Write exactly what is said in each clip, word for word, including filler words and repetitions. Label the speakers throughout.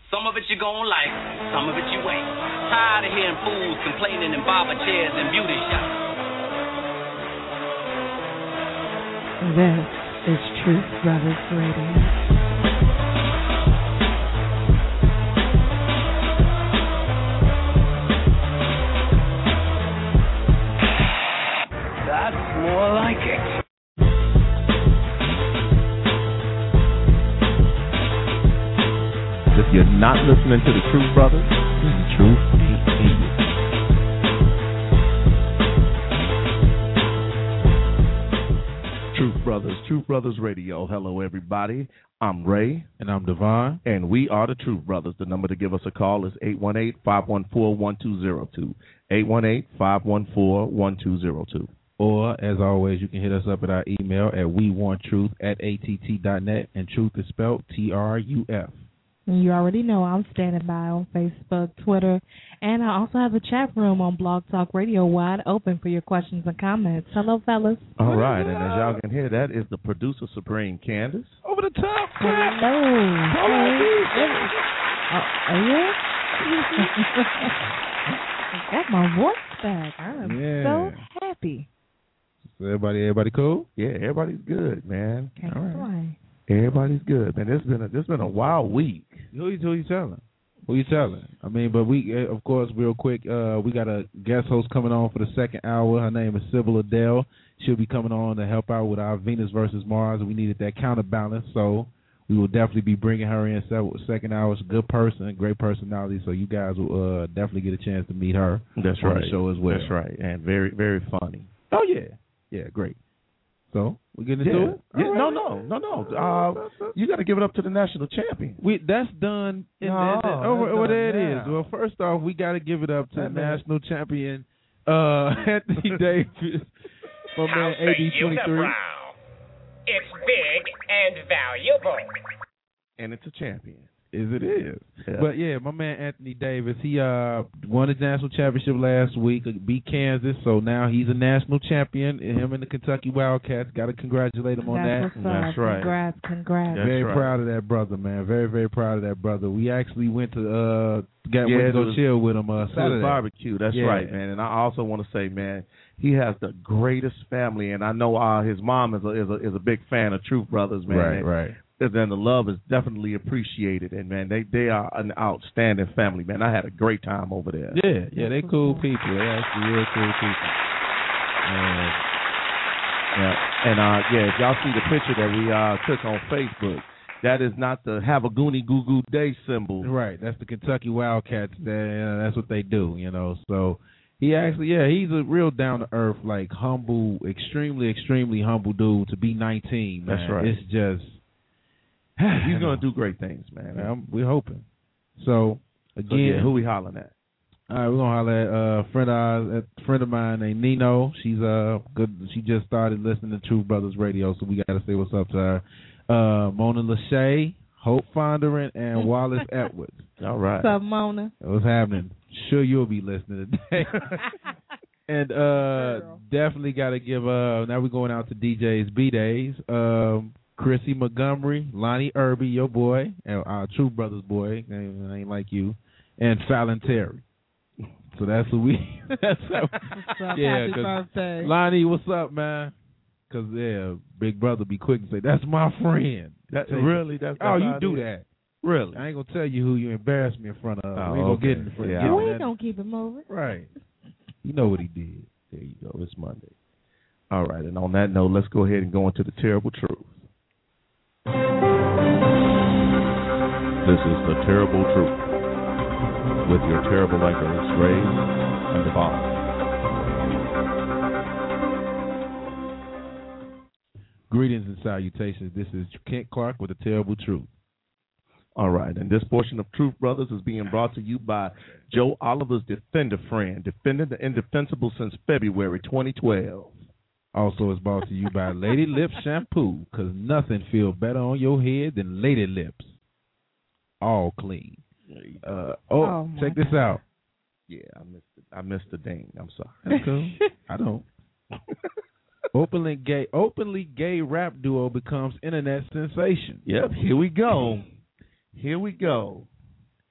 Speaker 1: Some of it you gon' like, some of it you ain't. Tired of hearing fools complaining in barber chairs and beauty shops.
Speaker 2: This is Truth Brothers Radio.
Speaker 1: More like it.
Speaker 3: If you're not listening to the Truth Brothers, then the truth ain't in you. Truth Brothers, Truth Brothers Radio. Hello, everybody. I'm Ray.
Speaker 4: And I'm Devon.
Speaker 3: And we are the Truth Brothers. The number to give us a call is eight one eight, five one four, one two zero two. eight one eight, five one four, one two zero two.
Speaker 4: Or, as always, you can hit us up at our email at we want truth at a t t dot net, and truth is spelled T R U F.
Speaker 2: You already know I'm standing by on Facebook, Twitter, and I also have a chat room on Blog Talk Radio wide open for your questions and comments. Hello, fellas.
Speaker 3: All right, and as y'all can hear, that is the producer supreme, Candace.
Speaker 4: Over the top.
Speaker 2: Hello. Hey. Oh, are you? I got my voice back. I'm
Speaker 4: yeah.
Speaker 2: so happy.
Speaker 4: Everybody, everybody cool?
Speaker 3: Yeah, everybody's good, man.
Speaker 2: Can't
Speaker 3: All right.
Speaker 2: complain.
Speaker 3: Everybody's good, man. This been a this been a wild week.
Speaker 4: Who you, who you telling? Who you telling? I mean, but we, of course, real quick, uh, we got a guest host coming on for the second hour. Her name is Sybil Adele. She'll be coming on to help out with our Venus versus Mars. We needed that counterbalance, so we will definitely be bringing her in second hour. She's a good person, great personality, so you guys will uh, definitely get a chance to meet her.
Speaker 3: That's
Speaker 4: on
Speaker 3: right.
Speaker 4: the show as well.
Speaker 3: That's right, and very very funny.
Speaker 4: Oh yeah. Yeah, great. So we getting into
Speaker 3: yeah.
Speaker 4: it?
Speaker 3: Yeah,
Speaker 4: right.
Speaker 3: No, no, no, no. Uh, you got to give it up to the national champion.
Speaker 4: We that's done. In
Speaker 3: no,
Speaker 4: the, the, over,
Speaker 3: that's
Speaker 4: over
Speaker 3: done
Speaker 4: there it
Speaker 3: now.
Speaker 4: is. Well, first off, we got to give it up to
Speaker 3: that
Speaker 4: the
Speaker 3: man.
Speaker 4: national champion, uh, Anthony Davis, my man A D twenty-three.
Speaker 5: It's big and valuable.
Speaker 3: And it's a champion.
Speaker 4: Is it is.
Speaker 3: Yeah.
Speaker 4: But yeah, my man Anthony Davis, he uh won the national championship last week, beat Kansas, so now he's a national champion. Him and the Kentucky Wildcats, got to congratulate him on
Speaker 2: That's
Speaker 4: that.
Speaker 2: What's up.
Speaker 3: That's right.
Speaker 2: Congrats, congrats.
Speaker 3: That's
Speaker 4: very
Speaker 3: right.
Speaker 4: proud of that brother, man. Very, very proud of that brother. We actually went to uh got
Speaker 3: Yeah,
Speaker 4: went to go
Speaker 3: was,
Speaker 4: chill with him uh Saturday.
Speaker 3: Barbecue. That's
Speaker 4: yeah.
Speaker 3: right, man. And I also want to say, man, he has the greatest family, and I know uh, his mom is a, is a is a big fan of Truth Brothers, man.
Speaker 4: Right, right.
Speaker 3: Then the love is definitely appreciated, and man, they they are an outstanding family, man. I had a great time over there.
Speaker 4: Yeah, yeah, they cool people. They actually real cool people.
Speaker 3: And, yeah, and uh, yeah, if y'all see the picture that we uh, took on Facebook, that is not the have a Goonie Goo Goo Day symbol.
Speaker 4: Right, that's the Kentucky Wildcats. That, uh, that's what they do, you know. So he actually, yeah, he's a real down to earth, like humble, extremely, extremely humble dude to be nineteen. Man.
Speaker 3: That's right.
Speaker 4: It's just.
Speaker 3: He's gonna do great things, man.
Speaker 4: man we're hoping. So again,
Speaker 3: so, yeah, who we hollering at?
Speaker 4: All right, we're gonna holler at uh, a friend of a friend of mine named Nino. She's uh good. She just started listening to Truth Brothers Radio, so we got to say what's up to her. Uh, Mona Lachey, Hope Fondering, and Wallace Edwards.
Speaker 3: All right.
Speaker 2: What's up, Mona?
Speaker 4: What's happening? Sure, you'll be listening today. And uh, definitely got to give. Uh, now we're going out to D J's B Days. Um, Chrissy Montgomery, Lonnie Irby, your boy, and our Truth Brothers boy, ain't, ain't like you, and Fallon Terry. So that's who we. That's how,
Speaker 2: what's up?
Speaker 4: yeah,
Speaker 2: Happy birthday,
Speaker 4: Lonnie. What's up, man? Because yeah, Big Brother be quick to say that's my friend.
Speaker 3: That, really? That's
Speaker 4: oh,
Speaker 3: that's
Speaker 4: you
Speaker 3: how
Speaker 4: do
Speaker 3: it is?
Speaker 4: that.
Speaker 3: Really?
Speaker 4: I ain't gonna tell you who you embarrassed me in front of.
Speaker 3: Oh,
Speaker 4: we ain't
Speaker 3: okay.
Speaker 4: gonna get in front.
Speaker 3: Yeah,
Speaker 4: of
Speaker 2: we
Speaker 4: you.
Speaker 2: ain't gonna keep it moving.
Speaker 4: Right. You know what he did.
Speaker 3: There you go. It's Monday. All right, and on that note, let's go ahead and go into the terrible truth. This is the terrible truth with your terrible anchors, Ray and Devon.
Speaker 4: Greetings and salutations. This is Kent Clark with the terrible truth.
Speaker 3: All right, and this portion of Truth Brothers is being brought to you by Joe Oliver's Defender Friend, defending the indefensible since February twenty twelve.
Speaker 4: Also, it's brought to you by Lady Lips Shampoo, because nothing feels better on your head than Lady Lips. All clean. Uh, oh,
Speaker 2: Oh,
Speaker 4: check
Speaker 2: my
Speaker 4: this out.
Speaker 3: Yeah, I missed it. I missed the ding. I'm sorry.
Speaker 4: That's cool. I don't. Openly gay, openly gay rap duo becomes internet sensation.
Speaker 3: Yep, here we go. Here we go.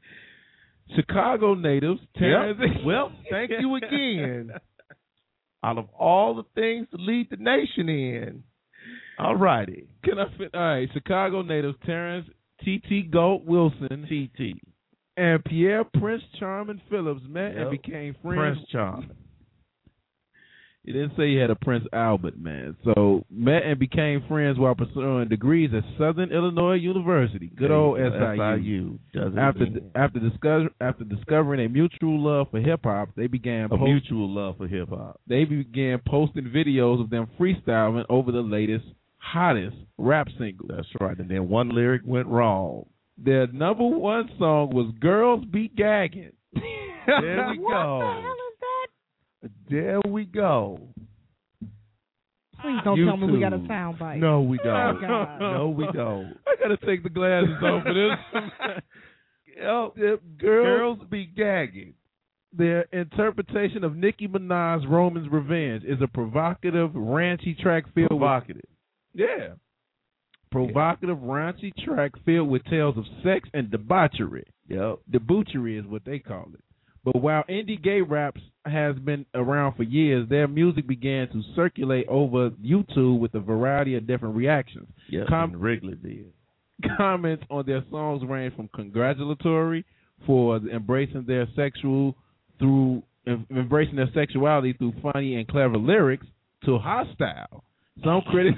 Speaker 4: Chicago natives, Terrence.
Speaker 3: Yep. Well, thank you again. Out of all the things to lead the nation in, all righty.
Speaker 4: Can I fit? All right, Chicago natives, Terrence T T Goat Wilson,
Speaker 3: T T,
Speaker 4: and Pierre Prince Charming Phillips met
Speaker 3: Yep.
Speaker 4: and became friends.
Speaker 3: Prince Charming.
Speaker 4: He didn't say he had a Prince Albert, man. So met and became friends while pursuing degrees at Southern Illinois University. Good old S I U.
Speaker 3: Does it
Speaker 4: After
Speaker 3: again.
Speaker 4: after discover after discovering a mutual love for hip hop, they began
Speaker 3: a
Speaker 4: post-
Speaker 3: mutual love for hip hop.
Speaker 4: they began posting videos of them freestyling over the latest, hottest rap single.
Speaker 3: That's right. And then one lyric went wrong.
Speaker 4: Their number one song was "Girls Be Gagging."
Speaker 3: There we
Speaker 2: What
Speaker 3: go.
Speaker 2: the hell is that?
Speaker 3: There we go.
Speaker 2: Please don't tell me we got a
Speaker 3: YouTube.
Speaker 2: sound bite.
Speaker 3: No, we don't.
Speaker 2: Oh, God.
Speaker 3: No, we don't.
Speaker 4: I gotta take the glasses off for this.
Speaker 3: Yep.
Speaker 4: Girls,
Speaker 3: Girls be gagging.
Speaker 4: Their interpretation of Nicki Minaj's "Roman's Revenge" is a provocative, ranchy track filled
Speaker 3: Provocative.
Speaker 4: with yeah, provocative, ranchy track filled with tales of sex and debauchery.
Speaker 3: Yep.
Speaker 4: Debauchery is what they call it. But while indie gay raps has been around for years, their music began to circulate over YouTube with a variety of different reactions.
Speaker 3: Yep.
Speaker 4: Com-
Speaker 3: and Wrigley did.
Speaker 4: Comments on their songs range from congratulatory for embracing their sexual through em- embracing their sexuality through funny and clever lyrics to hostile. Some critics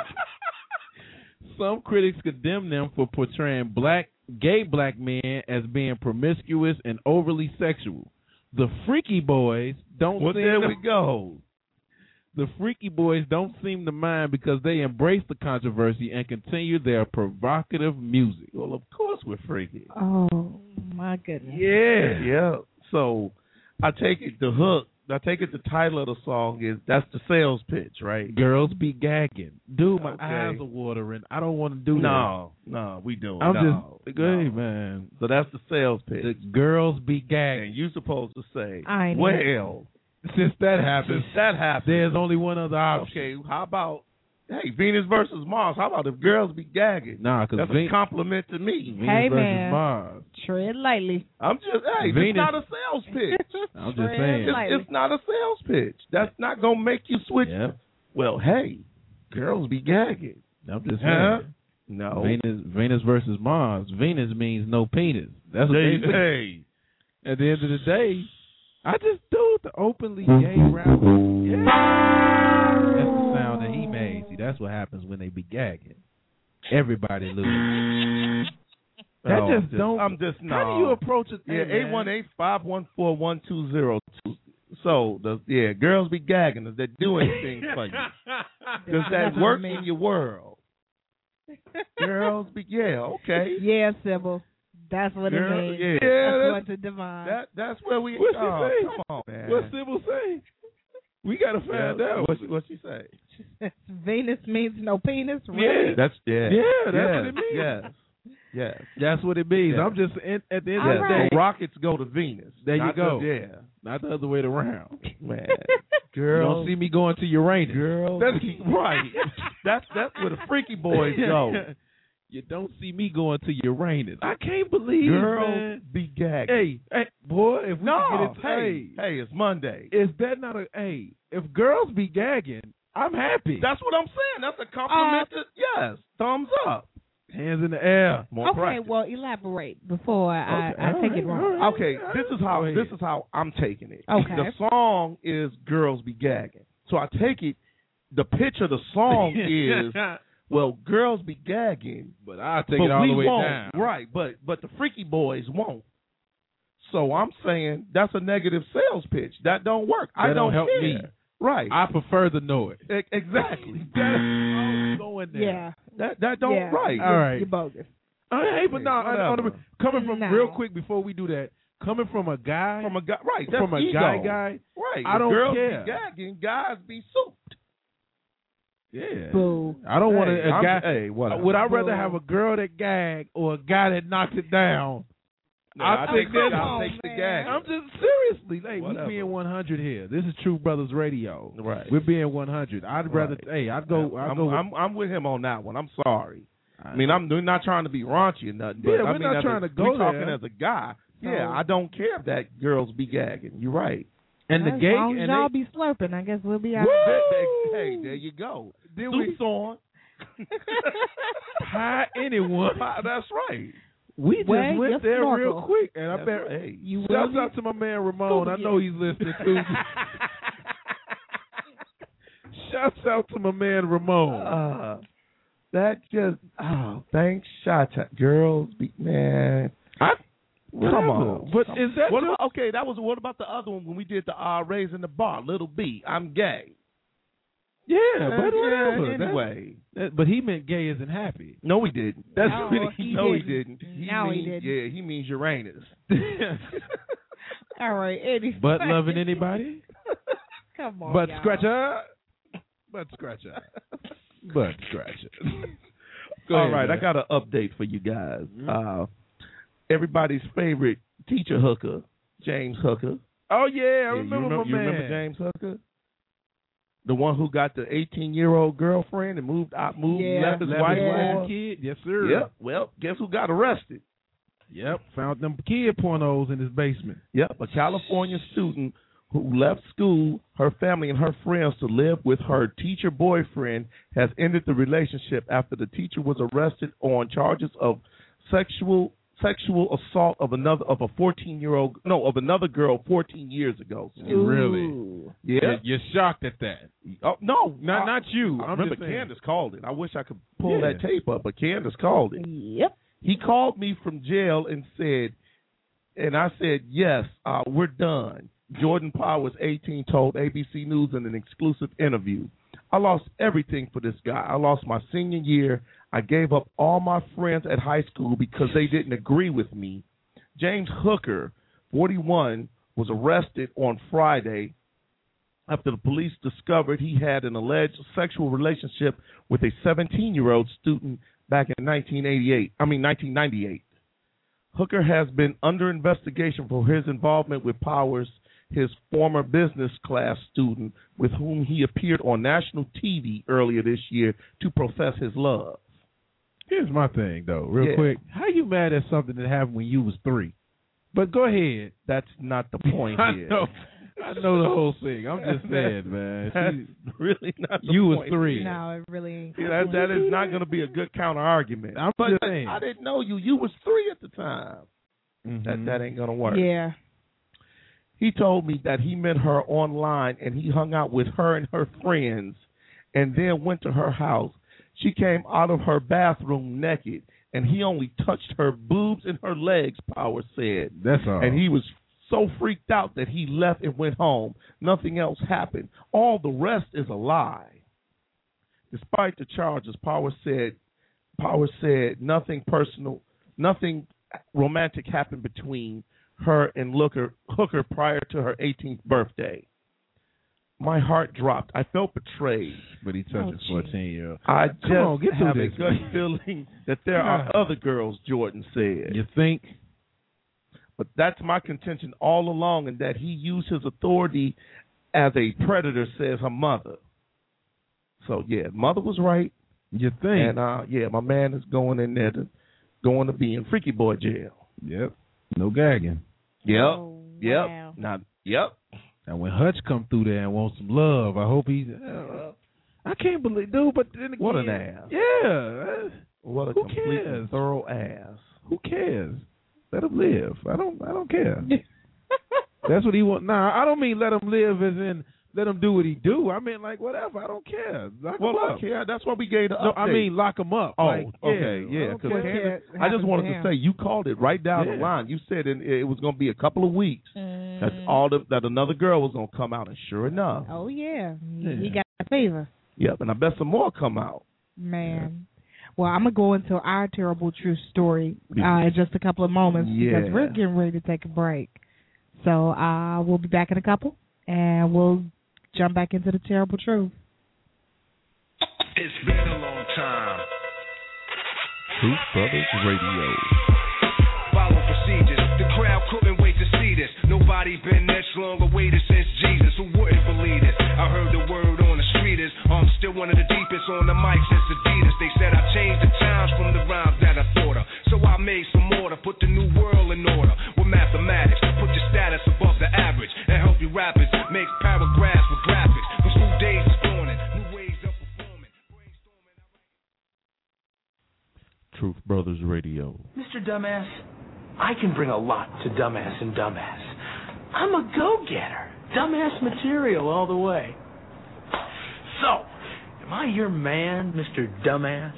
Speaker 4: some critics condemn them for portraying black gay black men as being promiscuous and overly sexual. The Freaky Boys don't
Speaker 3: Well,
Speaker 4: seem
Speaker 3: there
Speaker 4: to,
Speaker 3: we go.
Speaker 4: The Freaky Boys don't seem to mind because they embrace the controversy and continue their provocative music.
Speaker 3: Well, of course we're freaky.
Speaker 2: Oh, my goodness.
Speaker 3: Yeah. Yeah. So I take it the hook, I take it the title of the song is, that's the sales pitch, right?
Speaker 4: Girls be gagging. Dude, my
Speaker 3: Okay.
Speaker 4: eyes are watering. I don't want to do
Speaker 3: No, no, we doing
Speaker 4: that. I'm
Speaker 3: no,
Speaker 4: just,
Speaker 3: no.
Speaker 4: hey, man.
Speaker 3: So that's the sales pitch.
Speaker 4: The girls be gagging.
Speaker 3: And you supposed to say,
Speaker 2: I know.
Speaker 3: well,
Speaker 4: Since that happens,
Speaker 3: since that happened,
Speaker 4: there's only one other option.
Speaker 3: okay, how about, hey, Venus versus Mars, how about if girls be gagging?
Speaker 4: Nah, because
Speaker 3: That's a compliment to me.
Speaker 4: Venus
Speaker 2: Hey,
Speaker 4: versus
Speaker 2: man.
Speaker 4: Mars.
Speaker 2: Tread lightly.
Speaker 3: I'm just, hey,
Speaker 4: Venus-
Speaker 3: it's not a sales pitch.
Speaker 4: I'm just
Speaker 2: Tread
Speaker 4: saying.
Speaker 2: lightly.
Speaker 3: It's, it's not a sales pitch. That's not going to make you switch.
Speaker 4: Yeah,
Speaker 3: Well, hey, girls be gagging.
Speaker 4: I'm just
Speaker 3: Huh?
Speaker 4: saying.
Speaker 3: No.
Speaker 4: Venus, Venus versus Mars. Venus means no penis. That's what
Speaker 3: Hey,
Speaker 4: they say.
Speaker 3: hey.
Speaker 4: At the end of the day, I just do the openly gay rapper. Yeah. That's the sound that he made. See, that's what happens when they be gagging. Everybody loses. That
Speaker 3: Oh,
Speaker 4: just don't.
Speaker 3: I'm just no.
Speaker 4: How do you approach it?
Speaker 3: Yeah, eight one eight five one four one two zero two. So the yeah, girls be gagging. Does that do anything for you? Does that work in your world? Girls be yeah, okay.
Speaker 2: Yeah, Sybil. That's what
Speaker 3: Girl,
Speaker 2: it means.
Speaker 3: yeah.
Speaker 2: That's
Speaker 4: Yeah,
Speaker 2: what to divine.
Speaker 3: That that's where we.
Speaker 4: What's she
Speaker 3: oh,
Speaker 4: say?
Speaker 3: come on, man.
Speaker 4: What Sybil say? We gotta find
Speaker 3: yeah,
Speaker 4: out.
Speaker 3: What what she say?
Speaker 2: Venus means no penis.
Speaker 4: Yeah.
Speaker 2: Really?
Speaker 3: That's yeah.
Speaker 4: Yeah, that's
Speaker 3: yes,
Speaker 4: what it means.
Speaker 3: Yes. Yes.
Speaker 4: That's what it means.
Speaker 3: Yeah.
Speaker 4: I'm just in, at the end
Speaker 2: All
Speaker 4: of the
Speaker 2: right.
Speaker 4: day.
Speaker 3: Rockets go to Venus.
Speaker 4: There you
Speaker 3: Not
Speaker 4: go.
Speaker 3: the- yeah.
Speaker 4: Not the other way around.
Speaker 3: Man.
Speaker 4: You
Speaker 3: Girls.
Speaker 4: don't see me going to Uranus.
Speaker 3: Girls.
Speaker 4: That's
Speaker 3: right. That's that's where the freaky boys go.
Speaker 4: You don't see me going to Uranus. I can't believe,
Speaker 3: Girls
Speaker 4: man.
Speaker 3: be gagging.
Speaker 4: Hey, hey, boy, if we
Speaker 3: no,
Speaker 4: can get it,
Speaker 3: hey, hey, it's Monday.
Speaker 4: is that not a hey? If girls be gagging, I'm happy.
Speaker 3: That's what I'm saying. That's a compliment. to, yes, thumbs up.
Speaker 4: Hands in the air.
Speaker 3: More
Speaker 2: Okay,
Speaker 3: practice.
Speaker 2: well, elaborate before I,
Speaker 4: Okay,
Speaker 2: I
Speaker 4: all
Speaker 2: take
Speaker 4: right,
Speaker 2: it wrong.
Speaker 4: all right.
Speaker 3: Okay, this is how
Speaker 4: Go ahead.
Speaker 3: this is how I'm taking it.
Speaker 2: Okay.
Speaker 3: The song is "Girls Be Gagging," so I take it. The pitch of the song is, well, girls be gagging,
Speaker 4: but I'll take
Speaker 3: but
Speaker 4: it all
Speaker 3: we
Speaker 4: the way
Speaker 3: won't.
Speaker 4: down.
Speaker 3: Right, but but the freaky boys won't. So I'm saying that's a negative sales pitch. That don't work. I
Speaker 4: That
Speaker 3: don't
Speaker 4: don't help
Speaker 3: care.
Speaker 4: me.
Speaker 3: Right.
Speaker 4: I prefer the noise.
Speaker 3: E- exactly.
Speaker 4: That's going there.
Speaker 2: Yeah.
Speaker 3: that that don't
Speaker 2: yeah.
Speaker 3: right.
Speaker 4: All right.
Speaker 2: You're bogus.
Speaker 4: Uh, hey, but no, I, I,
Speaker 3: Whatever.
Speaker 4: coming from
Speaker 2: No.
Speaker 4: real quick before we do that, coming from a guy,
Speaker 3: From a guy, right? That's
Speaker 4: from a
Speaker 3: ego.
Speaker 4: guy, guy,
Speaker 3: Right.
Speaker 4: I
Speaker 3: If
Speaker 4: don't
Speaker 3: girls
Speaker 4: care.
Speaker 3: be gagging, guys be souped.
Speaker 4: yeah.
Speaker 2: Boo.
Speaker 4: I don't want
Speaker 3: Hey,
Speaker 4: a
Speaker 3: I'm-
Speaker 4: guy.
Speaker 3: Hey, whatever.
Speaker 4: Would I rather
Speaker 2: Boo.
Speaker 4: have a girl that gag or a guy that knocks it down?
Speaker 3: No,
Speaker 4: I
Speaker 3: I
Speaker 4: think
Speaker 3: take
Speaker 4: that's-
Speaker 3: the,
Speaker 2: Come
Speaker 3: I
Speaker 2: on,
Speaker 3: take the
Speaker 2: man.
Speaker 3: gag.
Speaker 4: I'm just seriously, like, we
Speaker 3: Whatever.
Speaker 4: being one hundred here. This is True Brothers Radio.
Speaker 3: Right.
Speaker 4: We're being one hundred. I'd rather,
Speaker 3: Right.
Speaker 4: hey, I'd go, I'd
Speaker 3: I'm,
Speaker 4: go.
Speaker 3: I'm, I'm with him on that one. I'm sorry. I mean, I'm we're not trying to be raunchy or nothing. But
Speaker 4: Yeah,
Speaker 3: I
Speaker 4: we're
Speaker 3: mean,
Speaker 4: not
Speaker 3: as
Speaker 4: trying
Speaker 3: a,
Speaker 4: to go
Speaker 3: we're talking
Speaker 4: there.
Speaker 3: as a guy.
Speaker 2: So,
Speaker 3: yeah, I don't care if that girls be gagging. You're right.
Speaker 4: And the
Speaker 2: as
Speaker 4: gay
Speaker 2: long as
Speaker 4: and
Speaker 2: y'all
Speaker 4: they,
Speaker 2: be slurping, I guess we'll be out.
Speaker 3: Hey, there you go.
Speaker 4: Did
Speaker 3: Suits
Speaker 4: we
Speaker 3: on.
Speaker 4: hire anyone?
Speaker 3: That's right.
Speaker 4: We just
Speaker 2: Wear
Speaker 4: went
Speaker 2: your
Speaker 4: there
Speaker 2: snorkel.
Speaker 4: real quick, and I
Speaker 3: That's
Speaker 4: bet.
Speaker 3: right. Hey,
Speaker 2: You
Speaker 4: Shouts
Speaker 2: will
Speaker 4: out to my man Ramon. I
Speaker 2: Scuba
Speaker 4: know
Speaker 2: gear.
Speaker 4: he's listening too. Shouts out to my man Ramon.
Speaker 3: Uh, that just oh, thanks, shots at girls, be, man.
Speaker 4: I,
Speaker 3: Come on,
Speaker 4: but
Speaker 3: Come
Speaker 4: is that
Speaker 3: what
Speaker 4: just-
Speaker 3: about, okay? That was what about the other one when we did the uh, raising the bar, Little B. I'm gay.
Speaker 4: yeah,
Speaker 3: Uh,
Speaker 4: but whatever.
Speaker 3: yeah, anyway,
Speaker 4: That- that- but he meant gay isn't happy.
Speaker 3: no, he didn't. That's
Speaker 2: No,
Speaker 3: what he,
Speaker 2: he
Speaker 3: no, he
Speaker 2: didn't.
Speaker 3: didn't. He
Speaker 2: No, he
Speaker 3: means,
Speaker 2: didn't.
Speaker 3: Yeah, he means Uranus.
Speaker 2: All right, Eddie.
Speaker 4: Butt loving anybody?
Speaker 2: Come on,
Speaker 4: Butt
Speaker 2: y'all.
Speaker 4: scratcher. Butt scratcher. Butt scratcher. Go
Speaker 3: All
Speaker 4: ahead,
Speaker 3: right,
Speaker 4: man.
Speaker 3: I got an update for you guys.
Speaker 4: Mhm.
Speaker 3: Uh, everybody's favorite teacher hooker, James Hooker.
Speaker 4: Oh yeah, I
Speaker 3: Yeah,
Speaker 4: remember
Speaker 3: you remember,
Speaker 4: my
Speaker 3: you
Speaker 4: man.
Speaker 3: remember James Hooker? The one who got the eighteen-year-old girlfriend and moved out, moved,
Speaker 2: Yeah,
Speaker 3: left his
Speaker 4: Left
Speaker 3: wife
Speaker 4: his wife
Speaker 3: for her?
Speaker 4: and kid. Yes, sir.
Speaker 3: Yep. Well, guess who got arrested?
Speaker 4: Yep. Found them kid pornos in his basement.
Speaker 3: Yep, a California student who left school, her family and her friends to live with her teacher boyfriend has ended the relationship after the teacher was arrested on charges of sexual sexual assault of another of a fourteen-year-old no of another girl fourteen years ago.
Speaker 4: Really?
Speaker 3: Yeah.
Speaker 4: You're, you're shocked at that.
Speaker 3: Oh no,
Speaker 4: Not
Speaker 3: I-
Speaker 4: not you.
Speaker 3: I
Speaker 4: I'm
Speaker 3: remember
Speaker 4: just saying.
Speaker 3: Candace called it. I wish I could pull
Speaker 4: Yeah.
Speaker 3: that tape up, but Candace called it.
Speaker 2: Yep.
Speaker 3: He called me from jail and said, and I said, yes, uh, we're done. Jordan Powers, eighteen, told A B C News in an exclusive interview. I lost everything for this guy. I lost my senior year. I gave up all my friends at high school because they didn't agree with me. James Hooker, forty-one, was arrested on Friday after the police discovered he had an alleged sexual relationship with a seventeen-year-old student back in nineteen eighty-eight. I mean, nineteen ninety-eight. Hooker has been under investigation for his involvement with Powers, his former business class student, with whom he appeared on national T V earlier this year to profess his love.
Speaker 4: Here's my thing, though, real
Speaker 3: Yeah.
Speaker 4: quick. How you mad at something that happened when you was three? But go ahead.
Speaker 3: That's not the point
Speaker 4: I
Speaker 3: here.
Speaker 4: know. I know the whole thing. I'm just saying, man.
Speaker 3: That's
Speaker 4: She-
Speaker 3: really not the
Speaker 4: you was
Speaker 3: point.
Speaker 4: three.
Speaker 2: No, it really ain't.
Speaker 3: Yeah, that, that is not going to be a good counter argument.
Speaker 4: I'm
Speaker 3: but
Speaker 4: just
Speaker 3: but
Speaker 4: saying.
Speaker 3: I didn't know you. You was three at the time.
Speaker 4: Mhm.
Speaker 3: That that ain't going to work.
Speaker 2: Yeah.
Speaker 3: He told me that he met her online and he hung out with her and her friends and then went to her house. She came out of her bathroom naked and he only touched her boobs and her legs, Powers said.
Speaker 4: That's all.
Speaker 3: And he was so freaked out that he left and went home. Nothing else happened. All the rest is a lie. Despite the charges, Powers said Powers said nothing personal, nothing romantic happened between her and Hooker, Hooker prior to her eighteenth birthday. My heart dropped. I felt betrayed.
Speaker 4: But he touched
Speaker 2: Oh,
Speaker 4: his
Speaker 2: gee.
Speaker 4: fourteen-year-old.
Speaker 3: I just
Speaker 4: Come on, get through
Speaker 3: have
Speaker 4: this,
Speaker 3: a gut
Speaker 4: man.
Speaker 3: feeling that there are
Speaker 4: Yeah.
Speaker 3: other girls, Jordan said.
Speaker 4: You think?
Speaker 3: But that's my contention all along, and that he used his authority as a predator, says her mother. So, yeah, mother was right.
Speaker 4: You think?
Speaker 3: And, uh, yeah, my man is going in there to going to be in Freaky Boy jail.
Speaker 4: Yep. No gagging.
Speaker 3: Yep.
Speaker 2: Oh,
Speaker 3: Yep.
Speaker 2: wow.
Speaker 3: Now, yep.
Speaker 4: And when Hutch come through there and wants some love, I hope he's. Uh, I can't believe, dude. But then again,
Speaker 3: What an ass.
Speaker 4: Yeah. uh,
Speaker 3: What a
Speaker 4: Who
Speaker 3: complete
Speaker 4: cares?
Speaker 3: and thorough ass.
Speaker 4: Who cares? Let him live. I don't. I don't care. That's what he want. Nah, I don't mean let him live as in let him do what he do. I mean like whatever. I don't care. Lock
Speaker 3: Well,
Speaker 4: him
Speaker 3: look
Speaker 4: up.
Speaker 3: here, that's why we gave the
Speaker 4: No,
Speaker 3: update.
Speaker 4: I mean lock him up.
Speaker 3: Oh,
Speaker 4: Like,
Speaker 3: okay,
Speaker 4: I
Speaker 3: yeah.
Speaker 4: don't
Speaker 3: Because
Speaker 4: care.
Speaker 2: What
Speaker 3: I just
Speaker 2: happened
Speaker 3: wanted
Speaker 2: to
Speaker 3: to
Speaker 2: him?
Speaker 3: say you called it right down
Speaker 4: Yeah.
Speaker 3: the line. You said it, it was going to be a couple of weeks.
Speaker 2: Mm.
Speaker 3: That's all the, that another girl was going to come out, and sure enough,
Speaker 2: Oh, yeah. He, he
Speaker 4: Yeah.
Speaker 2: got a favor.
Speaker 3: yep. And I bet some more come out.
Speaker 2: Man. Well, I'm going to go into our terrible true story uh,
Speaker 3: Yeah.
Speaker 2: in just a couple of moments
Speaker 3: Yeah.
Speaker 2: because we're getting ready to take a break. So uh, we'll be back in a couple, and we'll jump back into the terrible truth.
Speaker 6: It's been a long time.
Speaker 3: Truth Brothers Radio.
Speaker 6: Follow procedures. The crowd couldn't wait to see this. Nobody been this long awaited since Jesus. Who wouldn't believe this? I heard the word on the street is I'm still one of the deepest on the mic since Adidas. They said I changed the times from the rhymes that I thought of. So I made some order, put the new world in order. With math
Speaker 7: Dumbass? I can bring a lot to Dumbass and Dumbass. I'm a go-getter. Dumbass material all the way. So, am I your man, Mister Dumbass?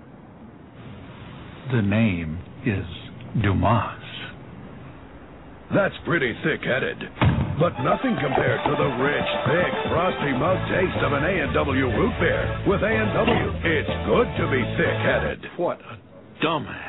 Speaker 8: The name is Dumas.
Speaker 9: That's pretty thick-headed. But nothing compared to the rich, thick, frosty mug taste of an A and W root beer. With A and W, it's good to be thick-headed.
Speaker 8: What a dumbass.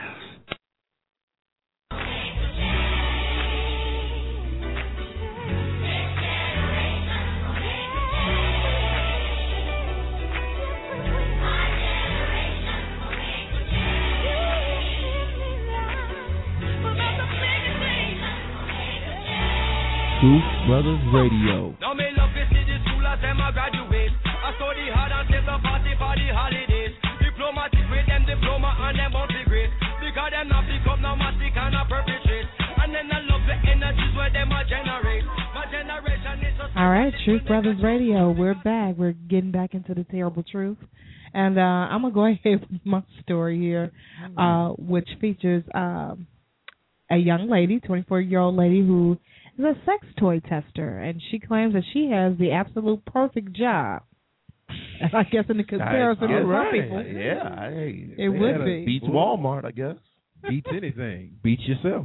Speaker 4: Truth Brothers Radio.
Speaker 1: Now me love to see the school as them a graduate. I study hard and take the party for the holidays. Diplomatic with them diploma and them won't regret. Because them not pick up no matic and not perpetrate. And then I love the energies where them a generate. My generation is a...
Speaker 2: All right, Truth Brothers Radio. We're back. We're getting back into the terrible truth. And uh, I'm going to go ahead with my story here, uh, which features um, a young lady, twenty-four-year-old lady who is a sex toy tester, and she claims that she has the absolute perfect job. And I guess in the comparison
Speaker 3: I,
Speaker 2: with
Speaker 3: right.
Speaker 2: some people,
Speaker 3: yeah, I,
Speaker 2: it would be.
Speaker 3: Beats Walmart, I guess.
Speaker 4: Beats anything. Beats yourself.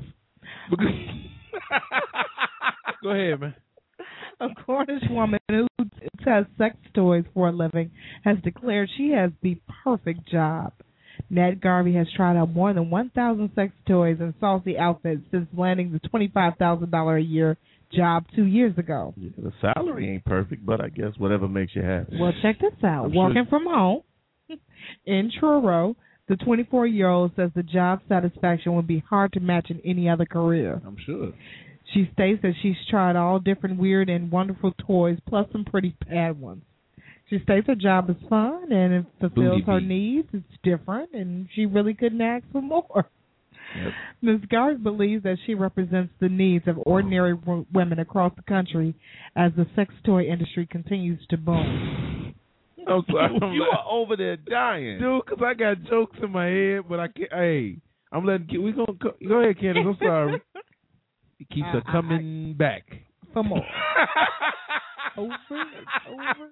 Speaker 4: Go ahead, man.
Speaker 2: A Cornish woman who tests sex toys for a living has declared she has the perfect job. Ned Garvey has tried out more than one thousand sex toys and saucy outfits since landing the twenty-five thousand dollars a year job two years ago.
Speaker 3: Yeah, the salary ain't perfect, but I guess whatever makes you happy.
Speaker 2: Well, check this out.
Speaker 3: I'm
Speaker 2: Working
Speaker 3: sure.
Speaker 2: from home in Truro, the twenty-four-year-old says the job satisfaction would be hard to match in any other career.
Speaker 4: I'm sure.
Speaker 2: She states that she's tried all different weird and wonderful toys, plus some pretty bad ones. She states her job is fun and it fulfills
Speaker 4: Booty
Speaker 2: her
Speaker 4: beat.
Speaker 2: needs. It's different, and she really couldn't ask for more.
Speaker 4: Yep.
Speaker 2: Miz Garth believes that she represents the needs of ordinary w- women across the country as the sex toy industry continues to boom.
Speaker 4: I'm sorry.
Speaker 3: You, you are over there dying.
Speaker 4: Dude, because I got jokes in my head, but I can't. Hey, I'm letting. We gonna go, go ahead, Candace. I'm sorry. It keeps her
Speaker 2: I-
Speaker 4: coming
Speaker 2: I-
Speaker 4: back.
Speaker 2: For more. over and over.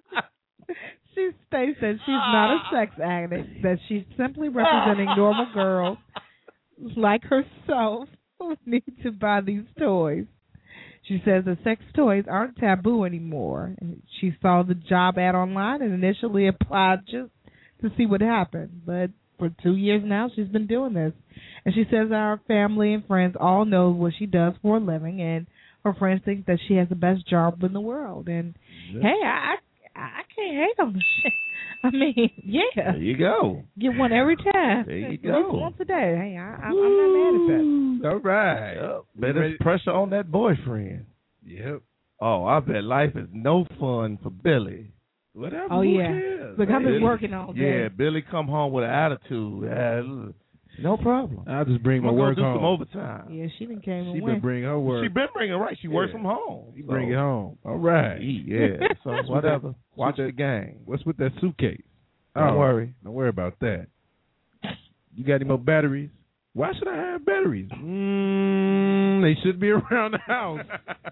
Speaker 2: She states that she's not a sex addict, that she's simply representing normal girls like herself who need to buy these toys. She says that sex toys aren't taboo anymore. She saw the job ad online and initially applied just to see what happened. But for two years now, she's been doing this. And she says our family and friends all know what she does for a living, and her friends think that she has the best job in the world. And,
Speaker 4: Yeah.
Speaker 2: hey, I I can't hate on the shit. I mean, yeah.
Speaker 3: There you go.
Speaker 2: Get one every time.
Speaker 3: There you
Speaker 2: At least
Speaker 3: go.
Speaker 2: once a day. Hey, I, I, I'm not mad at that.
Speaker 4: All right.
Speaker 3: Yep. Bet there's pressure on that boyfriend.
Speaker 4: Yep.
Speaker 3: Oh, I bet life is no fun for Billy.
Speaker 4: Whatever.
Speaker 2: Oh,
Speaker 4: who
Speaker 2: yeah.
Speaker 4: cares?
Speaker 2: Look, I've been
Speaker 3: Billy-
Speaker 2: working all day.
Speaker 3: Yeah, Billy come home with an attitude. Yeah, no problem.
Speaker 4: I'll just bring my
Speaker 3: I'm gonna
Speaker 4: work
Speaker 3: do
Speaker 4: home.
Speaker 3: some overtime.
Speaker 2: Yeah, she done came
Speaker 4: She
Speaker 2: and
Speaker 4: been
Speaker 2: went.
Speaker 4: bring her work.
Speaker 3: She been bringing right. She works
Speaker 4: Yeah.
Speaker 3: from home.
Speaker 4: She
Speaker 3: So,
Speaker 4: bring it home. All right.
Speaker 3: Yeah. So
Speaker 4: What's with
Speaker 3: whatever.
Speaker 4: that-
Speaker 3: Watch
Speaker 4: with
Speaker 3: the game.
Speaker 4: What's with that suitcase?
Speaker 3: Don't
Speaker 4: Oh,
Speaker 3: worry.
Speaker 4: Don't worry about that. You got any more batteries? Why should I have batteries? Mm, they should be around the house.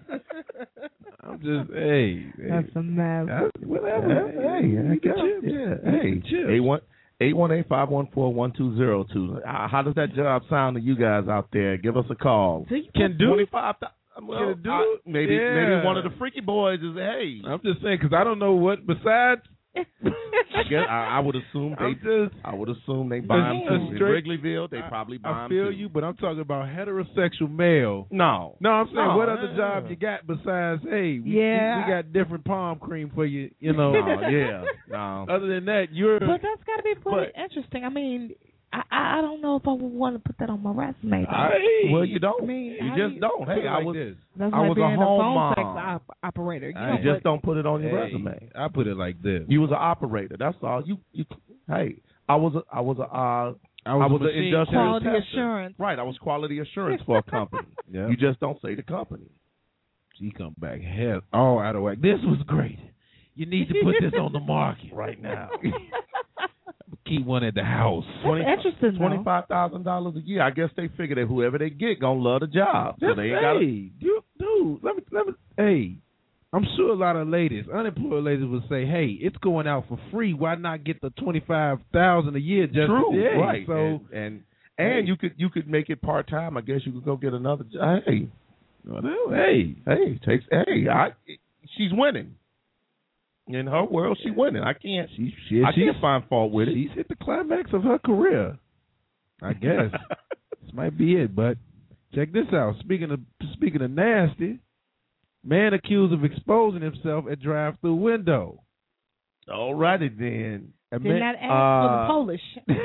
Speaker 4: I'm just, hey. hey.
Speaker 2: That's a mess.
Speaker 4: That's- whatever.
Speaker 3: Yeah, hey, I
Speaker 4: You can
Speaker 3: guess,
Speaker 4: chip.
Speaker 3: yeah.
Speaker 4: You
Speaker 3: Hey,
Speaker 4: can chip.
Speaker 3: eight one eight one eight five one four one two zero two. Uh, How does that job sound to you guys out there? Give us a call.
Speaker 2: So you
Speaker 4: Can do it?
Speaker 3: Twenty-five. Well,
Speaker 4: Can it do
Speaker 3: I-
Speaker 4: it?
Speaker 3: maybe
Speaker 4: Yeah.
Speaker 3: maybe one of the freaky boys is hey.
Speaker 4: I'm just saying because I don't know what besides.
Speaker 3: I guess I, I would assume they.
Speaker 4: I'm just.
Speaker 3: I would assume they buy them
Speaker 4: A
Speaker 3: too. In
Speaker 4: straight-
Speaker 3: Wrigleyville, they probably buy
Speaker 4: I
Speaker 3: them
Speaker 4: feel
Speaker 3: too.
Speaker 4: you, but I'm talking about heterosexual male.
Speaker 3: No.
Speaker 4: No, I'm saying
Speaker 3: No,
Speaker 4: what other
Speaker 3: yeah.
Speaker 4: job you got besides? Hey, we,
Speaker 2: Yeah.
Speaker 4: we, we got different palm cream for you. You know.
Speaker 3: No, yeah. No.
Speaker 4: Other than that, you're.
Speaker 2: But that's got to be pretty
Speaker 4: But-
Speaker 2: interesting. I mean, I, I I don't know if I would want to put that on my resume. though.
Speaker 4: Hey.
Speaker 3: Well, you don't.
Speaker 2: I mean,
Speaker 3: you
Speaker 2: how
Speaker 3: just
Speaker 2: do you-
Speaker 3: don't.
Speaker 4: Put
Speaker 3: Hey,
Speaker 4: it
Speaker 3: I
Speaker 4: like
Speaker 3: was.
Speaker 4: this.
Speaker 2: That's
Speaker 3: I
Speaker 2: like
Speaker 3: was a
Speaker 2: being
Speaker 3: home
Speaker 2: phone
Speaker 3: mom.
Speaker 2: sex op- operator. You
Speaker 4: I
Speaker 2: know,
Speaker 3: You just
Speaker 2: but-
Speaker 3: don't put it on your
Speaker 4: Hey,
Speaker 3: resume.
Speaker 4: I put it like this.
Speaker 3: You was an operator. That's all. You you. Hey, I was a I was a uh,
Speaker 4: I was,
Speaker 3: I was
Speaker 4: a
Speaker 3: an
Speaker 4: machine
Speaker 3: industrial
Speaker 2: Quality
Speaker 3: tester.
Speaker 2: assurance.
Speaker 3: Right, I was quality assurance for a company.
Speaker 4: Yeah.
Speaker 3: You just don't say the company.
Speaker 4: She come back hell all out of whack. This was great. You need to put this on the market
Speaker 3: right now.
Speaker 4: keep one at the house.
Speaker 3: twenty,
Speaker 2: interesting, though.
Speaker 3: twenty-five thousand dollars a year. I guess they figure that whoever they get gonna love the job. So
Speaker 4: Just,
Speaker 3: they ain't
Speaker 4: hey,
Speaker 3: gotta,
Speaker 4: dude, dude, let me, let me, hey, I'm sure a lot of ladies, unemployed ladies, would say, "Hey, it's going out for free. Why not get the twenty-five thousand a year?" Just
Speaker 3: True,
Speaker 4: yeah,
Speaker 3: right?
Speaker 4: So
Speaker 3: and and, and
Speaker 4: hey.
Speaker 3: you could you could make it part time. I guess you could go get another job. Hey,
Speaker 4: well, hey,
Speaker 3: hey, takes hey, I she's winning. In her world, she's winning. I can't.
Speaker 4: she, she,
Speaker 3: I
Speaker 4: she's,
Speaker 3: can't find fault with it.
Speaker 4: she's hit the climax of her career. I guess this might be it. But check this out. Speaking of speaking of nasty. Man accused of exposing himself at drive-through window.
Speaker 3: All righty then.
Speaker 2: Did
Speaker 3: man,
Speaker 2: not ask
Speaker 3: uh,
Speaker 2: for the Polish.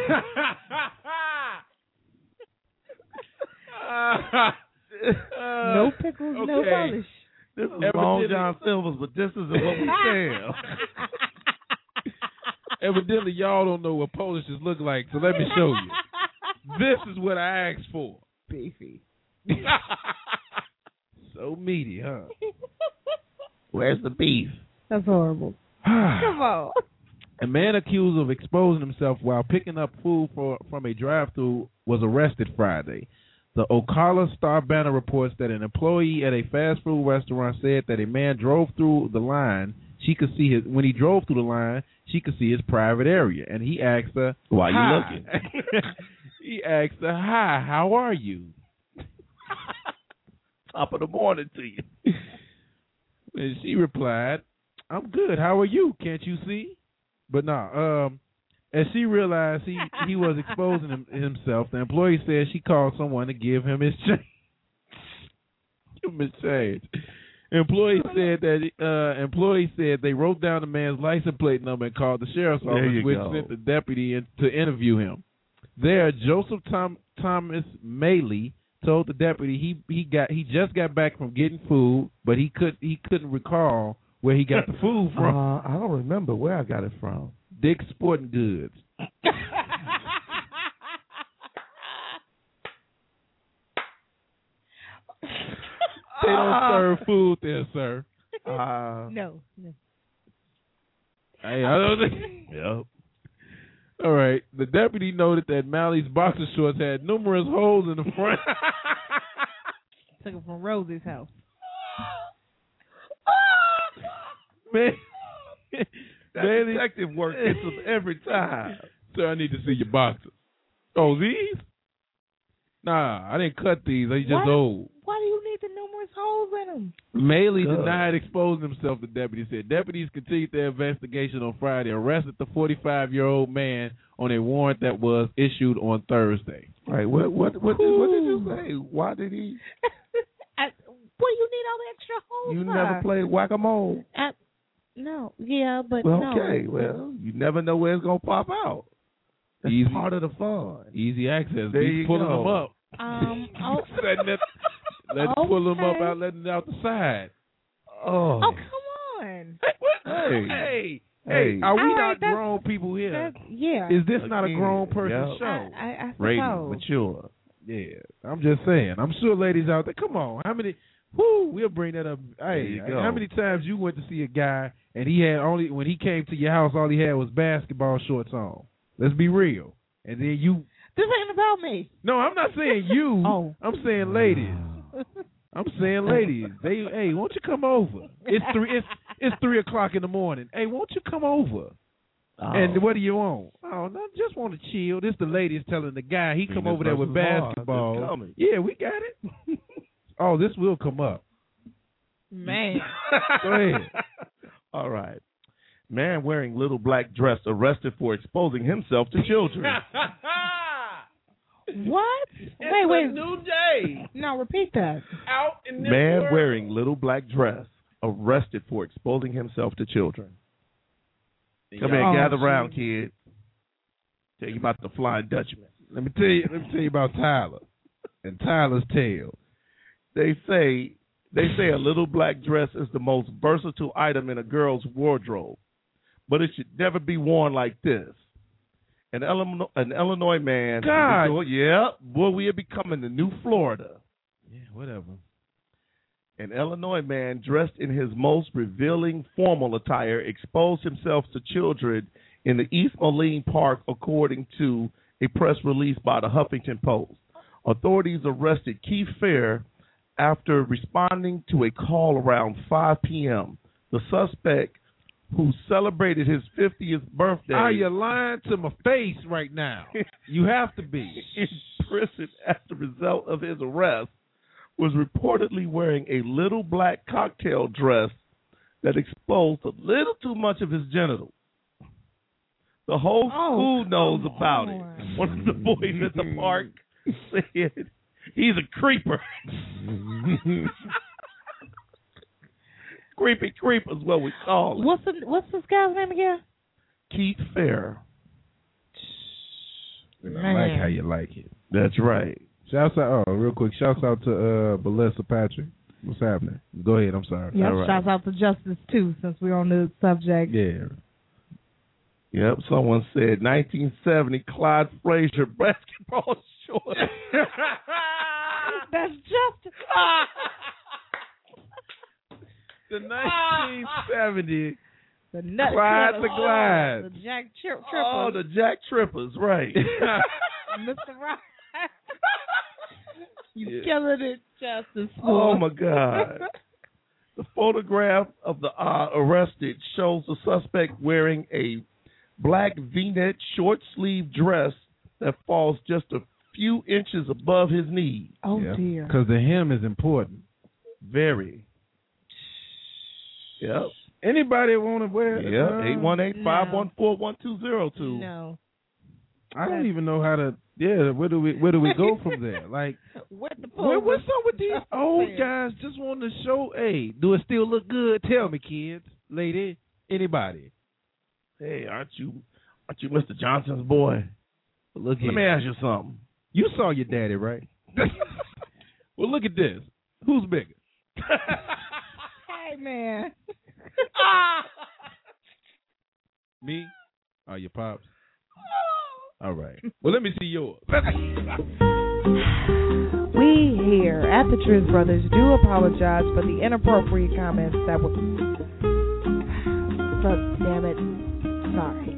Speaker 2: No pickles, no
Speaker 4: okay.
Speaker 2: Polish.
Speaker 3: This is Long John Silver's, but this isn't what we sell.
Speaker 4: Evidently, y'all don't know what Polishes look like, so let me show you. This is what I asked for.
Speaker 2: Beefy.
Speaker 4: So meaty, huh?
Speaker 3: Where's the beef?
Speaker 2: That's horrible. Come on.
Speaker 4: A man accused of exposing himself while picking up food for, from a drive-thru was arrested Friday. The Ocala Star-Banner reports that an employee at a fast food restaurant said that a man drove through the line. She could see his when he drove through the line. She could see his private area, and he asked her,
Speaker 3: "Why you
Speaker 4: Hi.
Speaker 3: looking?"
Speaker 4: He asked her, "Hi, how are you?"
Speaker 3: Top of the morning to you.
Speaker 4: And she replied, "I'm good. How are you? Can't you see?" But nah, um, as she realized he, he was exposing him, himself, the employee said she called someone to give him his change. Give him his change. Employee said that uh, employee said they wrote down the man's license plate number and called the sheriff's
Speaker 3: There
Speaker 4: office,
Speaker 3: you
Speaker 4: which
Speaker 3: go.
Speaker 4: sent the deputy in to interview him. There, Joseph Tom, Thomas Maley told the deputy he he got he just got back from getting food, but he could he couldn't recall where he got the food from.
Speaker 3: Uh, I don't remember where I got it from.
Speaker 4: Dick's Sporting Goods. They don't serve food there, sir.
Speaker 3: Uh,
Speaker 2: No. no.
Speaker 4: Hey, I don't think.
Speaker 3: Yep.
Speaker 4: All right. The deputy noted that Mally's boxer shorts had numerous holes in the front.
Speaker 2: Took it from Rosie's house.
Speaker 4: Man,
Speaker 3: That
Speaker 4: Bailey-
Speaker 3: detective work gets us every time.
Speaker 4: Sir, I need to see your boxers. Oh, these? Nah, I didn't cut these. They just
Speaker 2: What?
Speaker 4: old.
Speaker 2: Why do you need the numerous holes in them?
Speaker 4: Maley
Speaker 3: Good.
Speaker 4: denied exposing himself, the deputy said. Deputies continued their investigation on Friday, arrested the forty-five-year-old man on a warrant that was issued on Thursday.
Speaker 3: Right. What what what did, what did you say? Why did he?
Speaker 2: I, what do you need all the extra holes
Speaker 3: You
Speaker 2: for?
Speaker 3: never played whack-a-mole.
Speaker 2: I, no. Yeah, but
Speaker 3: Well,
Speaker 2: no.
Speaker 3: okay. Well, you never know where it's gonna pop out. That's
Speaker 4: Easy.
Speaker 3: part of the fun.
Speaker 4: Easy access.
Speaker 3: There
Speaker 4: He's
Speaker 3: you
Speaker 4: pulling
Speaker 3: go.
Speaker 4: them up.
Speaker 2: Um. Oh,
Speaker 4: letting it, letting pull them up
Speaker 2: Okay.
Speaker 4: out, letting it out the side.
Speaker 3: Oh.
Speaker 2: oh, come on.
Speaker 3: Hey.
Speaker 4: Hey,
Speaker 3: Hey.
Speaker 4: are we
Speaker 2: All
Speaker 4: not
Speaker 2: right, that's-
Speaker 4: grown people here?
Speaker 2: That's, yeah.
Speaker 4: Is this not a
Speaker 3: Again,
Speaker 4: grown person
Speaker 3: yep.
Speaker 4: show?
Speaker 2: I, I, I
Speaker 3: Rated,
Speaker 2: suppose.
Speaker 3: mature.
Speaker 4: Yeah, I'm just saying. I'm sure ladies out there, come on. How many? Whoo, we'll bring that up. Hey,
Speaker 3: you go.
Speaker 4: how many times you went to see a guy and he had only when he came to your house, all he had was basketball shorts on. Let's be real. And then you.
Speaker 2: This ain't about me.
Speaker 4: No, I'm not saying you.
Speaker 2: Oh.
Speaker 4: I'm saying ladies. I'm saying ladies. They, hey, won't you come over? It's three. It's it's three o'clock in the morning. Hey, won't you come over?
Speaker 3: Oh.
Speaker 4: And what do you want? Oh, no, just want to chill. This the ladies telling the guy he come
Speaker 3: Venus
Speaker 4: over there with
Speaker 3: versus Mars.
Speaker 4: basketball.
Speaker 3: It's coming.
Speaker 4: Yeah, we got it. Oh, this will come up.
Speaker 2: Man.
Speaker 4: Go ahead.
Speaker 3: All right. Man wearing little black dress arrested for exposing himself to children.
Speaker 2: What? wait, wait.
Speaker 4: new day.
Speaker 2: No, repeat that.
Speaker 4: Out in this
Speaker 3: Man
Speaker 4: world.
Speaker 3: wearing little black dress arrested for exposing himself to children. Come here,
Speaker 2: Oh,
Speaker 3: gather round, kid. Tell you about the Flying Dutchman.
Speaker 4: Let me tell you. Let me tell you about Tyler and Tyler's tale.
Speaker 3: They say they say a little black dress is the most versatile item in a girl's wardrobe, but it should never be worn like this. An Illinois, an Illinois man.
Speaker 4: God.
Speaker 3: Yeah, boy, we are becoming the new Florida.
Speaker 4: Yeah, whatever.
Speaker 3: An Illinois man dressed in his most revealing formal attire exposed himself to children in the East Moline Park, according to a press release by the Huffington Post. Authorities arrested Keith Fair after responding to a call around five p.m. The suspect, who celebrated his fiftieth birthday.
Speaker 4: Are you lying to my face right now? You have to be.
Speaker 3: In prison as a result of his arrest, was reportedly wearing a little black cocktail dress that exposed a little too much of his genitals. The whole school
Speaker 2: oh,
Speaker 3: knows about it. One of the boys at the park said, he's a creeper. Creepy creeper is what we call it.
Speaker 2: What's the, what's this guy's name again?
Speaker 3: Keith Fair.
Speaker 4: And I like how you like it.
Speaker 3: That's right.
Speaker 4: Shouts out, oh, real quick, shouts out to uh, Melissa Patrick. What's happening? Go ahead, I'm sorry.
Speaker 2: Yep,
Speaker 3: right.
Speaker 2: shouts out to Justice, too, since we're on the subject.
Speaker 4: Yeah.
Speaker 3: Yep, someone said nineteen seventy Clyde Frazier basketball shorts.
Speaker 2: That's just...
Speaker 4: The nineteen seventy
Speaker 2: The nut
Speaker 4: Clyde
Speaker 2: Trippers.
Speaker 4: the Glide.
Speaker 2: The Jack Tri- Trippers.
Speaker 3: Oh, the Jack Trippers, right.
Speaker 2: Mister Right. You
Speaker 3: Yeah.
Speaker 2: killing it, Justice.
Speaker 3: Oh, my God. The photograph of the uh, arrested shows the suspect wearing a black V-neck short-sleeve dress that falls just a few inches above his knees.
Speaker 2: Oh, yeah. Dear.
Speaker 4: Because the hem is important.
Speaker 3: Very. Yep.
Speaker 4: Anybody want to wear it?
Speaker 3: Yep. eight one eight, five one four, one two zero two.
Speaker 2: No.
Speaker 4: I don't even know how to. Yeah, where do we where do we go from there? Like,
Speaker 2: what the
Speaker 4: where, what's up with these old guys just want to show? Hey, do it still look good? Tell me, kids, lady, anybody.
Speaker 3: Hey, aren't you aren't you Mister Johnson's boy?
Speaker 4: Look here.
Speaker 3: Let me ask you something.
Speaker 4: You saw your daddy, right? Well, look at this. Who's bigger?
Speaker 2: Hey, man.
Speaker 4: Me? Oh, your pops? All right. Well, let me see yours.
Speaker 2: We here at the Truth Brothers do apologize for the inappropriate comments that were... But, damn it. Sorry.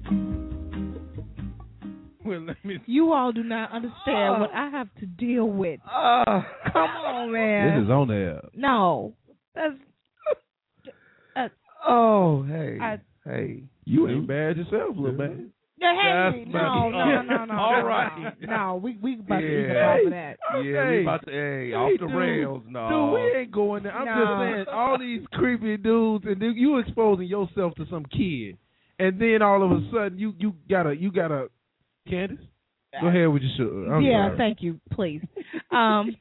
Speaker 4: Well, let me...
Speaker 2: You all do not understand uh, what I have to deal with.
Speaker 3: Uh,
Speaker 2: Come on, man.
Speaker 4: This is on the air.
Speaker 2: No. That's... Uh,
Speaker 3: oh, hey.
Speaker 2: I,
Speaker 3: hey.
Speaker 4: You ain't bad yourself, little man.
Speaker 2: Hey, no, no, no, no.
Speaker 3: All
Speaker 2: no,
Speaker 3: right.
Speaker 2: No, no, we we about
Speaker 3: yeah.
Speaker 2: to eat off of that.
Speaker 3: Yeah,
Speaker 4: hey.
Speaker 3: we about to, hey, off the
Speaker 4: dude,
Speaker 3: rails, no.
Speaker 4: Dude, we ain't going there. I'm
Speaker 2: no.
Speaker 4: just saying, all these creepy dudes, and then you exposing yourself to some kid, and then all of a sudden you you gotta you gotta, Candace, go ahead with your show. I'm
Speaker 2: yeah,
Speaker 4: sorry.
Speaker 2: thank you, please. Um,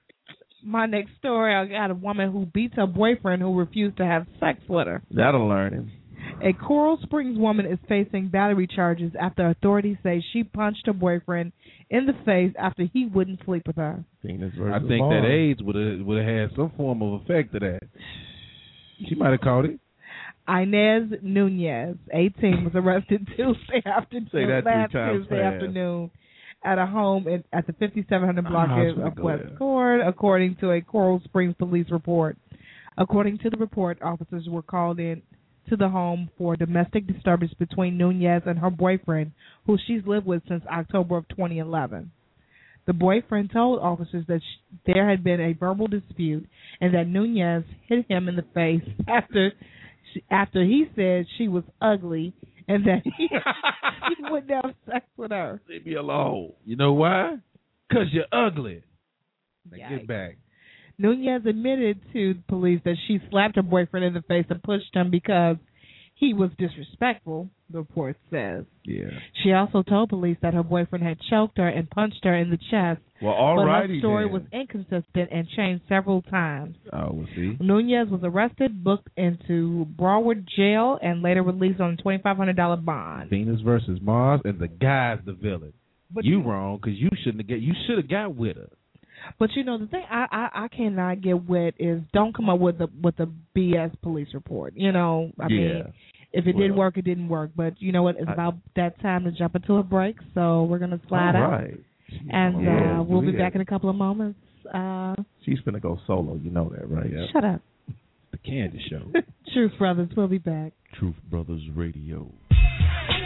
Speaker 2: my next story, I got a woman who beats her boyfriend who refused to have sex with her.
Speaker 3: That'll learn him.
Speaker 2: A Coral Springs woman is facing battery charges after authorities say she punched her boyfriend in the face after he wouldn't sleep with her.
Speaker 4: I think that AIDS would have would have had some form of effect to that. She might have caught it.
Speaker 2: Inez Nunez, eighteen, was arrested Tuesday afternoon.
Speaker 3: Say that
Speaker 2: last
Speaker 3: three times
Speaker 2: Tuesday
Speaker 3: fast.
Speaker 2: afternoon at a home in, at the fifty-seven hundred block
Speaker 4: Oh,
Speaker 2: of West Court, according to a Coral Springs police report. According to the report, officers were called in to the home for domestic disturbance between Nunez and her boyfriend, who she's lived with since October of twenty eleven. The boyfriend told officers that sh- there had been a verbal dispute and that Nunez hit him in the face after she, after he said she was ugly and that he, he wouldn't have sex with her.
Speaker 3: Leave me alone.
Speaker 4: You know why? Because you're ugly. Now
Speaker 2: Yikes.
Speaker 4: get back.
Speaker 2: Nunez admitted to police that she slapped her boyfriend in the face and pushed him because he was disrespectful, the report says.
Speaker 4: Yeah.
Speaker 2: She also told police that her boyfriend had choked her and punched her in the chest,
Speaker 3: Well, all
Speaker 2: but
Speaker 3: righty
Speaker 2: her story
Speaker 3: then.
Speaker 2: was inconsistent and changed several times.
Speaker 4: Oh, we'll see.
Speaker 2: Nunez was arrested, booked into Broward Jail, and later released on a twenty-five hundred dollars bond.
Speaker 4: Venus versus Mars, and the guy's the villain.
Speaker 2: But
Speaker 4: you wrong because you shouldn't have get. You should have got with her.
Speaker 2: But you know the thing I, I, I cannot get with is don't come up with a with a B S police report. You know, I
Speaker 4: Yeah.
Speaker 2: mean, if it
Speaker 3: Well,
Speaker 2: didn't work, it didn't work. But you know what? It's
Speaker 3: I,
Speaker 2: about that time to jump into a break. So we're gonna slide
Speaker 3: all
Speaker 2: out,
Speaker 3: right.
Speaker 2: and
Speaker 3: Yeah,
Speaker 2: uh, we'll be
Speaker 3: yeah.
Speaker 2: back in a couple of moments. Uh,
Speaker 3: She's finna go solo. You know that, right?
Speaker 2: Shut up,
Speaker 4: The Candy Show.
Speaker 2: Truth Brothers. We'll be back.
Speaker 3: Truth Brothers Radio.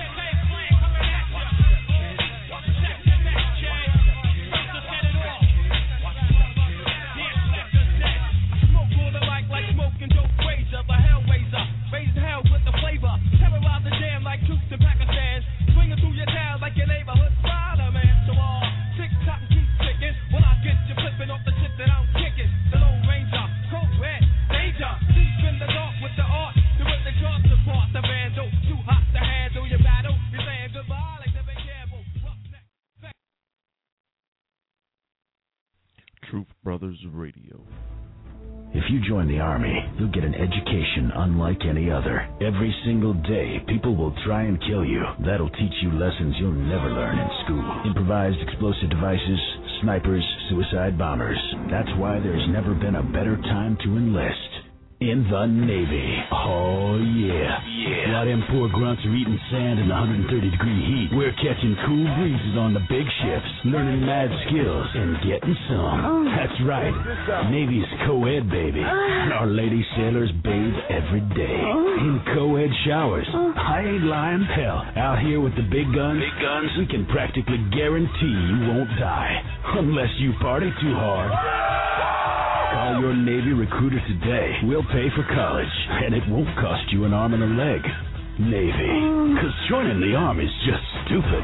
Speaker 10: If you join the Army, you'll get an education unlike any other. Every single day, people will try and kill you. That'll teach you lessons you'll never learn in school. Improvised explosive devices, snipers, suicide bombers. That's why there's never been a better time to enlist. In the Navy. Oh, yeah. Yeah. While them poor grunts are eating sand in the one hundred thirty degree heat, we're catching cool breezes on the big ships, learning mad skills, and getting some. Oh. That's right. Navy's co-ed, baby. Uh. Our lady sailors bathe every day. Uh. In co-ed showers. Uh. I ain't lying. Hell, out here with the big guns, big guns, we can practically guarantee you won't die. Unless you party too hard. Call your Navy recruiter today. We'll pay for college, and it won't cost you an arm and a leg. Navy. Because joining the Army is just stupid.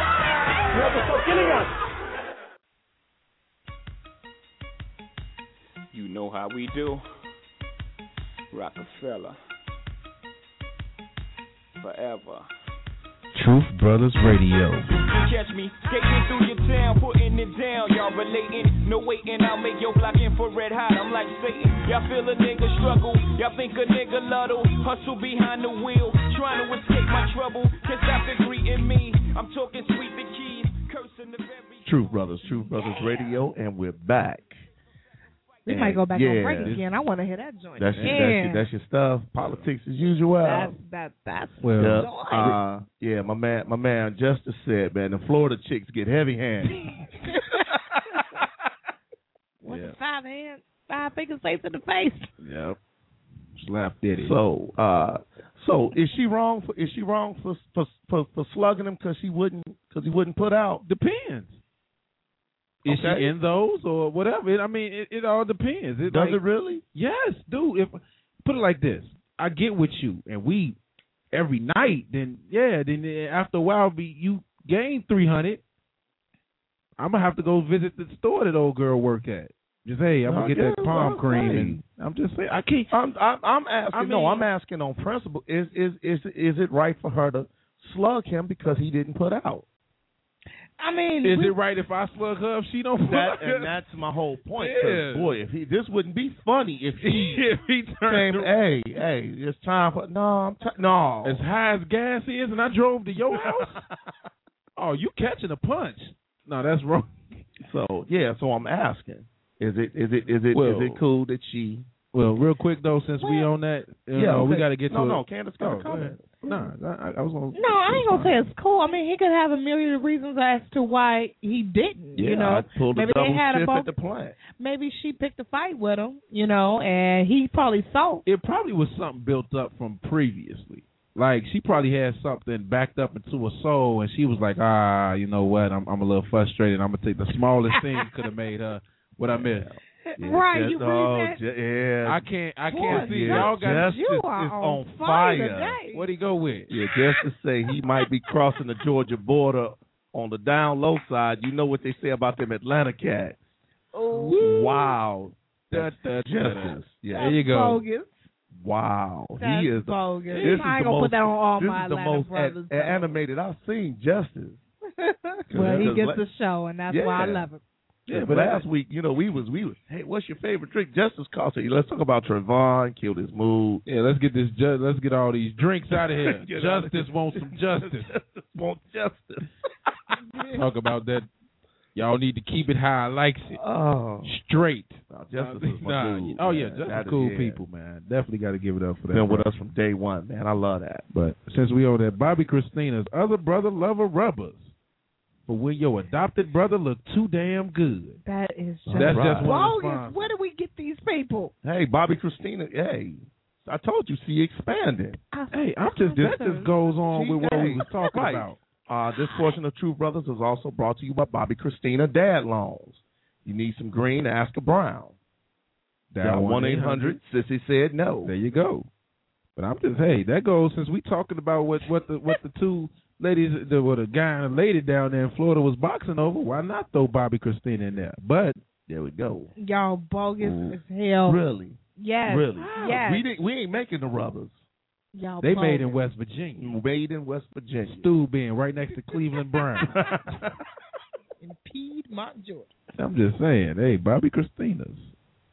Speaker 11: You know how we do. Rockefeller. Forever.
Speaker 4: Truth Brothers Radio.
Speaker 11: Catch me skating through your town, putting it down. Y'all relating, no waiting. I'll make your block infrared hot. I'm like Satan. Y'all feel a nigga struggle. Y'all think a nigga luddle. Hustle behind the wheel, trying to escape my trouble. Can't stop the greeting me. I'm talking sweet the keys, cursing the very.
Speaker 3: Truth Brothers, Truth Brothers Radio, and we're back.
Speaker 2: We
Speaker 3: and
Speaker 2: might go back
Speaker 3: yeah,
Speaker 2: on break again. I want to hear that joint.
Speaker 3: That's your,
Speaker 2: yeah.
Speaker 3: that's, your, that's your stuff. Politics as usual.
Speaker 2: That's that that's
Speaker 3: well. Yeah, uh, yeah, my man, my man Justice said, man, the Florida chicks get heavy handed.
Speaker 2: What's yeah. five hands, five fingers, face in the face?
Speaker 3: Yep.
Speaker 4: Slap Diddy.
Speaker 3: So, uh, so is she wrong? For, is she wrong for for for, for slugging him because she wouldn't because he wouldn't put out?
Speaker 4: Depends. Is okay. she in those or whatever? It, I mean, it, it all depends. It,
Speaker 3: Does
Speaker 4: like,
Speaker 3: it really?
Speaker 4: Yes, dude. If put it like this, I get with you, and we every night. Then yeah, then after a while, be you gain three hundred. I'm gonna have to go visit the store that old girl worked at. Just hey, I'm gonna get that palm okay. cream, and I'm just saying I can't.
Speaker 3: I'm I'm, I'm asking. I mean, no, I'm asking on principle. Is is is is it right for her to slug him because he didn't put out?
Speaker 2: I mean,
Speaker 4: is
Speaker 2: we,
Speaker 4: it right if I slug her if she don't put
Speaker 3: that?
Speaker 4: out?
Speaker 3: And that's my whole point.
Speaker 4: Yeah.
Speaker 3: Boy, if he this wouldn't be funny if he
Speaker 4: if he turned.
Speaker 3: Came, hey, hey, it's time for no. I'm t- no.
Speaker 4: As high as gas is, and I drove to your house. Oh, you catching a punch? No, that's wrong.
Speaker 3: So yeah, so I'm asking. Is it is it is it well, is it cool that she?
Speaker 4: Well, real quick though, since well, we on that, uh,
Speaker 3: yeah, okay.
Speaker 4: we got to get
Speaker 3: no,
Speaker 4: to.
Speaker 3: No,
Speaker 4: no,
Speaker 3: Candace got a comment.
Speaker 4: No, I, I was gonna.
Speaker 2: No, I ain't gonna say it's cool. I mean, he could have a myriad of reasons as to why he didn't.
Speaker 3: Yeah,
Speaker 2: you know,
Speaker 3: I pulled
Speaker 2: maybe
Speaker 3: a double
Speaker 2: they had
Speaker 3: shift
Speaker 2: a
Speaker 3: at the plant.
Speaker 2: Maybe she picked a fight with him, you know, and he probably saw.
Speaker 4: It probably was something built up from previously. Like she probably had something backed up into her soul, and she was like, ah, you know what? I'm I'm a little frustrated. I'm gonna take the smallest thing could have made her what I missed.
Speaker 2: Yeah, right, you
Speaker 3: oh,
Speaker 2: that?
Speaker 3: Yeah.
Speaker 4: I can't. I can't
Speaker 2: Boy,
Speaker 4: see.
Speaker 3: Yeah,
Speaker 4: Y'all got
Speaker 3: Justice
Speaker 2: you are
Speaker 3: is
Speaker 2: on,
Speaker 3: on
Speaker 2: fire.
Speaker 3: fire.
Speaker 2: Today.
Speaker 4: What'd he go with?
Speaker 3: Yeah, just to say he might be crossing the Georgia border on the down low side. You know what they say about them Atlanta cats?
Speaker 2: Ooh.
Speaker 3: Wow.
Speaker 4: That's
Speaker 3: Justice. Yeah,
Speaker 2: That's
Speaker 4: there you go.
Speaker 2: Bogus.
Speaker 3: Wow.
Speaker 2: That's
Speaker 3: he is.
Speaker 2: bogus.
Speaker 3: This
Speaker 2: I
Speaker 3: is
Speaker 2: ain't
Speaker 3: the
Speaker 2: gonna
Speaker 3: most,
Speaker 2: put that on all
Speaker 3: this
Speaker 2: my
Speaker 3: is the
Speaker 2: Atlanta
Speaker 3: most
Speaker 2: brothers.
Speaker 3: a- animated I've seen Justice.
Speaker 2: Well, he gets the show, and that's
Speaker 3: yeah.
Speaker 2: why I love it.
Speaker 3: Yeah, but last week, you know, we was we was. Hey, what's your favorite drink? Justice called. So let's talk about Trayvon. Killed his mood.
Speaker 4: Yeah, let's get this. Ju- let's get all these drinks out of here. Justice
Speaker 3: of
Speaker 4: wants some justice.
Speaker 3: Justice wants justice.
Speaker 4: Talk about that. Y'all need to keep it how I likes it.
Speaker 3: Oh,
Speaker 4: straight.
Speaker 3: No, Justice is my
Speaker 4: nah,
Speaker 3: dude,
Speaker 4: oh yeah,
Speaker 3: man.
Speaker 4: Justice
Speaker 3: that
Speaker 4: cool
Speaker 3: is,
Speaker 4: people, man. Definitely got to give it up for that.
Speaker 3: Been with
Speaker 4: bro.
Speaker 3: us from day one, man. I love that.
Speaker 4: But since we on that, Bobby Christina's other brother lover rubbers. But when your adopted brother look too damn good.
Speaker 2: That is just
Speaker 4: That's
Speaker 3: right.
Speaker 4: just one
Speaker 2: bogus. Where do we get these people?
Speaker 3: Hey, Bobby Christina. Hey, I told you, she expanded.
Speaker 4: Hey, I'm just that just goes on
Speaker 3: she,
Speaker 4: with what
Speaker 3: hey,
Speaker 4: we was talking
Speaker 3: right.
Speaker 4: about.
Speaker 3: Uh, this portion of True Brothers is also brought to you by Bobby Christina Dad Loans. You need some green, ask a Brown. Dial one eight hundred Sissy said no.
Speaker 4: There you go. But I'm just hey, that goes since we talking about what what the what the two ladies, the what a guy and a lady down there in Florida was boxing over. Why not throw Bobby Christina in there? But there we go.
Speaker 2: Y'all bogus Ooh. as hell.
Speaker 3: Really?
Speaker 2: Yes.
Speaker 3: Really?
Speaker 2: Yes.
Speaker 3: We didn't. We ain't making the rubbers.
Speaker 2: Y'all
Speaker 4: they
Speaker 2: bogus.
Speaker 4: made in West Virginia.
Speaker 3: Made in West Virginia.
Speaker 4: Stu being right next to Cleveland Brown.
Speaker 2: In Piedmont, Georgia.
Speaker 4: I'm just saying, hey, Bobby Christina's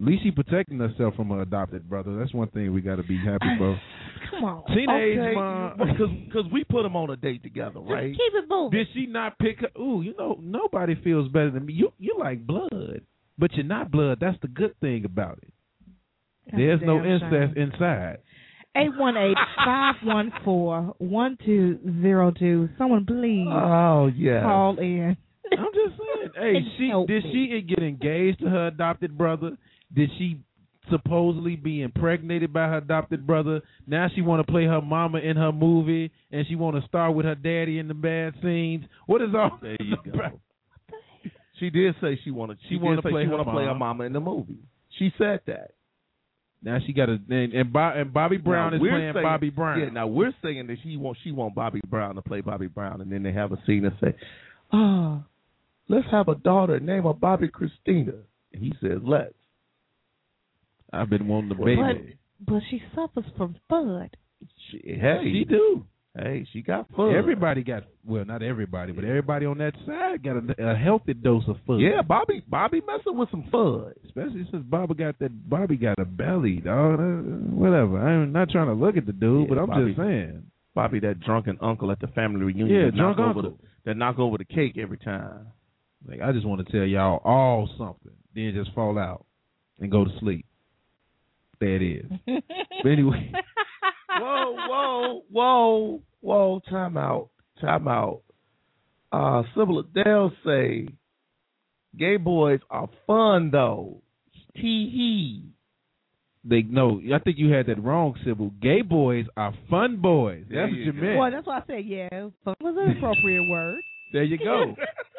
Speaker 4: least she protecting herself from her adopted brother. That's one thing we got to be happy for.
Speaker 2: Come on.
Speaker 3: Teenage
Speaker 2: okay.
Speaker 3: mom, because we put them on a date together, right?
Speaker 2: Just keep it moving.
Speaker 4: Did she not pick her? Ooh, you know, nobody feels better than me. You you like blood, but you're not blood. That's the good thing about it.
Speaker 2: That's
Speaker 4: There's no
Speaker 2: damn
Speaker 4: incest
Speaker 2: shame.
Speaker 4: inside.
Speaker 2: eight one eight, five one four, one two zero two. Someone please
Speaker 3: Oh, yeah.
Speaker 2: call in.
Speaker 4: I'm just saying. Hey,
Speaker 2: And
Speaker 4: she
Speaker 2: help
Speaker 4: did
Speaker 2: me.
Speaker 4: she get engaged to her adopted brother? Did she supposedly be impregnated by her adopted brother? Now she want to play her mama in her movie, and she want to star with her daddy in the bad scenes. What is all?
Speaker 3: There you go. She did say she wanted. She,
Speaker 4: She
Speaker 3: did
Speaker 4: wanna
Speaker 3: say
Speaker 4: play
Speaker 3: she
Speaker 4: her
Speaker 3: want to play her
Speaker 4: mom.
Speaker 3: mama in the movie. She said that.
Speaker 4: Now she got a and and, Bo, and Bobby Brown
Speaker 3: Now,
Speaker 4: is
Speaker 3: we're
Speaker 4: playing
Speaker 3: saying-
Speaker 4: Bobby Brown.
Speaker 3: Yeah. Now we're saying that she want she want Bobby Brown to play Bobby Brown, and then they have a scene and say, "Ah, let's have a daughter named her Bobby Christina." And he says, "Let's."
Speaker 4: I've been wanting the
Speaker 2: But,
Speaker 4: baby.
Speaker 2: but she suffers from FUD.
Speaker 3: She, hey,
Speaker 4: She do.
Speaker 3: Hey, she got fun.
Speaker 4: Everybody got well, not everybody, but everybody on that side got a, a healthy dose of fun.
Speaker 3: Yeah, Bobby. Bobby messing with some fun.
Speaker 4: Especially since Bobby got that. Bobby got a belly, dog. Uh, whatever. I'm not trying to look at the dude,
Speaker 3: Yeah,
Speaker 4: but I'm
Speaker 3: Bobby.
Speaker 4: just saying.
Speaker 3: Bobby, that drunken uncle at the family reunion.
Speaker 4: Yeah,
Speaker 3: that knock
Speaker 4: drunk
Speaker 3: over
Speaker 4: uncle.
Speaker 3: the, that knock over the cake every time.
Speaker 4: Like I just want to tell y'all all something, then just fall out and go to sleep. There it is. But anyway.
Speaker 3: Whoa, whoa, whoa, whoa! Time out, time out. Uh, Sybil Adele say, "Gay boys are fun though." Tee hee.
Speaker 4: They no, I think you had that wrong, Sybil. Gay boys are fun boys.
Speaker 3: There
Speaker 4: That's
Speaker 3: you
Speaker 4: what you
Speaker 3: go.
Speaker 4: meant.
Speaker 2: Well, that's why I said, yeah, fun was an appropriate word.
Speaker 4: There you go.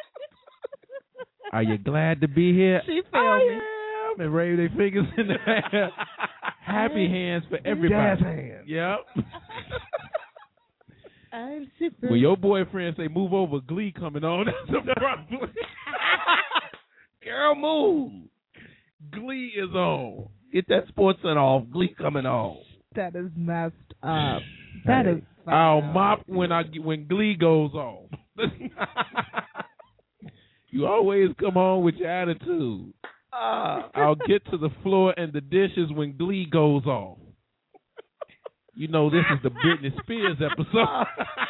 Speaker 4: Are you glad to be here?
Speaker 2: She
Speaker 4: I
Speaker 2: felt me.
Speaker 4: am. And wave their fingers in the air. Happy hands for everybody.
Speaker 3: Jazz hands.
Speaker 4: Yep.
Speaker 2: I'm super.
Speaker 4: When your boyfriend say move over, Glee coming on, that's a problem.
Speaker 3: Girl, move.
Speaker 4: Glee is on.
Speaker 3: Get that sports center off. Glee coming on.
Speaker 2: That is messed up. That
Speaker 3: Hey,
Speaker 2: is.
Speaker 4: I'll mop when I when Glee goes on. You always come on with your attitude.
Speaker 3: Uh,
Speaker 4: I'll get to the floor and the dishes when Glee goes on. You know this is the Britney Spears episode.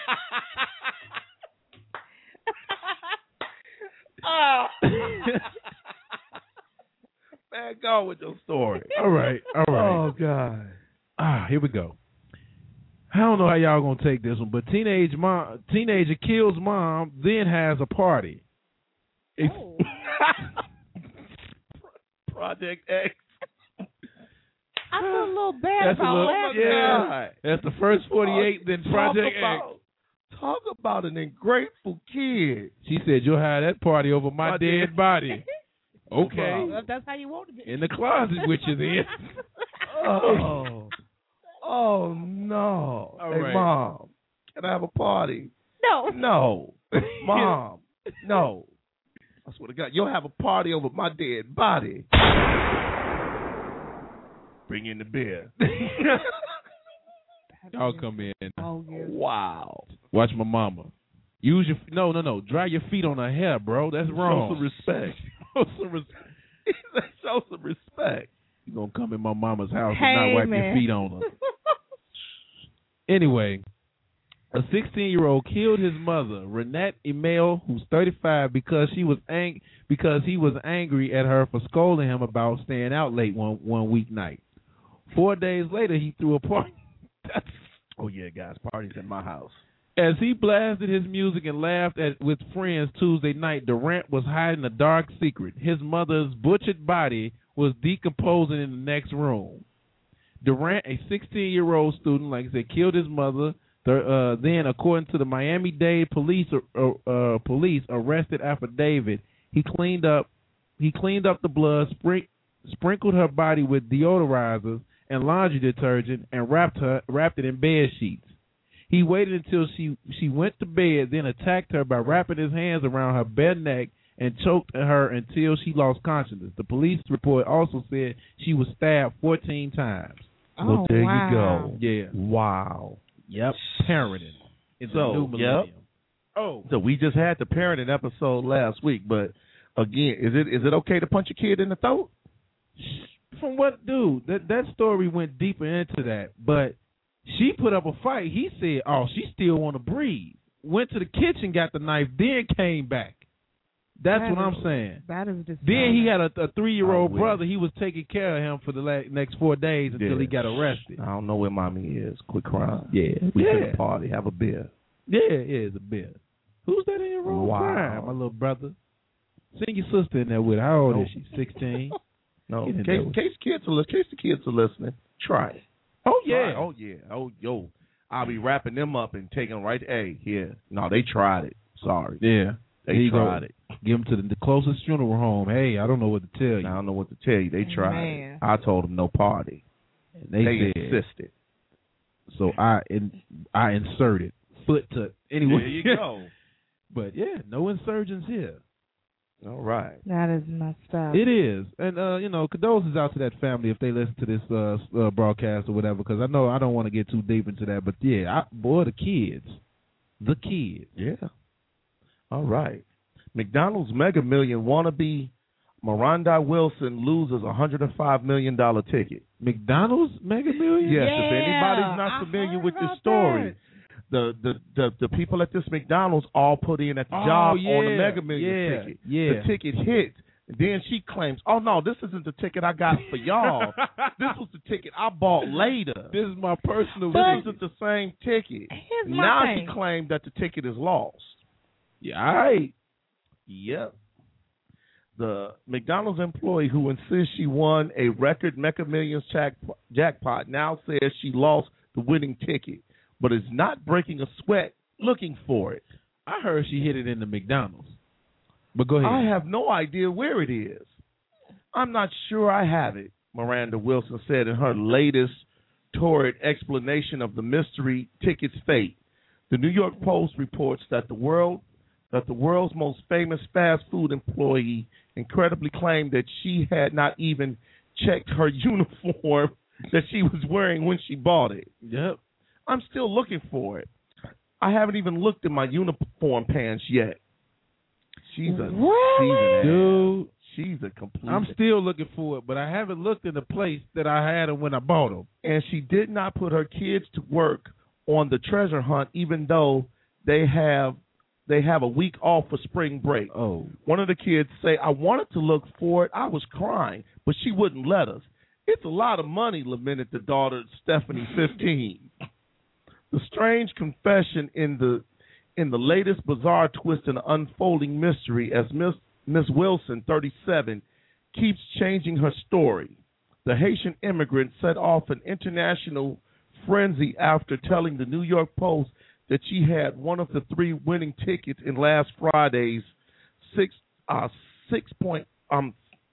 Speaker 3: Man, go with your story.
Speaker 4: All right, all right.
Speaker 3: Oh God.
Speaker 4: Ah, here we go. I don't know how y'all gonna take this one, but teenage mom, teenager kills mom, then has a party.
Speaker 2: Oh.
Speaker 3: Project X.
Speaker 2: I feel a little bad
Speaker 4: That's a
Speaker 2: about
Speaker 4: little,
Speaker 2: that.
Speaker 4: yeah. That's the first forty-eight, then Project
Speaker 3: talk about,
Speaker 4: X.
Speaker 3: Talk about an ungrateful kid.
Speaker 4: She said you'll have that party over my,
Speaker 3: My
Speaker 4: dead
Speaker 3: dead-
Speaker 4: body. Okay,
Speaker 2: Well, if that's how you want to be.
Speaker 4: in the closet, which is in.
Speaker 3: Oh. Oh no.
Speaker 4: All
Speaker 3: hey
Speaker 4: right.
Speaker 3: Mom, can I have a party?
Speaker 2: No.
Speaker 3: No. Mom, no. I swear to God, you'll have a party over my dead body. Bring in the beer.
Speaker 4: Y'all come in.
Speaker 2: Oh, yeah.
Speaker 3: Wow.
Speaker 4: Watch my mama. Use your no, no, no. Dry your feet on her hair, bro. That's wrong.
Speaker 3: Show some respect.
Speaker 4: Show some respect.
Speaker 3: Show some respect.
Speaker 4: You gonna come in my mama's house
Speaker 2: Hey,
Speaker 4: and not wipe
Speaker 2: man.
Speaker 4: your feet on her. Anyway, a sixteen-year-old killed his mother, Renette Emile, who's thirty-five, because she was ang- because he was angry at her for scolding him about staying out late one one weeknight. Four days later, he threw a party.
Speaker 3: Oh yeah, guys, parties in my house.
Speaker 4: As he blasted his music and laughed at with friends Tuesday night, Durant was hiding a dark secret. His mother's butchered body was decomposing in the next room. Durant, a sixteen-year-old student, like I said, killed his mother. Uh, then, according to the Miami-Dade police, uh, uh, police arrested affidavit, he cleaned up, he cleaned up the blood, sprink, sprinkled her body with deodorizers and laundry detergent, and wrapped her, wrapped it in bed sheets. He waited until she she went to bed, then attacked her by wrapping his hands around her bare neck and choked her until she lost consciousness. The police report also said she was stabbed fourteen times.
Speaker 2: Oh,
Speaker 3: well, there
Speaker 2: wow.
Speaker 3: you go.
Speaker 4: Yeah.
Speaker 3: Wow.
Speaker 4: Yep. Parenting. It's
Speaker 3: So,
Speaker 4: a new millennium.
Speaker 3: yep.
Speaker 4: Oh.
Speaker 3: So we just had the parenting episode last week, but again, is it is it okay to punch a kid in the throat?
Speaker 4: from what, dude, that that story went deeper into that. But she put up a fight. He said, "Oh, she still want to breathe." Went to the kitchen, got the knife, then came back. That's
Speaker 2: That
Speaker 4: what
Speaker 2: is-
Speaker 4: I'm saying.
Speaker 2: That is disgusting.
Speaker 4: Then he had a, a three-year-old
Speaker 3: I wish.
Speaker 4: brother. He was taking care of him for the la- next four days until
Speaker 3: Yeah.
Speaker 4: he got arrested.
Speaker 3: I don't know where mommy is. Quit crying.
Speaker 4: Yeah,
Speaker 3: We
Speaker 4: yeah.
Speaker 3: finna party. Have a beer.
Speaker 4: Yeah, yeah, it's a bit. Who's that in your room?
Speaker 3: Wow.
Speaker 4: Crying? My little brother. Send your sister in there with her. How old
Speaker 3: No.
Speaker 4: is she? Sixteen.
Speaker 3: No,
Speaker 4: Get
Speaker 3: in
Speaker 4: in
Speaker 3: case,
Speaker 4: there with-
Speaker 3: case kids are li- case the kids are listening, try it.
Speaker 4: Oh
Speaker 3: Try
Speaker 4: yeah.
Speaker 3: it. Oh yeah. Oh yo, I'll be wrapping them up and taking them right. Hey, here. No, they tried it. Sorry.
Speaker 4: Yeah.
Speaker 3: They
Speaker 4: Here you
Speaker 3: tried
Speaker 4: go.
Speaker 3: it.
Speaker 4: Give them to the, the closest funeral home. Hey, I don't know what to tell you.
Speaker 3: I don't know what to tell you. They tried
Speaker 2: Man.
Speaker 3: it. I told them no party.
Speaker 4: And they,
Speaker 3: They
Speaker 4: said,
Speaker 3: insisted.
Speaker 4: So I in, I inserted foot to anyway.
Speaker 3: There you go.
Speaker 4: But yeah, no insurgents here.
Speaker 3: All right.
Speaker 2: That is messed up.
Speaker 4: It is, and uh, you know, condolences out to that family if they listen to this uh, s- uh, broadcast or whatever. Because I know I don't want to get too deep into that, but yeah, I, boy, the kids, the kids.
Speaker 3: Yeah. All right. McDonald's Mega Million wannabe Miranda Wilson loses a one hundred five million dollars ticket.
Speaker 4: McDonald's Mega Million?
Speaker 3: Yes,
Speaker 2: Yeah,
Speaker 3: if anybody's not
Speaker 2: I
Speaker 3: familiar
Speaker 2: heard
Speaker 3: with this
Speaker 2: about
Speaker 3: story, the, the, the, the people at this McDonald's all put in at the
Speaker 4: Oh,
Speaker 3: job
Speaker 4: yeah,
Speaker 3: on the Mega Million
Speaker 4: yeah,
Speaker 3: ticket.
Speaker 4: yeah.
Speaker 3: The ticket hit. Then she claims, oh, no, this isn't the ticket I got for y'all. This was the ticket I bought later.
Speaker 4: This is my personal.
Speaker 3: This isn't the same ticket.
Speaker 2: Here's my
Speaker 3: Now
Speaker 2: thing.
Speaker 3: she claimed that the ticket is lost.
Speaker 4: Yeah, all right.
Speaker 3: Yep. The McDonald's employee who insists she won a record Mega Millions jack, jackpot now says she lost the winning ticket, but is not breaking a sweat looking for it.
Speaker 4: I heard she hit it in the McDonald's. But go ahead.
Speaker 3: I have no idea where it is. I'm not sure I have it, Miranda Wilson said in her latest torrid explanation of the mystery ticket's fate. The New York Post reports that the world that the world's most famous fast food employee incredibly claimed that she had not even checked her uniform that she was wearing when she bought it.
Speaker 4: Yep.
Speaker 3: I'm still looking for it. I haven't even looked at my uniform pants yet. She's a she's an
Speaker 4: Dude,
Speaker 3: ass. She's a complete.
Speaker 4: I'm still looking for it, but I haven't looked in the place that I had them when I bought them.
Speaker 3: And she did not put her kids to work on the treasure hunt, even though they have they have a week off for spring break.
Speaker 4: Oh.
Speaker 3: One of the kids say, I wanted to look for it. I was crying, but she wouldn't let us. It's a lot of money, lamented the daughter, Stephanie, fifteen. The strange confession in the in the latest bizarre twist and unfolding mystery as Miss Miss Wilson, thirty-seven, keeps changing her story. The Haitian immigrant set off an international frenzy after telling the New York Post that she had one of the three winning tickets in last Friday's six uh six point um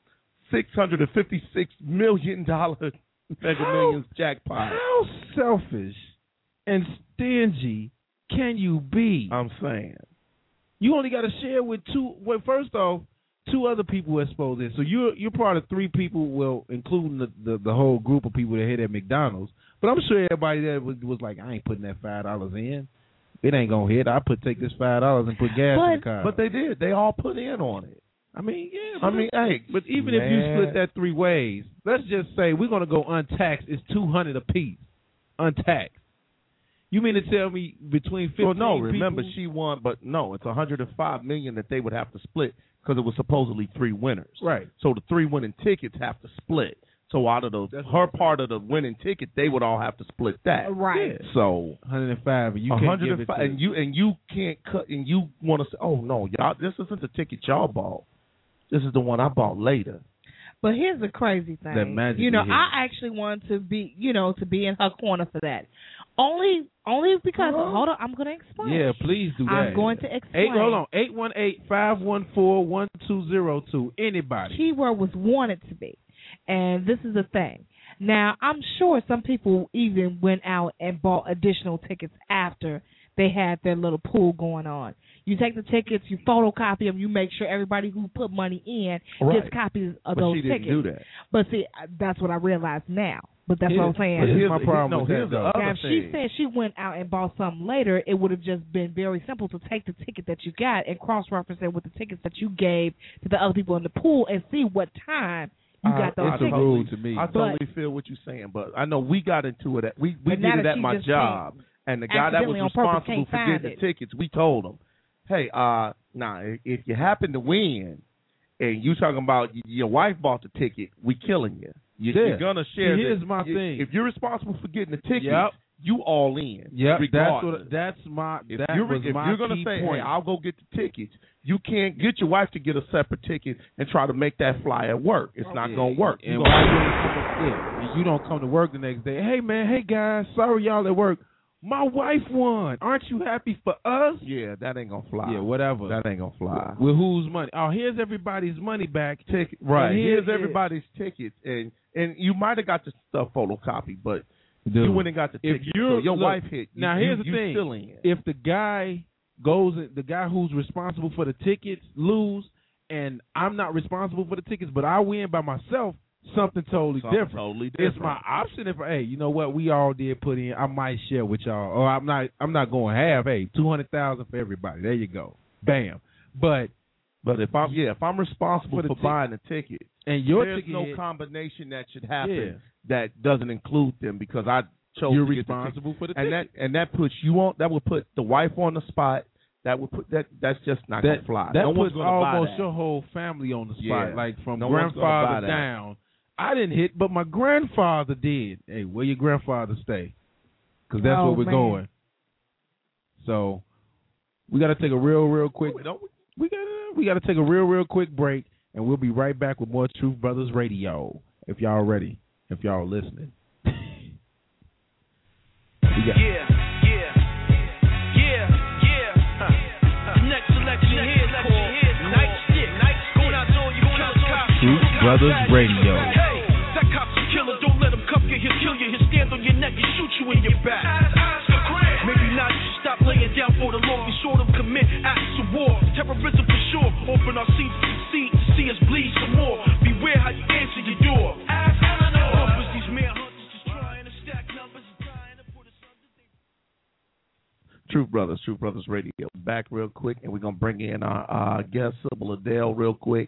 Speaker 3: six hundred and fifty six million dollar Mega Millions jackpot.
Speaker 4: How selfish and stingy can you be?
Speaker 3: I'm saying.
Speaker 4: You only got to share with two. Well, first off, two other people were exposed in. So you're you're part of three people, well, including the, the, the whole group of people that hit at McDonald's. But I'm sure everybody there was, was like, I ain't putting that five dollars in. It ain't gonna hit. I put take this five dollars and put gas
Speaker 3: but,
Speaker 4: in the car.
Speaker 3: But they did. They all put in on it.
Speaker 4: I mean, yeah.
Speaker 3: I mean, hey.
Speaker 4: But even
Speaker 3: man.
Speaker 4: if you split that three ways, let's just say we're gonna go untaxed. It's two hundred apiece, untaxed. You mean to tell me between fifteen?
Speaker 3: Well, no. Remember,
Speaker 4: people,
Speaker 3: she won, but no, it's one hundred five million that they would have to split because it was supposedly three winners.
Speaker 4: Right.
Speaker 3: So the three winning tickets have to split. So out of those,
Speaker 4: That's
Speaker 3: her part of the winning ticket, they would all have to split that.
Speaker 2: Right.
Speaker 4: Yeah.
Speaker 3: So
Speaker 4: one hundred five, and you can't give it to
Speaker 3: and you and you can't cut, and you want to say, oh no, y'all, this isn't the ticket y'all bought. This is the one I bought later.
Speaker 2: But here's the crazy thing.
Speaker 4: That magic
Speaker 2: you know,
Speaker 4: hit.
Speaker 2: I actually want to be, you know, to be in her corner for that. Only, only because.
Speaker 3: Huh?
Speaker 2: Hold on, I'm going to explain.
Speaker 4: Yeah, please do that.
Speaker 2: I'm going to explain.
Speaker 4: Eight, hold on, eight one eight five one four one two zero two. Anybody?
Speaker 2: Keyword was wanted to be, and this is the thing. Now, I'm sure some people even went out and bought additional tickets after they had their little pool going on. You take the tickets, you photocopy them, you make sure everybody who put money in
Speaker 3: Right.
Speaker 2: gets copies of
Speaker 3: But
Speaker 2: those
Speaker 3: she didn't
Speaker 2: tickets.
Speaker 3: do that.
Speaker 2: But see, that's what I realize now. But that's
Speaker 3: Here's-
Speaker 2: what I'm saying.
Speaker 3: but here's
Speaker 4: my
Speaker 3: the-
Speaker 4: problem
Speaker 3: no,
Speaker 4: with
Speaker 3: here's
Speaker 4: that,
Speaker 3: the
Speaker 4: though.
Speaker 3: other
Speaker 2: Now, if
Speaker 3: thing.
Speaker 2: she said she went out and bought something later, it would have just been very simple to take the ticket that you got and cross-reference it with the tickets that you gave to the other people in the pool and see what time You
Speaker 3: I,
Speaker 2: got those
Speaker 3: I
Speaker 2: tickets.
Speaker 3: totally,
Speaker 4: to me.
Speaker 3: I totally feel what you're saying, but I know we got into it. At, we we
Speaker 2: But now
Speaker 3: did it
Speaker 2: that
Speaker 3: at
Speaker 2: she
Speaker 3: my
Speaker 2: just
Speaker 3: job,
Speaker 2: can't-
Speaker 3: and the guy that was
Speaker 2: accidentally on purpose
Speaker 3: responsible
Speaker 2: can't
Speaker 3: for
Speaker 2: find
Speaker 3: getting
Speaker 2: it.
Speaker 3: the tickets, we told him, hey, uh, nah, if you happen to win, and you talking about your wife bought the ticket, we killing you. you
Speaker 4: Yeah.
Speaker 3: You're gonna share.
Speaker 4: See, here's
Speaker 3: the,
Speaker 4: my
Speaker 3: you,
Speaker 4: thing.
Speaker 3: If you're responsible for getting the ticket,
Speaker 4: Yep.
Speaker 3: you all in.
Speaker 4: Yep, that's
Speaker 3: regardless.
Speaker 4: what. That's my.
Speaker 3: If
Speaker 4: that
Speaker 3: you're,
Speaker 4: was
Speaker 3: if
Speaker 4: my
Speaker 3: you're gonna
Speaker 4: key
Speaker 3: say,
Speaker 4: point.
Speaker 3: hey, I'll go get the tickets, you can't get your wife to get a separate ticket and try to make that fly at work. It's not
Speaker 4: Yeah.
Speaker 3: gonna work.
Speaker 4: And
Speaker 3: You
Speaker 4: why
Speaker 3: gonna-
Speaker 4: you ain't come to, yeah, and you don't come to work the next day? Hey man, hey guys, sorry y'all at work. My wife won. Aren't you happy for us?
Speaker 3: Yeah, that ain't gonna fly.
Speaker 4: Yeah, whatever.
Speaker 3: That ain't gonna fly.
Speaker 4: With whose money? Oh, here's everybody's money back.
Speaker 3: Ticket, right?
Speaker 4: And
Speaker 3: Here's
Speaker 4: here-
Speaker 3: everybody's tickets, and and you might have got the stuff photocopied, but
Speaker 4: Dude,
Speaker 3: you went and got the
Speaker 4: if
Speaker 3: ticket.
Speaker 4: you're-
Speaker 3: So your
Speaker 4: look,
Speaker 3: wife hit. You,
Speaker 4: now
Speaker 3: you,
Speaker 4: here's the
Speaker 3: you
Speaker 4: thing:
Speaker 3: still in.
Speaker 4: if the guy goes, the guy who's responsible for the tickets lose, and I'm not responsible for the tickets, but I win by myself, something totally
Speaker 3: Something
Speaker 4: different.
Speaker 3: totally
Speaker 4: It's
Speaker 3: different.
Speaker 4: my option. If hey, you know what, we all did put in. I might share with y'all, or I'm not. I'm not going half. Hey, two hundred thousand for everybody. There you go. Bam. But
Speaker 3: But if I'm yeah, if I'm responsible
Speaker 4: For the
Speaker 3: for
Speaker 4: tic-
Speaker 3: buying the ticket,
Speaker 4: and your
Speaker 3: there's
Speaker 4: ticket
Speaker 3: no
Speaker 4: hit-
Speaker 3: combination that should happen
Speaker 4: Yeah.
Speaker 3: that doesn't include them because I chose
Speaker 4: You're
Speaker 3: to get the
Speaker 4: responsible
Speaker 3: ticket.
Speaker 4: for the
Speaker 3: and
Speaker 4: ticket.
Speaker 3: that and that puts you on. That would put the wife on the spot. That would put that. That's just not
Speaker 4: that
Speaker 3: gonna fly.
Speaker 4: that
Speaker 3: no one's
Speaker 4: puts
Speaker 3: gonna buy
Speaker 4: almost
Speaker 3: that.
Speaker 4: your whole family on the spot,
Speaker 3: Yeah.
Speaker 4: like from
Speaker 3: No one's gonna buy
Speaker 4: grandfather
Speaker 3: that.
Speaker 4: down. I didn't hit, but my grandfather did. Hey, where your grandfather stay? Because that's
Speaker 2: Oh,
Speaker 4: where we're
Speaker 2: man.
Speaker 4: going. So we got to take a real, real quick. We got we got to take a real, real quick break, and we'll be right back with more Truth Brothers Radio. If y'all ready, if y'all listening. we got,
Speaker 12: Yeah, yeah, yeah, yeah. Huh, huh. Next selection here, called Night Stick. Night Going out to all you killers, cops.
Speaker 4: Truth Brothers Radio.
Speaker 12: Hey, that cop's a killer. Don't let him cuff you. He'll kill you. He'll stand on your neck and shoot you in your back. Maybe not. You stop laying down for the law. We saw them commit acts of war. Terrorism for sure. Open our seats to succeed to see us bleed some more. Beware how you answer your door. Offers these manhunters just trying to stack numbers and dying to put us under.
Speaker 3: Truth Brothers, Truth Brothers Radio. Back real quick, and we're gonna bring in our, our guest Sybil Adele real quick.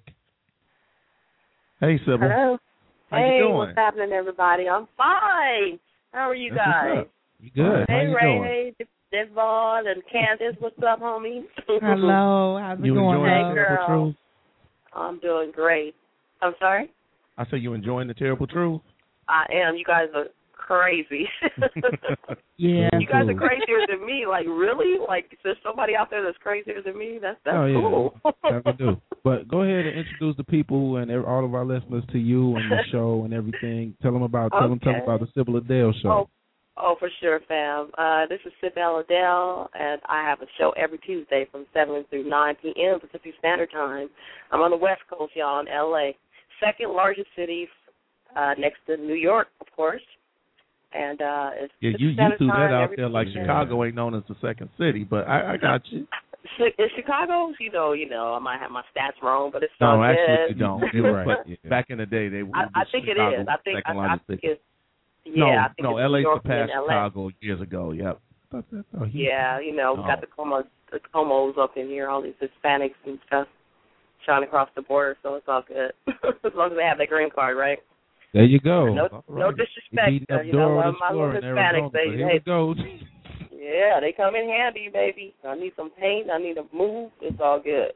Speaker 3: Hey, Sybil.
Speaker 13: Hello.
Speaker 3: How
Speaker 13: hey,
Speaker 3: you doing?
Speaker 13: what's happening, everybody? I'm fine. How are you
Speaker 3: That's what's
Speaker 13: guys?
Speaker 3: up. You good?
Speaker 13: Hey,
Speaker 3: How you
Speaker 13: Ray,
Speaker 3: doing?
Speaker 13: hey, Devon and Candace. What's up, homie?
Speaker 2: Hello. How's it
Speaker 3: You
Speaker 2: going?
Speaker 3: enjoying
Speaker 13: Hey,
Speaker 3: the
Speaker 13: girl.
Speaker 3: Terrible Truth?
Speaker 13: I'm doing great. I'm sorry?
Speaker 3: I say you enjoying the Terrible Truth?
Speaker 13: I am. You guys are crazy.
Speaker 2: Yeah.
Speaker 13: You guys are
Speaker 4: Cool.
Speaker 13: crazier than me. Like, really? Like, there's somebody out there that's crazier than me? That's, that's
Speaker 4: oh yeah,
Speaker 13: cool.
Speaker 4: that we do. But go ahead and introduce the people and all of our listeners to you and the show and everything. Tell them about tell them tell them
Speaker 13: Okay.
Speaker 4: about the Sybil Adele show.
Speaker 13: Oh, oh, for sure, fam. Uh, this is Sybil Adele, and I have a show every Tuesday from seven through nine p.m. Pacific Standard Time. I'm on the West Coast, y'all, in L A. Second largest city uh, next to New York, of course. And uh, it's
Speaker 3: Yeah,
Speaker 13: Pacific
Speaker 3: you you
Speaker 13: Standard
Speaker 3: threw that
Speaker 13: Time
Speaker 3: out
Speaker 13: every
Speaker 3: there like
Speaker 13: Tuesday.
Speaker 3: Chicago ain't known as the second city, but I, I got you.
Speaker 13: Chi- In Chicago, you know, you know, I might have my stats wrong, but it's
Speaker 3: No,
Speaker 13: all
Speaker 3: actually
Speaker 13: good.
Speaker 3: you don't.
Speaker 4: You're right.
Speaker 3: But
Speaker 4: Yeah.
Speaker 3: back in the day, they
Speaker 13: I, I think it is. I think I, I think it's yeah.
Speaker 3: no,
Speaker 13: I think
Speaker 3: no,
Speaker 13: it's
Speaker 3: L A
Speaker 13: New York
Speaker 3: surpassed
Speaker 13: and L A.
Speaker 3: Chicago years ago. Yep.
Speaker 4: Oh, he-
Speaker 13: Yeah, you know, we
Speaker 3: Oh.
Speaker 13: got the Como, the Comos up in here, all these Hispanics and stuff trying to cross the border, so it's all good as long as they have their green card, right?
Speaker 4: There you go.
Speaker 13: No,
Speaker 3: All
Speaker 13: no
Speaker 3: right.
Speaker 13: disrespect,
Speaker 4: Beating
Speaker 13: uh,
Speaker 4: up
Speaker 13: you know,
Speaker 4: Dora
Speaker 13: one of my little
Speaker 4: Explorer in
Speaker 13: Hispanics,
Speaker 4: Arizona,
Speaker 13: they,
Speaker 4: but here
Speaker 13: hey,
Speaker 4: we go.
Speaker 13: yeah, they come in handy, baby. I need some paint, I need a move, it's all good.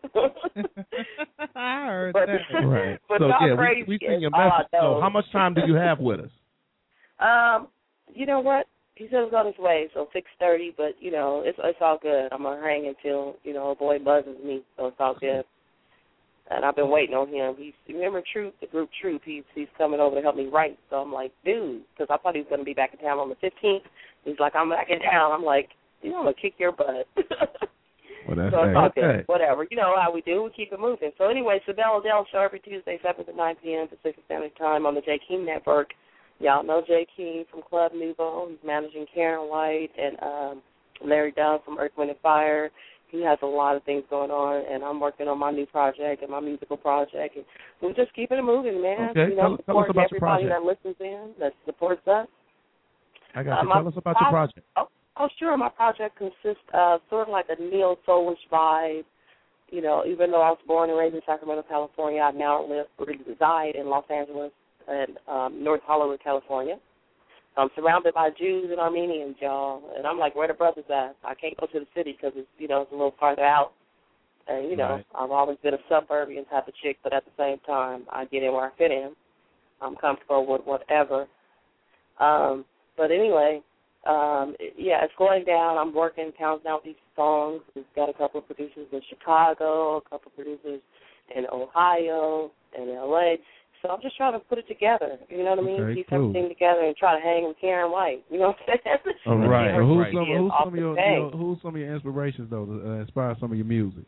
Speaker 2: I heard
Speaker 13: But-
Speaker 2: that.
Speaker 3: Right.
Speaker 13: But
Speaker 3: so
Speaker 13: y'all
Speaker 3: yeah,
Speaker 13: crazy
Speaker 3: we, we seen your
Speaker 13: as all
Speaker 3: message. So
Speaker 13: those.
Speaker 3: how much time do you have with us?
Speaker 13: Um, you know what? He said it's on his way, so six thirty. But you know, it's it's all good. I'm gonna hang until you know a boy buzzes me, so it's all good. And I've been waiting on him. He's remember Truth, the group Truth. He's he's coming over to help me write. So I'm like, dude, because I thought he was gonna be back in town on the fifteenth. He's like, I'm back in town. I'm like, you know, I'm gonna kick your butt.
Speaker 4: Well, that's
Speaker 13: So it's all
Speaker 3: okay.
Speaker 13: good. Whatever. You know how we do. We keep it moving. So anyway, Sybil Adele show every Tuesday, seven to nine p.m. Pacific Standard Time on the J. King Network. Y'all know J. King from Club Nouveau. He's managing Karen White and um, Larry Dunn from Earth, Wind and Fire. He has a lot of things going on, and I'm working on my new project and my musical project. And we're just keeping it moving, man.
Speaker 3: Okay.
Speaker 13: You know,
Speaker 3: Tell- tell us
Speaker 13: supporting
Speaker 3: about your
Speaker 13: everybody
Speaker 3: project.
Speaker 13: that listens in, that supports us.
Speaker 3: I got
Speaker 13: Uh,
Speaker 3: you.
Speaker 13: my
Speaker 3: Tell us about your
Speaker 13: pro-
Speaker 3: project.
Speaker 13: Oh, oh, sure. My project consists of sort of like a neo-soulish vibe. you know, even though I was born and raised in Sacramento, California, I now live, reside in Los Angeles and um, North Hollywood, California. I'm surrounded by Jews and Armenians, y'all, and I'm like, where the brothers at? I can't go to the city because it's, you know, it's a little farther out. And, you know, right. I've always been a suburban type of chick, but at the same time, I get in where I fit in. I'm comfortable with whatever. Um, but anyway, um, yeah, it's going down. I'm working, counting out these songs. We've got a couple of producers in Chicago, a couple of producers in Ohio and L A. So I'm just trying to put it together. You know what I mean?
Speaker 4: Okay,
Speaker 13: Piece
Speaker 4: cool.
Speaker 13: everything together and try to hang with Karen White. You know what I'm saying?
Speaker 4: All right. Well, who's
Speaker 13: right.
Speaker 4: some, who's
Speaker 13: off
Speaker 4: some of
Speaker 13: the
Speaker 4: your,
Speaker 13: bank.
Speaker 4: you know, who's some of your inspirations though to uh, inspire some of your music?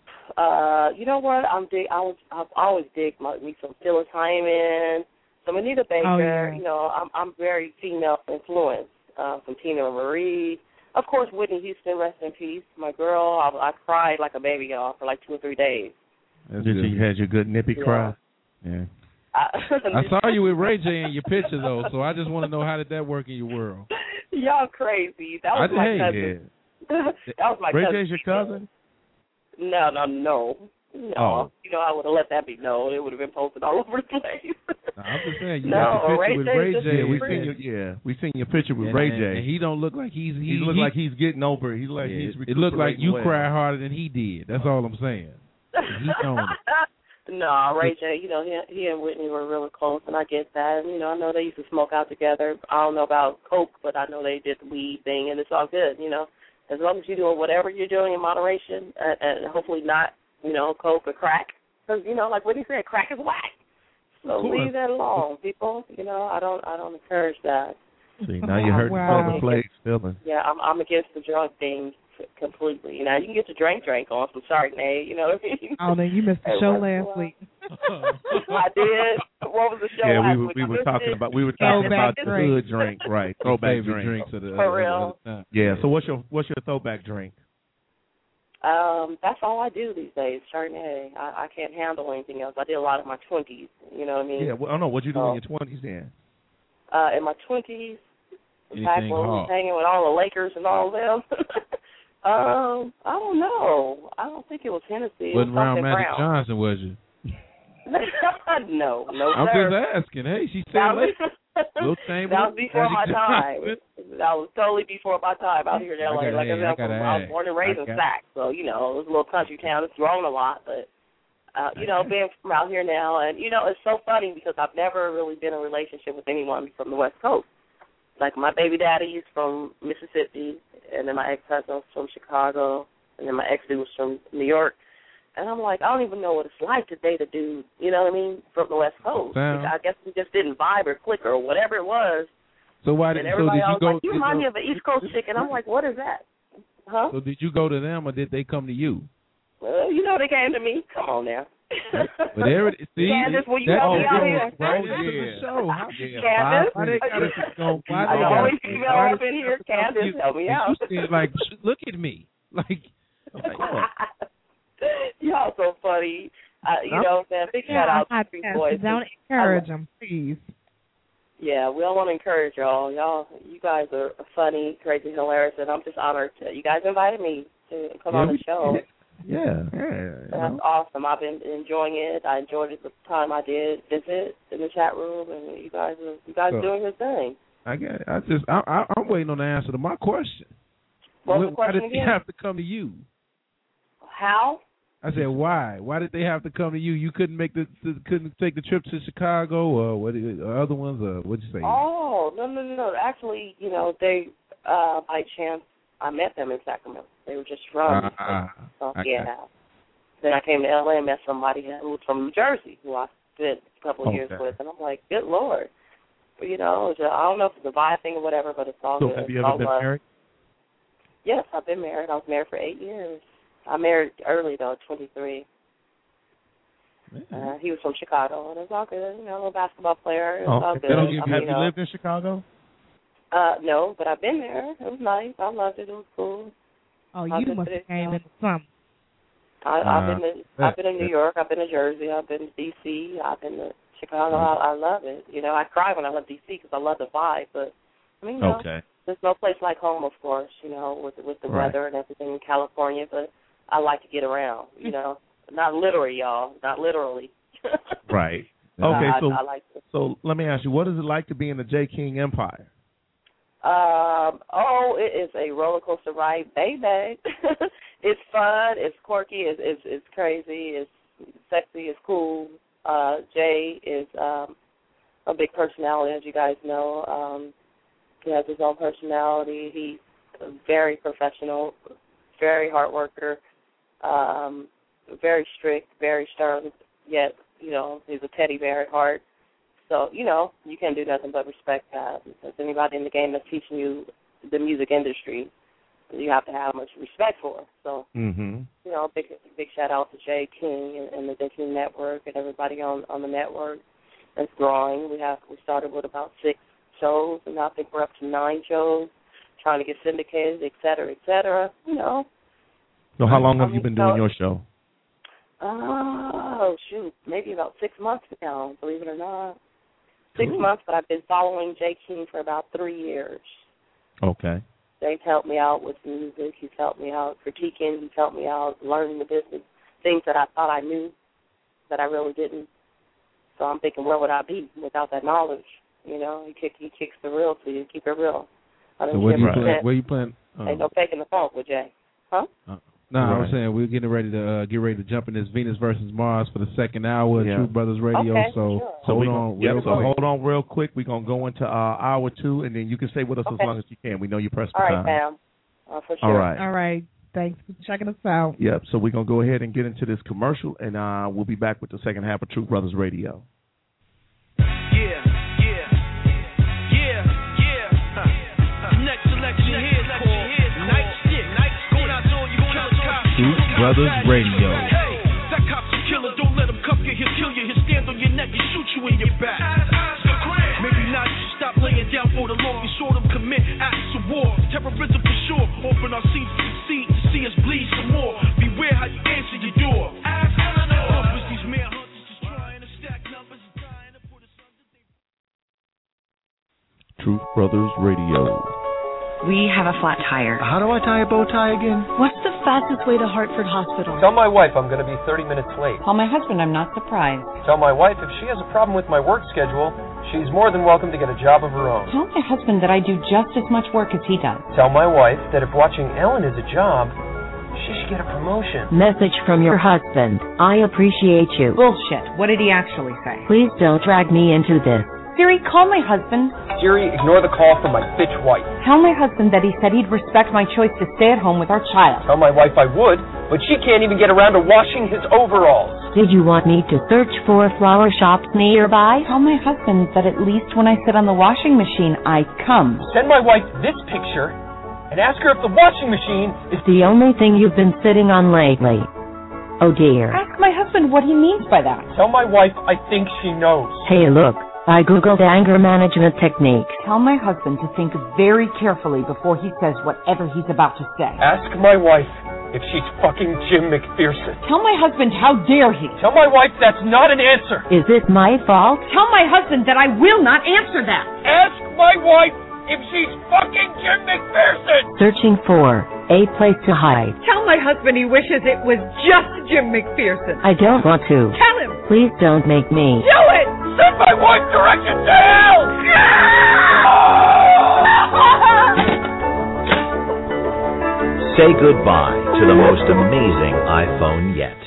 Speaker 13: Uh, you know what? I'm dig. I was. I've always digged my, me some Phyllis Hyman, some Anita Baker.
Speaker 2: Oh, yeah.
Speaker 13: You know, I'm I'm very female influenced. Uh, from Tina Marie, of course, Whitney Houston. Rest in peace, my girl. I, I cried like a baby, y'all, for like two or three days.
Speaker 3: Did you had your good nippy
Speaker 13: Yeah.
Speaker 3: cry?
Speaker 4: Yeah.
Speaker 13: I,
Speaker 4: I saw you with Ray J in your picture though, so I just want to know how did that work in your world?
Speaker 13: Y'all crazy. That was
Speaker 4: I,
Speaker 13: my
Speaker 4: hey,
Speaker 13: cousin. that was my
Speaker 3: Ray
Speaker 13: cousin.
Speaker 3: J's your cousin?
Speaker 13: No, no, no. No.
Speaker 3: Oh.
Speaker 13: You know, I would have let that be known. It would have been posted all over the place.
Speaker 4: No, I'm just saying, you
Speaker 13: no,
Speaker 4: got your
Speaker 13: Ray
Speaker 4: picture with Ray
Speaker 13: J's
Speaker 4: J.
Speaker 3: Yeah, we
Speaker 13: friend.
Speaker 3: seen your yeah, we seen your picture with
Speaker 4: and,
Speaker 3: Ray
Speaker 4: and,
Speaker 3: J.
Speaker 4: and he don't look like he's he,
Speaker 3: he look
Speaker 4: he,
Speaker 3: like he's getting over it. He's like
Speaker 4: yeah,
Speaker 3: he's
Speaker 4: it looked like you
Speaker 3: well.
Speaker 4: cried harder than he did. That's all I'm saying. And he owned it.
Speaker 13: No, Ray J, you know, he, he and Whitney were really close, and I get that. And, you know, I know they used to smoke out together. I don't know about coke, but I know they did the weed thing, and it's all good, you know. As long as you're doing whatever you're doing in moderation, and, and hopefully not, you know, coke or crack. Because, you know, like Whitney said, crack is whack. So leave that alone, people. You know, I don't I don't encourage that.
Speaker 3: See, now you hurt
Speaker 2: Wow.
Speaker 3: the place feeling.
Speaker 13: Yeah, I'm I'm against the drug thing completely. You know, you can get the drink drink on some Chardonnay, you know what I mean?
Speaker 2: Oh, no, you missed the
Speaker 13: Hey,
Speaker 2: show
Speaker 13: what's
Speaker 2: last
Speaker 13: going
Speaker 2: week.
Speaker 13: I did. What was the show
Speaker 3: Yeah,
Speaker 13: last
Speaker 3: we were
Speaker 13: week?
Speaker 3: we
Speaker 13: I
Speaker 3: were
Speaker 13: missed
Speaker 3: talking
Speaker 13: it.
Speaker 3: about we were talking
Speaker 2: Throwback
Speaker 3: about the
Speaker 2: drink.
Speaker 3: hood drink, right? Throwback
Speaker 4: Favorite
Speaker 3: drink.
Speaker 4: drinks of the,
Speaker 13: For
Speaker 4: uh,
Speaker 13: real.
Speaker 4: uh, uh,
Speaker 3: Yeah. So what's your what's your throwback drink?
Speaker 13: Um, that's all I do these days, Chardonnay. I, I can't handle anything else. I did a lot in my twenties, you know what I mean?
Speaker 3: Yeah. Well, I don't know what you do
Speaker 13: Oh.
Speaker 3: in your twenties then.
Speaker 13: Uh, in my twenties, back
Speaker 4: Anything
Speaker 13: when we was
Speaker 4: hard.
Speaker 13: hanging with all the Lakers and all of them. um, I don't know. I don't think it was Hennessy. It was
Speaker 4: Wasn't around
Speaker 13: something
Speaker 4: Magic
Speaker 13: brown.
Speaker 4: Johnson, was you?
Speaker 13: no, no,
Speaker 4: I'm
Speaker 13: sir.
Speaker 4: just asking. Hey, she said
Speaker 13: That was,
Speaker 4: late. Little chamber.
Speaker 13: that was before my
Speaker 4: Magic
Speaker 13: time.
Speaker 4: Johnson.
Speaker 13: That was totally before my time out here in
Speaker 4: I
Speaker 13: L A.
Speaker 4: gotta-
Speaker 13: Like
Speaker 4: hey,
Speaker 13: I
Speaker 4: I
Speaker 13: said,
Speaker 4: gotta
Speaker 13: I was
Speaker 4: ask.
Speaker 13: born and raised
Speaker 4: I
Speaker 13: in
Speaker 4: got-
Speaker 13: Sac, so you know it was a little country town. It's grown a lot, but uh, you know, being from out here now, and you know, it's so funny because I've never really been in a relationship with anyone from the West Coast. Like my baby daddy is from Mississippi, and then my ex-husband was from Chicago, and then my ex-dude was from New York. And I'm like, I don't even know what it's like to date a dude, you know what I mean, from the West Coast.
Speaker 4: Sound.
Speaker 13: I guess we just didn't vibe or click or whatever it was.
Speaker 4: So why did
Speaker 13: And
Speaker 4: so
Speaker 13: everybody
Speaker 4: did you
Speaker 13: else
Speaker 4: go?
Speaker 13: like, you remind me of an East Coast chick, and I'm like, what is that? Huh?
Speaker 4: So did you go to them or did they come to you?
Speaker 13: Well, you know they came to me. Come on now.
Speaker 4: But there, it- see,
Speaker 13: Candace, will you
Speaker 4: that
Speaker 13: help me out
Speaker 4: goes
Speaker 13: here?
Speaker 4: right
Speaker 3: Oh,
Speaker 4: into
Speaker 3: yeah.
Speaker 4: the show. How
Speaker 3: Yeah.
Speaker 13: Candace?
Speaker 4: Why they gotta go? Why
Speaker 13: I
Speaker 4: they
Speaker 13: know
Speaker 4: gotta-
Speaker 13: always female
Speaker 4: why
Speaker 13: up
Speaker 4: they
Speaker 13: in here.
Speaker 4: gotta come to
Speaker 13: Candace,
Speaker 4: you?
Speaker 13: help me
Speaker 4: And
Speaker 13: out.
Speaker 4: You seem like, look at me, like, like what?
Speaker 13: Y'all so funny. Uh, you
Speaker 4: I'm-
Speaker 13: know, man, big shout out to Street Boys.
Speaker 2: Don't encourage them, please.
Speaker 13: Yeah, we all want to encourage y'all. Y'all, you guys are funny, crazy, hilarious, and I'm just honored that you guys invited me to come
Speaker 4: Yeah,
Speaker 13: on the
Speaker 4: we-
Speaker 13: show.
Speaker 3: Yeah. Yeah.
Speaker 13: That's awesome. I've been enjoying it. I enjoyed it the time I did visit in the chat room, and you guys are you guys
Speaker 4: So-
Speaker 13: doing your thing.
Speaker 4: I got. I just. I, I, I'm waiting on the answer to my question.
Speaker 13: What's
Speaker 4: Why-
Speaker 13: the question
Speaker 4: Why did
Speaker 13: again?
Speaker 4: they have to come to you?
Speaker 13: How?
Speaker 4: I said, why? Why did they have to come to you? You couldn't make the, the couldn't take the trip to Chicago or what? Or other ones? Or what'd you say?
Speaker 13: Oh, no, no, no, no. Actually, you know, they, uh, by chance, I met them in Sacramento. They were just from,
Speaker 4: Ah,
Speaker 13: so,
Speaker 4: I
Speaker 13: yeah.
Speaker 4: got
Speaker 13: Then I came to L A and met somebody who was from New Jersey, who I spent a couple of years
Speaker 3: Okay.
Speaker 13: with, and I'm like, good Lord. But, you know, it's a, I don't know if it's a vibe thing or whatever, but it's all
Speaker 3: So
Speaker 13: good.
Speaker 3: have you
Speaker 13: It's
Speaker 3: ever
Speaker 13: all
Speaker 3: been
Speaker 13: love.
Speaker 3: married?
Speaker 13: Yes, I've been married. I was married for eight years. I married early, though, at twenty-three. Uh, he was from Chicago, and it was all good. You know, a little basketball player. It was
Speaker 3: Oh,
Speaker 13: all
Speaker 3: okay.
Speaker 13: good.
Speaker 3: They don't
Speaker 13: I
Speaker 3: give
Speaker 13: mean,
Speaker 3: you, have
Speaker 13: you
Speaker 3: you
Speaker 13: know,
Speaker 3: lived in Chicago?
Speaker 13: Uh, no, but I've been there. It was nice. I loved it. It was cool.
Speaker 2: Oh,
Speaker 13: I've
Speaker 2: you
Speaker 13: been
Speaker 2: must
Speaker 13: to
Speaker 2: have
Speaker 13: this,
Speaker 2: came
Speaker 13: uh,
Speaker 2: in the summer.
Speaker 13: I,
Speaker 4: Uh,
Speaker 13: I've been to
Speaker 4: that-
Speaker 13: I've been in New York. I've been to Jersey. I've been to D C. I've been to Chicago. I, I love it. You know, I cry when I left D C because I love the vibe. But I mean, you know,
Speaker 3: Okay.
Speaker 13: there's no place like home, of course. You know, with with the
Speaker 3: Right.
Speaker 13: weather and everything in California. But I like to get around, you know. Not literally, y'all. Not literally.
Speaker 3: Right.
Speaker 13: But
Speaker 3: Okay,
Speaker 13: I,
Speaker 3: so
Speaker 13: I, I like to.
Speaker 3: so let me ask you, what is it like to be in the J. King Empire?
Speaker 13: Um, oh, it is a roller coaster ride, baby. It's fun. It's quirky. It's, it's it's crazy. It's sexy. It's cool. Uh, Jay is um, a big personality, as you guys know. Um, he has his own personality. He's very professional, very hard worker, um, very strict, very stern. Yet, you know, he's a teddy bear at heart. So, you know, you can't do nothing but respect that. Because anybody in the game that's teaching you the music industry, you have to have much respect for. So,
Speaker 3: mm-hmm.
Speaker 13: you know, big big shout out to Jay King and, and the Jay King Network and everybody on, on the network. It's growing. We have we started with about six shows, and now I think we're up to nine shows, trying to get syndicated, et cetera, et cetera. You know.
Speaker 3: So how long have
Speaker 13: I
Speaker 3: you
Speaker 13: mean,
Speaker 3: been
Speaker 13: so,
Speaker 3: doing your show?
Speaker 13: Oh, shoot, maybe about six months now, believe it or not. Six
Speaker 3: Ooh.
Speaker 13: months, but I've been following Jay King for about three years.
Speaker 3: Okay.
Speaker 13: Jay's helped me out with music. He's helped me out critiquing. He's helped me out learning the business, things that I thought I knew that I really didn't. So I'm thinking, where would I be without that knowledge? You know, he, kick, he kicks the real to you. Keep it real. I
Speaker 4: So where do you plan? Where you plan? Um,
Speaker 13: Ain't no faking the funk with Jay. Huh?
Speaker 4: Uh, No, right. I was saying we're getting ready to uh, get ready to jump in this Venus versus Mars for the second hour of
Speaker 3: Yeah.
Speaker 4: True Brothers Radio.
Speaker 13: Okay,
Speaker 4: so
Speaker 13: sure.
Speaker 3: So
Speaker 4: hold
Speaker 3: we
Speaker 4: on,
Speaker 3: gonna, yep,
Speaker 4: real
Speaker 3: so
Speaker 4: quick.
Speaker 3: hold on real quick. We're gonna go into uh, hour two, and then you can stay with us
Speaker 13: Okay.
Speaker 3: as long as you can. We know you're pressed for
Speaker 13: All right,
Speaker 3: time.
Speaker 13: fam. Uh, for sure.
Speaker 3: All right.
Speaker 2: All right. Thanks for checking us out.
Speaker 3: Yep. So we're gonna go ahead and get into this commercial, and uh, we'll be back with the second half of True Brothers Radio.
Speaker 12: Yeah, yeah, yeah, yeah. Huh. Huh. Next selection here is called Night Stick. Going out to all you killer cops.
Speaker 4: True Brothers Radio.
Speaker 12: Hey, that cop's a killer. Don't let him cuff you. He'll kill you. He'll stand on your neck and shoot you in your back. Maybe not. You stop laying down for the law. We saw them commit acts of war. Terrorism for sure. Open our seats to see to see us bleed some more. Beware how you answer your door. Ask Eleanor. These manhunters just trying to stack numbers and trying to put us under their...
Speaker 3: Truth Brothers Radio.
Speaker 14: We have a flat tire.
Speaker 15: How do I tie a bow tie again?
Speaker 14: What's the fastest way to Hartford Hospital?
Speaker 15: Tell my wife I'm going to be thirty minutes late.
Speaker 14: Tell my husband I'm not surprised.
Speaker 15: Tell my wife if she has a problem with my work schedule, she's more than welcome to get a job of her own.
Speaker 14: Tell my husband that I do just as much work as he does.
Speaker 15: Tell my wife that if watching Ellen is a job, she should get a promotion.
Speaker 16: Message from your husband. I appreciate you.
Speaker 14: Bullshit. What did he actually say?
Speaker 16: Please don't drag me into this.
Speaker 14: Siri, call my husband.
Speaker 15: Siri, ignore the call from my bitch wife.
Speaker 14: Tell my husband that he said he'd respect my choice to stay at home with our child.
Speaker 15: Tell my wife I would, but she can't even get around to washing his overalls.
Speaker 16: Did you want me to search for flower shops nearby?
Speaker 14: Tell my husband that at least when I sit on the washing machine, I come.
Speaker 15: Send my wife this picture and ask her if the washing machine is
Speaker 16: the only thing you've been sitting on lately. Oh dear.
Speaker 14: Ask my husband what he means by that.
Speaker 15: Tell my wife I think she knows.
Speaker 16: Hey, look. I googled anger management techniques.
Speaker 14: Tell my husband to think very carefully before he says whatever he's about to say.
Speaker 15: Ask my wife if she's fucking Jim McPherson.
Speaker 14: Tell my husband how dare he.
Speaker 15: Tell my wife that's not an answer.
Speaker 16: Is it my fault?
Speaker 14: Tell my husband that I will not answer that.
Speaker 15: Ask my wife if she's fucking Jim McPherson.
Speaker 16: Searching for a place to hide.
Speaker 14: Tell my husband he wishes it was just Jim McPherson.
Speaker 16: I don't want to.
Speaker 14: Tell him.
Speaker 16: Please don't make me.
Speaker 14: Do it.
Speaker 15: Send my wife directions to hell!
Speaker 17: Say goodbye to the most amazing iPhone yet.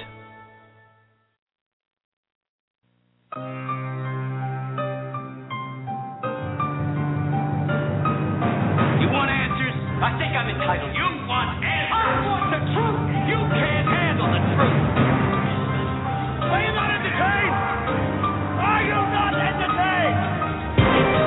Speaker 18: You want answers? I think I'm entitled. You want answers? I want the truth! You can't handle the truth! Are you not entertained? Are you not entertained?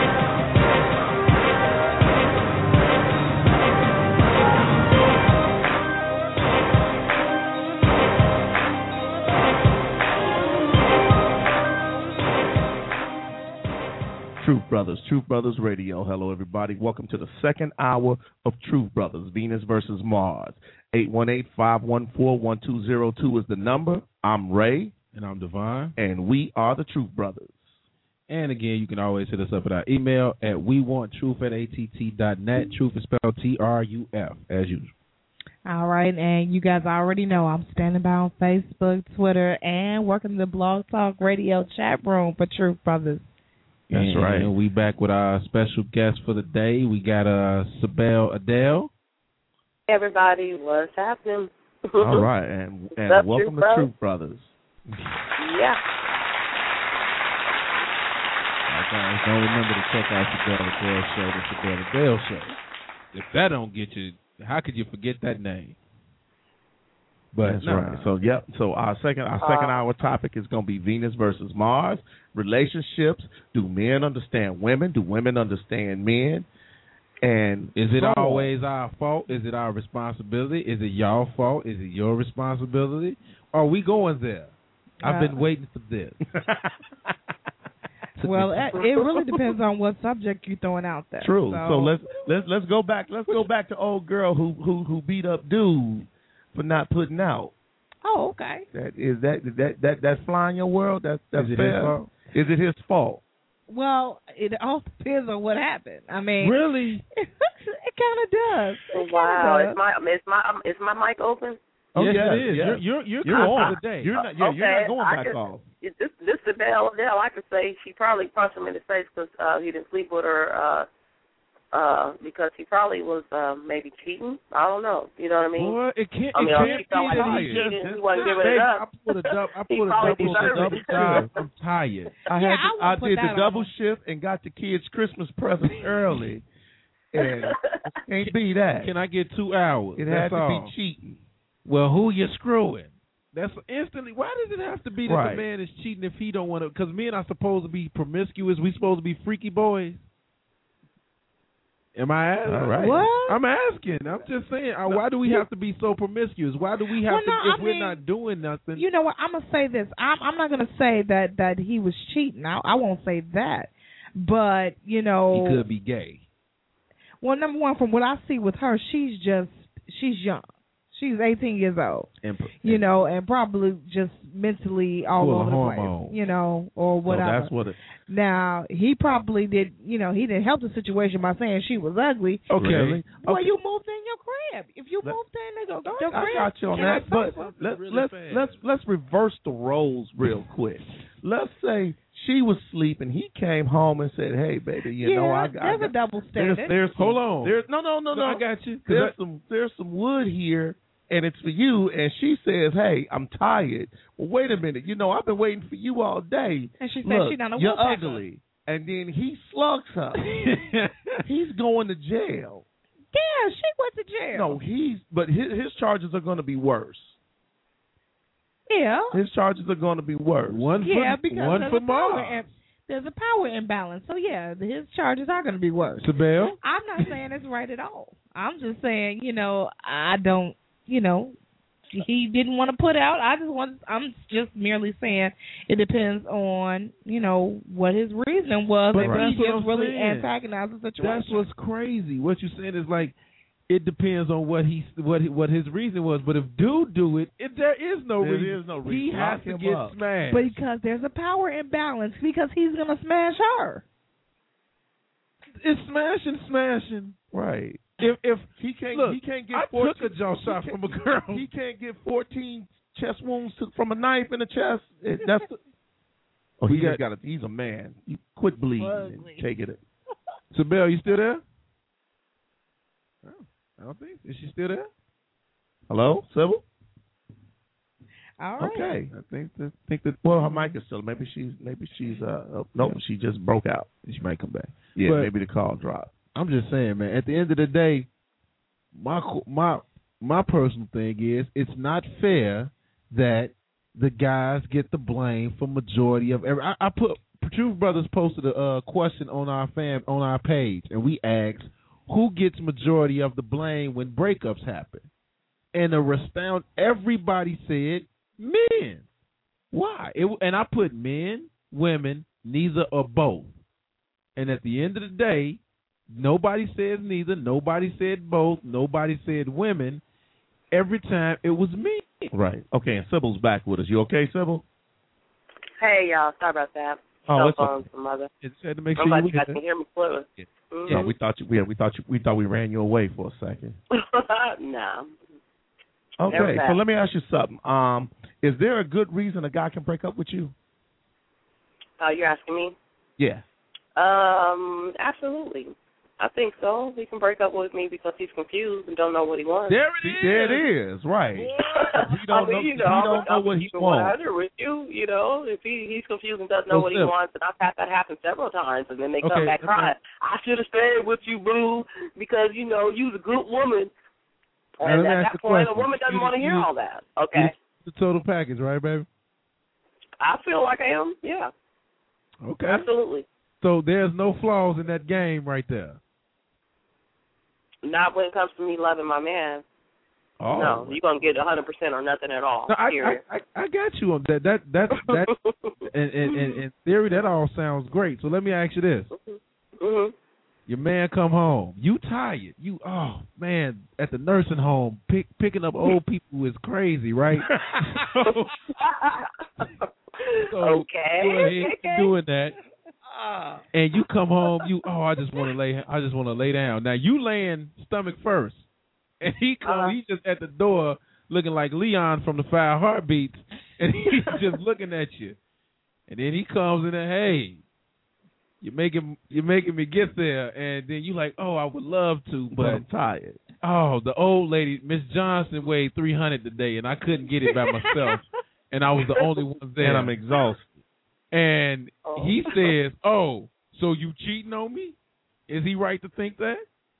Speaker 3: Truth Brothers, Truth Brothers Radio. Hello, everybody. Welcome to the second hour of Truth Brothers, Venus versus Mars. eight one eight, five one four, one two zero two is the number. I'm Ray.
Speaker 4: And I'm Devon.
Speaker 3: And we are the Truth Brothers.
Speaker 4: And again, you can always hit us up at our email at we want truth at A T T dot net. Truth is spelled T R U F, as usual.
Speaker 2: All right, and you guys already know I'm standing by on Facebook, Twitter, and working the Blog Talk Radio chat room for Truth Brothers.
Speaker 3: That's
Speaker 4: and,
Speaker 3: right.
Speaker 4: And we back with our special guest for the day. We got uh, Sibel Adele.
Speaker 13: Everybody, what's happening?
Speaker 3: All right, and, and
Speaker 13: up,
Speaker 3: welcome
Speaker 13: Truth
Speaker 3: to Truth Brothers.
Speaker 13: Yeah.
Speaker 4: Guys, don't remember to check out the Sibel Adele show, the Sibel Adele show. If that don't get you, how could you forget that name? But
Speaker 3: That's
Speaker 4: no.
Speaker 3: right. So yep. So our second our second
Speaker 13: Uh,
Speaker 3: hour topic is going to be Venus versus Mars. Relationships. Do men understand women? Do women understand men? And
Speaker 4: is it
Speaker 3: so
Speaker 4: always our fault? Is it our responsibility? Is it y'all fault? Is it your responsibility? Are we going there? I've been waiting for this.
Speaker 2: Well, it, it really depends on what subject you're throwing out there.
Speaker 3: True.
Speaker 2: So,
Speaker 3: So let's let's let's go back. Let's go back to old girl who who who beat up dude for not putting out.
Speaker 2: Oh, okay.
Speaker 3: That is that that that that's flying your world. That's that's
Speaker 4: Is it
Speaker 3: fair.
Speaker 4: his fault?
Speaker 3: Is it his fault?
Speaker 2: Well, it all depends on what happened. I mean,
Speaker 4: really,
Speaker 2: it kind of does. It
Speaker 13: Wow,
Speaker 2: kinda
Speaker 13: is my is my um, is my mic open?
Speaker 3: Oh,
Speaker 4: yes,
Speaker 3: yes,
Speaker 4: it is.
Speaker 3: yes.
Speaker 4: You're you're you're,
Speaker 3: You're
Speaker 4: caught
Speaker 3: on
Speaker 4: for the day.
Speaker 3: You're not. Yeah,
Speaker 13: okay,
Speaker 3: you're not going
Speaker 13: I
Speaker 3: back
Speaker 13: could,
Speaker 3: off.
Speaker 13: This this is Belle Adele. I could say she probably punched him in the face because uh, he didn't sleep with her. Uh, uh, because he probably was uh, maybe cheating. I don't know. You know what I mean?
Speaker 4: Boy, it can't.
Speaker 13: I mean,
Speaker 4: it
Speaker 13: or
Speaker 4: can't
Speaker 13: she felt
Speaker 4: be
Speaker 13: like
Speaker 4: that
Speaker 13: he
Speaker 4: he
Speaker 13: cheated
Speaker 4: just.
Speaker 13: and he wasn't giving
Speaker 4: Hey,
Speaker 13: it
Speaker 4: I
Speaker 13: up.
Speaker 4: put a double. I
Speaker 13: He
Speaker 4: put a
Speaker 13: probably
Speaker 4: double,
Speaker 13: deserved
Speaker 4: double
Speaker 13: it.
Speaker 4: job. I'm tired.
Speaker 3: I
Speaker 2: Yeah,
Speaker 3: had to,
Speaker 2: I
Speaker 3: I,
Speaker 2: would put
Speaker 3: did
Speaker 2: that
Speaker 3: the double
Speaker 2: on.
Speaker 3: shift and got the kids Christmas presents early, and can't be that.
Speaker 4: Can I get two hours?
Speaker 3: It
Speaker 4: That's
Speaker 3: had to
Speaker 4: all.
Speaker 3: be cheating.
Speaker 4: Well, who you screwing? That's instantly. Why does it have to be that
Speaker 3: Right.
Speaker 4: the man is cheating if he don't want to? Because men are supposed to be promiscuous. We supposed to be freaky boys. Am I asking?
Speaker 3: All right.
Speaker 2: What?
Speaker 4: I'm asking. I'm just saying. Uh, why do we have to be so promiscuous? Why do we have
Speaker 2: Well,
Speaker 4: to?
Speaker 2: no,
Speaker 4: if
Speaker 2: I
Speaker 4: we're
Speaker 2: mean,
Speaker 4: not doing nothing.
Speaker 2: You know what? I'm gonna say this. I'm I'm not gonna say that that he was cheating. I, I won't say that. But you know,
Speaker 4: he could be gay.
Speaker 2: well, number one, from what I see with her, she's just she's young. She's eighteen years old.
Speaker 3: And,
Speaker 2: You know, and probably just mentally all
Speaker 4: Full of
Speaker 2: over the
Speaker 4: hormones.
Speaker 2: place. You know, or
Speaker 3: so
Speaker 2: whatever.
Speaker 3: that's what it.
Speaker 2: Now he probably did. You know, he didn't help the situation by saying she was ugly.
Speaker 4: Okay.
Speaker 3: Really?
Speaker 2: Well,
Speaker 3: Okay.
Speaker 2: you moved in your crib. If you
Speaker 3: Let-
Speaker 2: moved in your,
Speaker 3: I,
Speaker 2: your crib,
Speaker 3: I got you on
Speaker 2: can I
Speaker 3: that,
Speaker 2: say
Speaker 3: but
Speaker 2: something?
Speaker 3: let's
Speaker 4: really
Speaker 3: let's
Speaker 4: fast.
Speaker 3: let's let's reverse the roles real quick. Let's say she was sleeping. He came home and said, "Hey, baby, you
Speaker 2: yeah,
Speaker 3: know I got."
Speaker 2: there's
Speaker 3: I
Speaker 2: a double
Speaker 3: there's,
Speaker 2: standard.
Speaker 3: there's some,
Speaker 4: Hold on.
Speaker 3: There's no no no no.
Speaker 4: I got you. 'Cause
Speaker 3: There's
Speaker 4: I-
Speaker 3: some there's some wood here, and it's for you. And she says, "Hey, I'm tired." Well, wait a minute. You know i've been waiting for you all day.
Speaker 2: And she said
Speaker 3: Look,
Speaker 2: she not a
Speaker 3: you're
Speaker 2: woodpecker.
Speaker 3: ugly. And then he slugs her. He's going to jail.
Speaker 2: Yeah, she went to jail.
Speaker 3: No, he's but his, his charges are going to be worse.
Speaker 2: Yeah.
Speaker 3: His charges are going to be worse.
Speaker 4: One
Speaker 2: Yeah,
Speaker 4: for
Speaker 2: because
Speaker 4: one
Speaker 2: there's
Speaker 4: for
Speaker 2: a power
Speaker 4: Mars.
Speaker 2: im- there's a power imbalance. So yeah, his charges are going to be worse.
Speaker 4: Sibel?
Speaker 2: I'm not saying it's right at all. I'm just saying, you know, I don't, you know, he didn't want to put out. I just want. I'm just merely saying it depends on, you know, what his reasoning was.
Speaker 4: But
Speaker 2: If
Speaker 4: that's
Speaker 2: he
Speaker 4: what
Speaker 2: just
Speaker 4: I'm
Speaker 2: really
Speaker 4: saying.
Speaker 2: antagonized the situation.
Speaker 4: That's what's crazy. What you're saying is like it depends on what he what he, what his reason was. But if dude do it, it there is no
Speaker 3: There
Speaker 4: reason.
Speaker 3: is no
Speaker 4: He
Speaker 3: reason.
Speaker 4: has
Speaker 3: Lock
Speaker 4: to
Speaker 3: him
Speaker 4: get
Speaker 3: up.
Speaker 4: smashed.
Speaker 2: because there's a power imbalance because he's going to smash her.
Speaker 4: It's smashing, smashing.
Speaker 3: Right.
Speaker 4: If if
Speaker 3: He can't.
Speaker 4: Look,
Speaker 3: he can't get.
Speaker 4: I
Speaker 3: fourteen,
Speaker 4: took a jump
Speaker 3: he
Speaker 4: shot
Speaker 3: can't-
Speaker 4: from a girl.
Speaker 3: He can't get fourteen chest wounds to, from a knife in the chest. It, that's. The, oh, he
Speaker 4: We
Speaker 3: got.
Speaker 4: got-
Speaker 3: got a, he's a man. You quit bleeding
Speaker 2: Ugly.
Speaker 3: and take it.
Speaker 4: Sibel, you still there? Oh, I don't think. Is she still there?
Speaker 3: Hello, Sybil.
Speaker 2: All right.
Speaker 3: Okay. I think that. Think that. Well, her mic is still. Maybe she's. Maybe she's. Uh. Oh, nope. She just broke out.
Speaker 4: She might come back.
Speaker 3: Yeah.
Speaker 4: But-
Speaker 3: maybe the call dropped.
Speaker 4: I'm just saying, man. At the end of the day, my my my personal thing is it's not fair that the guys get the blame for majority of every. I, I put Truth Brothers posted a uh, question on our fan on our page, and we asked who gets majority of the blame when breakups happen, and a resound everybody said men. Why? It, and I put men, women, neither or both. And at the end of the day, nobody says neither. Nobody said both. Nobody said women. Every time it was me.
Speaker 3: Right. Okay. And Sybil's back with us. You okay, Sybil?
Speaker 13: Hey, y'all. Sorry about that.
Speaker 3: Oh,
Speaker 13: Cell
Speaker 3: it's
Speaker 13: phone
Speaker 3: okay.
Speaker 13: from mother.
Speaker 4: It said to make sure
Speaker 13: Somebody
Speaker 4: you
Speaker 13: got to hear me clearly.
Speaker 3: Yeah.
Speaker 13: Mhm.
Speaker 3: No, we thought you. Yeah, we thought you. We thought we ran you away for a second.
Speaker 13: Nah.
Speaker 3: Okay, so let me ask you something. Um, is there a good reason a guy can break up with you?
Speaker 13: Uh, you're asking me?
Speaker 3: Yeah.
Speaker 13: Um, absolutely. I think so. He can break up with me because he's confused and don't know what he wants.
Speaker 3: There it is. There it is. Right. He don't
Speaker 13: I mean,
Speaker 3: know.
Speaker 13: you know,
Speaker 3: he
Speaker 13: I'm
Speaker 3: don't know what he
Speaker 13: keeping
Speaker 3: wants.
Speaker 13: one hundred with you, you know, if he he's confused and doesn't know
Speaker 3: So
Speaker 13: what he
Speaker 3: simple.
Speaker 13: wants, and I've had that happen several times, and then they
Speaker 3: Okay,
Speaker 13: come back
Speaker 3: okay.
Speaker 13: crying. I should have stayed with you, boo, because you know you's a good woman.
Speaker 4: Now,
Speaker 13: And
Speaker 4: let me
Speaker 13: at
Speaker 4: ask
Speaker 13: that
Speaker 4: the
Speaker 13: point,
Speaker 4: question.
Speaker 13: a woman doesn't
Speaker 4: You-
Speaker 13: want to hear
Speaker 4: you-
Speaker 13: all that. Okay,
Speaker 4: The total package, right, baby?
Speaker 13: I feel like I am. Yeah,
Speaker 4: Okay.
Speaker 13: absolutely.
Speaker 4: So there's no flaws in that game right there.
Speaker 13: Not when it comes to me loving my man.
Speaker 4: Oh.
Speaker 13: No, you're gonna get a hundred percent or nothing at all.
Speaker 4: No, I,
Speaker 13: period.
Speaker 4: I, I I got you on that. That that that in, in, in, in theory, that all sounds great. So let me ask you this:
Speaker 13: hmm
Speaker 4: your man come home, you tired, you oh man, at the nursing home, pick, picking up old people is crazy, right? so, so
Speaker 13: okay.
Speaker 4: go ahead
Speaker 13: okay.
Speaker 4: doing that, and you come home, you oh I just want to lay, I just want to lay down. Now you laying stomach first, and he come,
Speaker 13: Uh-huh.
Speaker 4: he just at the door looking like Leon from the Five Heartbeats, and he's just looking at you, and then he comes in and hey. You're making you're making me get there, and then you like, oh, I would love to, but
Speaker 3: I'm tired.
Speaker 4: Oh, the old lady, Miss Johnson, weighed three hundred today, and I couldn't get it by myself, and I was the only one there.
Speaker 3: And I'm exhausted.
Speaker 4: And
Speaker 13: Oh.
Speaker 4: he says, "Oh, so you cheating on me? Is he right to think that?"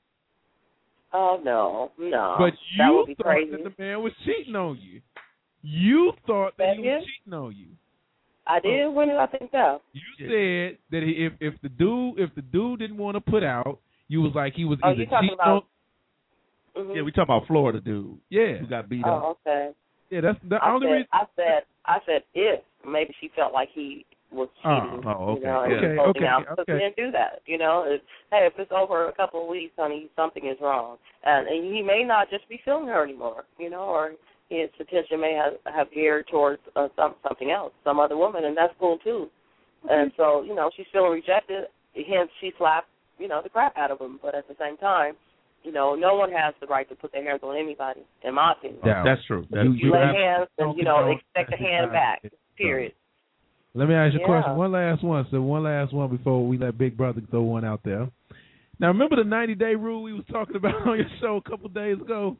Speaker 13: Oh no, no.
Speaker 4: But
Speaker 13: that
Speaker 4: you
Speaker 13: would be
Speaker 4: thought
Speaker 13: crazy.
Speaker 4: that the man was cheating on you. You thought that he
Speaker 13: That
Speaker 4: was
Speaker 13: is?
Speaker 4: cheating on you.
Speaker 13: I did. When did I think that?
Speaker 4: You said that he, if if the dude if the dude didn't want to put out, you was like he was
Speaker 13: Oh,
Speaker 4: either
Speaker 13: you talking
Speaker 4: cheating
Speaker 13: about?
Speaker 4: on.
Speaker 13: Mhm.
Speaker 3: Yeah, we talking about Florida dude
Speaker 4: Yeah,
Speaker 3: who got beat up.
Speaker 13: Oh, okay.
Speaker 4: yeah. That's the
Speaker 13: I
Speaker 4: only
Speaker 13: said,
Speaker 4: reason.
Speaker 13: I said, I said, if maybe she felt like he was cheating,
Speaker 3: Oh, oh,
Speaker 13: you know, and
Speaker 3: okay.
Speaker 4: Okay,
Speaker 13: holding
Speaker 4: okay,
Speaker 13: out. But
Speaker 4: okay.
Speaker 13: we didn't do that, you know. If, hey, if it's over a couple of weeks, honey, something is wrong, and, and he may not just be feeling her anymore, you know, or his attention may have have geared towards uh, some something else, some other woman, and that's cool too. And so, you know, she's feeling rejected. Hence, she slapped, you know, the crap out of him. But at the same time, you know, no one has the right to put their hands on anybody, in my opinion.
Speaker 4: Yeah.
Speaker 3: That's true. That's
Speaker 4: You-
Speaker 3: true.
Speaker 4: you
Speaker 13: Lay
Speaker 4: have-
Speaker 13: hands and, you know,
Speaker 4: don't-
Speaker 13: expect a
Speaker 4: that's
Speaker 13: hand
Speaker 4: not-
Speaker 13: back, period.
Speaker 4: Let me ask you a
Speaker 13: Yeah.
Speaker 4: question. One last one. So one last one before we let Big Brother throw one out there. Now, remember the ninety day rule we was talking about on your show a couple days ago?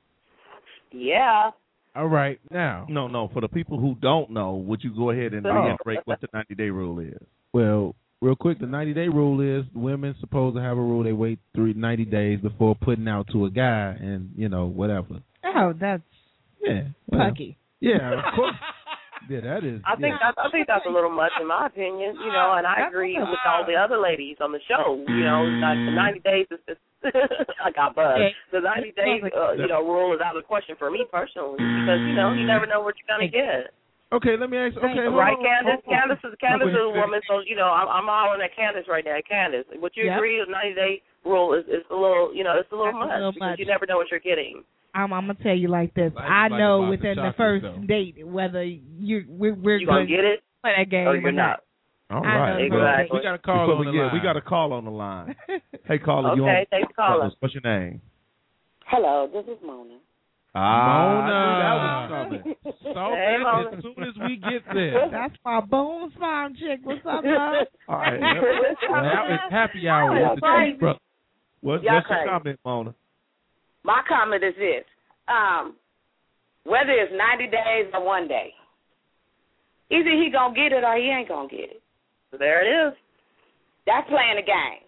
Speaker 13: Yeah.
Speaker 4: All right. Now,
Speaker 3: No, no. For the people who don't know, would you go ahead and
Speaker 13: Oh.
Speaker 3: reiterate what the ninety day rule is?
Speaker 4: well, real quick, the ninety day rule is women supposed to have a rule. They wait three ninety days before putting out to a guy, and you know whatever.
Speaker 2: Oh, that's
Speaker 4: Yeah. Well,
Speaker 2: pucky.
Speaker 4: yeah. Of course. Yeah, that is.
Speaker 13: I think
Speaker 4: yeah.
Speaker 13: that's, I think that's a little much in my opinion, you know, and I agree with all the other ladies on the show. You know, like the ninety days is just I got buzzed. The ninety days, uh, you know, rule is out of the question for me personally because you know you never know what you're gonna get.
Speaker 4: Okay, let me ask. Okay, hold
Speaker 13: right,
Speaker 4: on,
Speaker 13: Candace.
Speaker 4: hold on.
Speaker 13: Candace is Candace is
Speaker 4: Okay.
Speaker 13: a woman, so you know I'm I'm hollering at Candace right now. Candace, would you
Speaker 2: Yep.
Speaker 13: agree? The ninety day rule is, is a little, you know, it's a little
Speaker 2: That's a
Speaker 13: much
Speaker 2: little
Speaker 13: because
Speaker 2: much.
Speaker 13: you never know what you're getting.
Speaker 2: I'm, I'm gonna tell you like this.
Speaker 4: Like-
Speaker 2: I
Speaker 4: like
Speaker 2: know
Speaker 4: about
Speaker 2: within
Speaker 4: the
Speaker 2: the
Speaker 4: chocolate,
Speaker 2: first
Speaker 4: though.
Speaker 2: date whether you we're, we're
Speaker 13: You gonna
Speaker 2: going
Speaker 13: get it
Speaker 2: play that game
Speaker 13: or you're
Speaker 2: not.
Speaker 13: not?
Speaker 3: All
Speaker 2: I
Speaker 3: right.
Speaker 2: know.
Speaker 13: Exactly.
Speaker 4: We got a call
Speaker 3: Before
Speaker 4: on
Speaker 3: we,
Speaker 4: the
Speaker 3: yeah,
Speaker 4: line.
Speaker 3: we got a call on the line. Hey, caller, you
Speaker 13: Okay,
Speaker 3: on?
Speaker 13: thanks for calling.
Speaker 3: What's your name?
Speaker 19: Hello, this is Mona.
Speaker 3: Ah,
Speaker 4: Mona.
Speaker 3: I knew that was coming.
Speaker 4: So
Speaker 13: Hey, Mona.
Speaker 4: as soon as we get there.
Speaker 2: That's my bone spine chick. What's up, love?
Speaker 3: All right.
Speaker 4: Well, now it's happy hour
Speaker 19: Yeah,
Speaker 4: with the
Speaker 19: right.
Speaker 4: Chief Brother.
Speaker 3: What,
Speaker 19: Y'all
Speaker 3: what's your
Speaker 19: crazy.
Speaker 3: comment, Mona?
Speaker 19: My comment is this. Um, whether it's ninety days or one day, either he going to get it or he ain't going to get it.
Speaker 13: There it is.
Speaker 19: That's playing the game.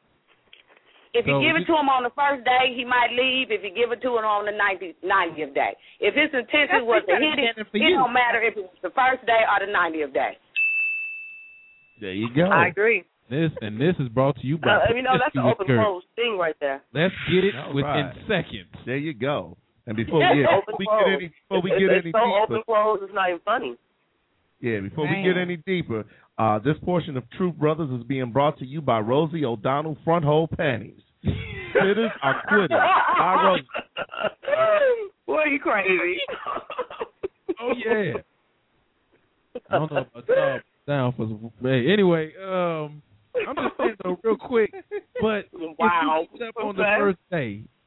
Speaker 19: If you
Speaker 4: So
Speaker 19: give
Speaker 4: you-
Speaker 19: it to him on the first day, he might leave. If you give it to him on the ninetieth, ninetieth day. If his intention
Speaker 2: That's
Speaker 19: was to
Speaker 2: because
Speaker 19: hit it,
Speaker 2: it's for
Speaker 19: it
Speaker 2: you.
Speaker 19: don't matter if it's the first day or the ninetieth day.
Speaker 3: There you go.
Speaker 13: I agree.
Speaker 4: This and this is brought to you by.
Speaker 13: Uh, you know, that's an
Speaker 4: Promiscuous
Speaker 13: open
Speaker 4: Girl.
Speaker 13: closed thing right there.
Speaker 4: Let's get it
Speaker 3: All
Speaker 4: within
Speaker 3: right.
Speaker 4: seconds.
Speaker 3: There you go. And before
Speaker 13: Yeah,
Speaker 3: we, yeah,
Speaker 13: open
Speaker 3: before we
Speaker 13: closed.
Speaker 3: get any, before we
Speaker 13: It's-
Speaker 3: get
Speaker 13: it's
Speaker 3: any
Speaker 13: so
Speaker 3: deeper,
Speaker 13: open closed, it's not even funny.
Speaker 3: yeah, before we
Speaker 2: Man.
Speaker 3: get any deeper, uh, this portion of Truth Brothers is being brought to you by Rosie O'Donnell Front Hole Panties. Quitters are quitters. By Rosie.
Speaker 13: Boy, you crazy.
Speaker 4: Oh yeah. I don't know if I saw down for some. Hey, anyway, um, I'm just saying though, real quick. But
Speaker 13: Wow.
Speaker 4: if you get up on the
Speaker 13: Okay.
Speaker 4: first day,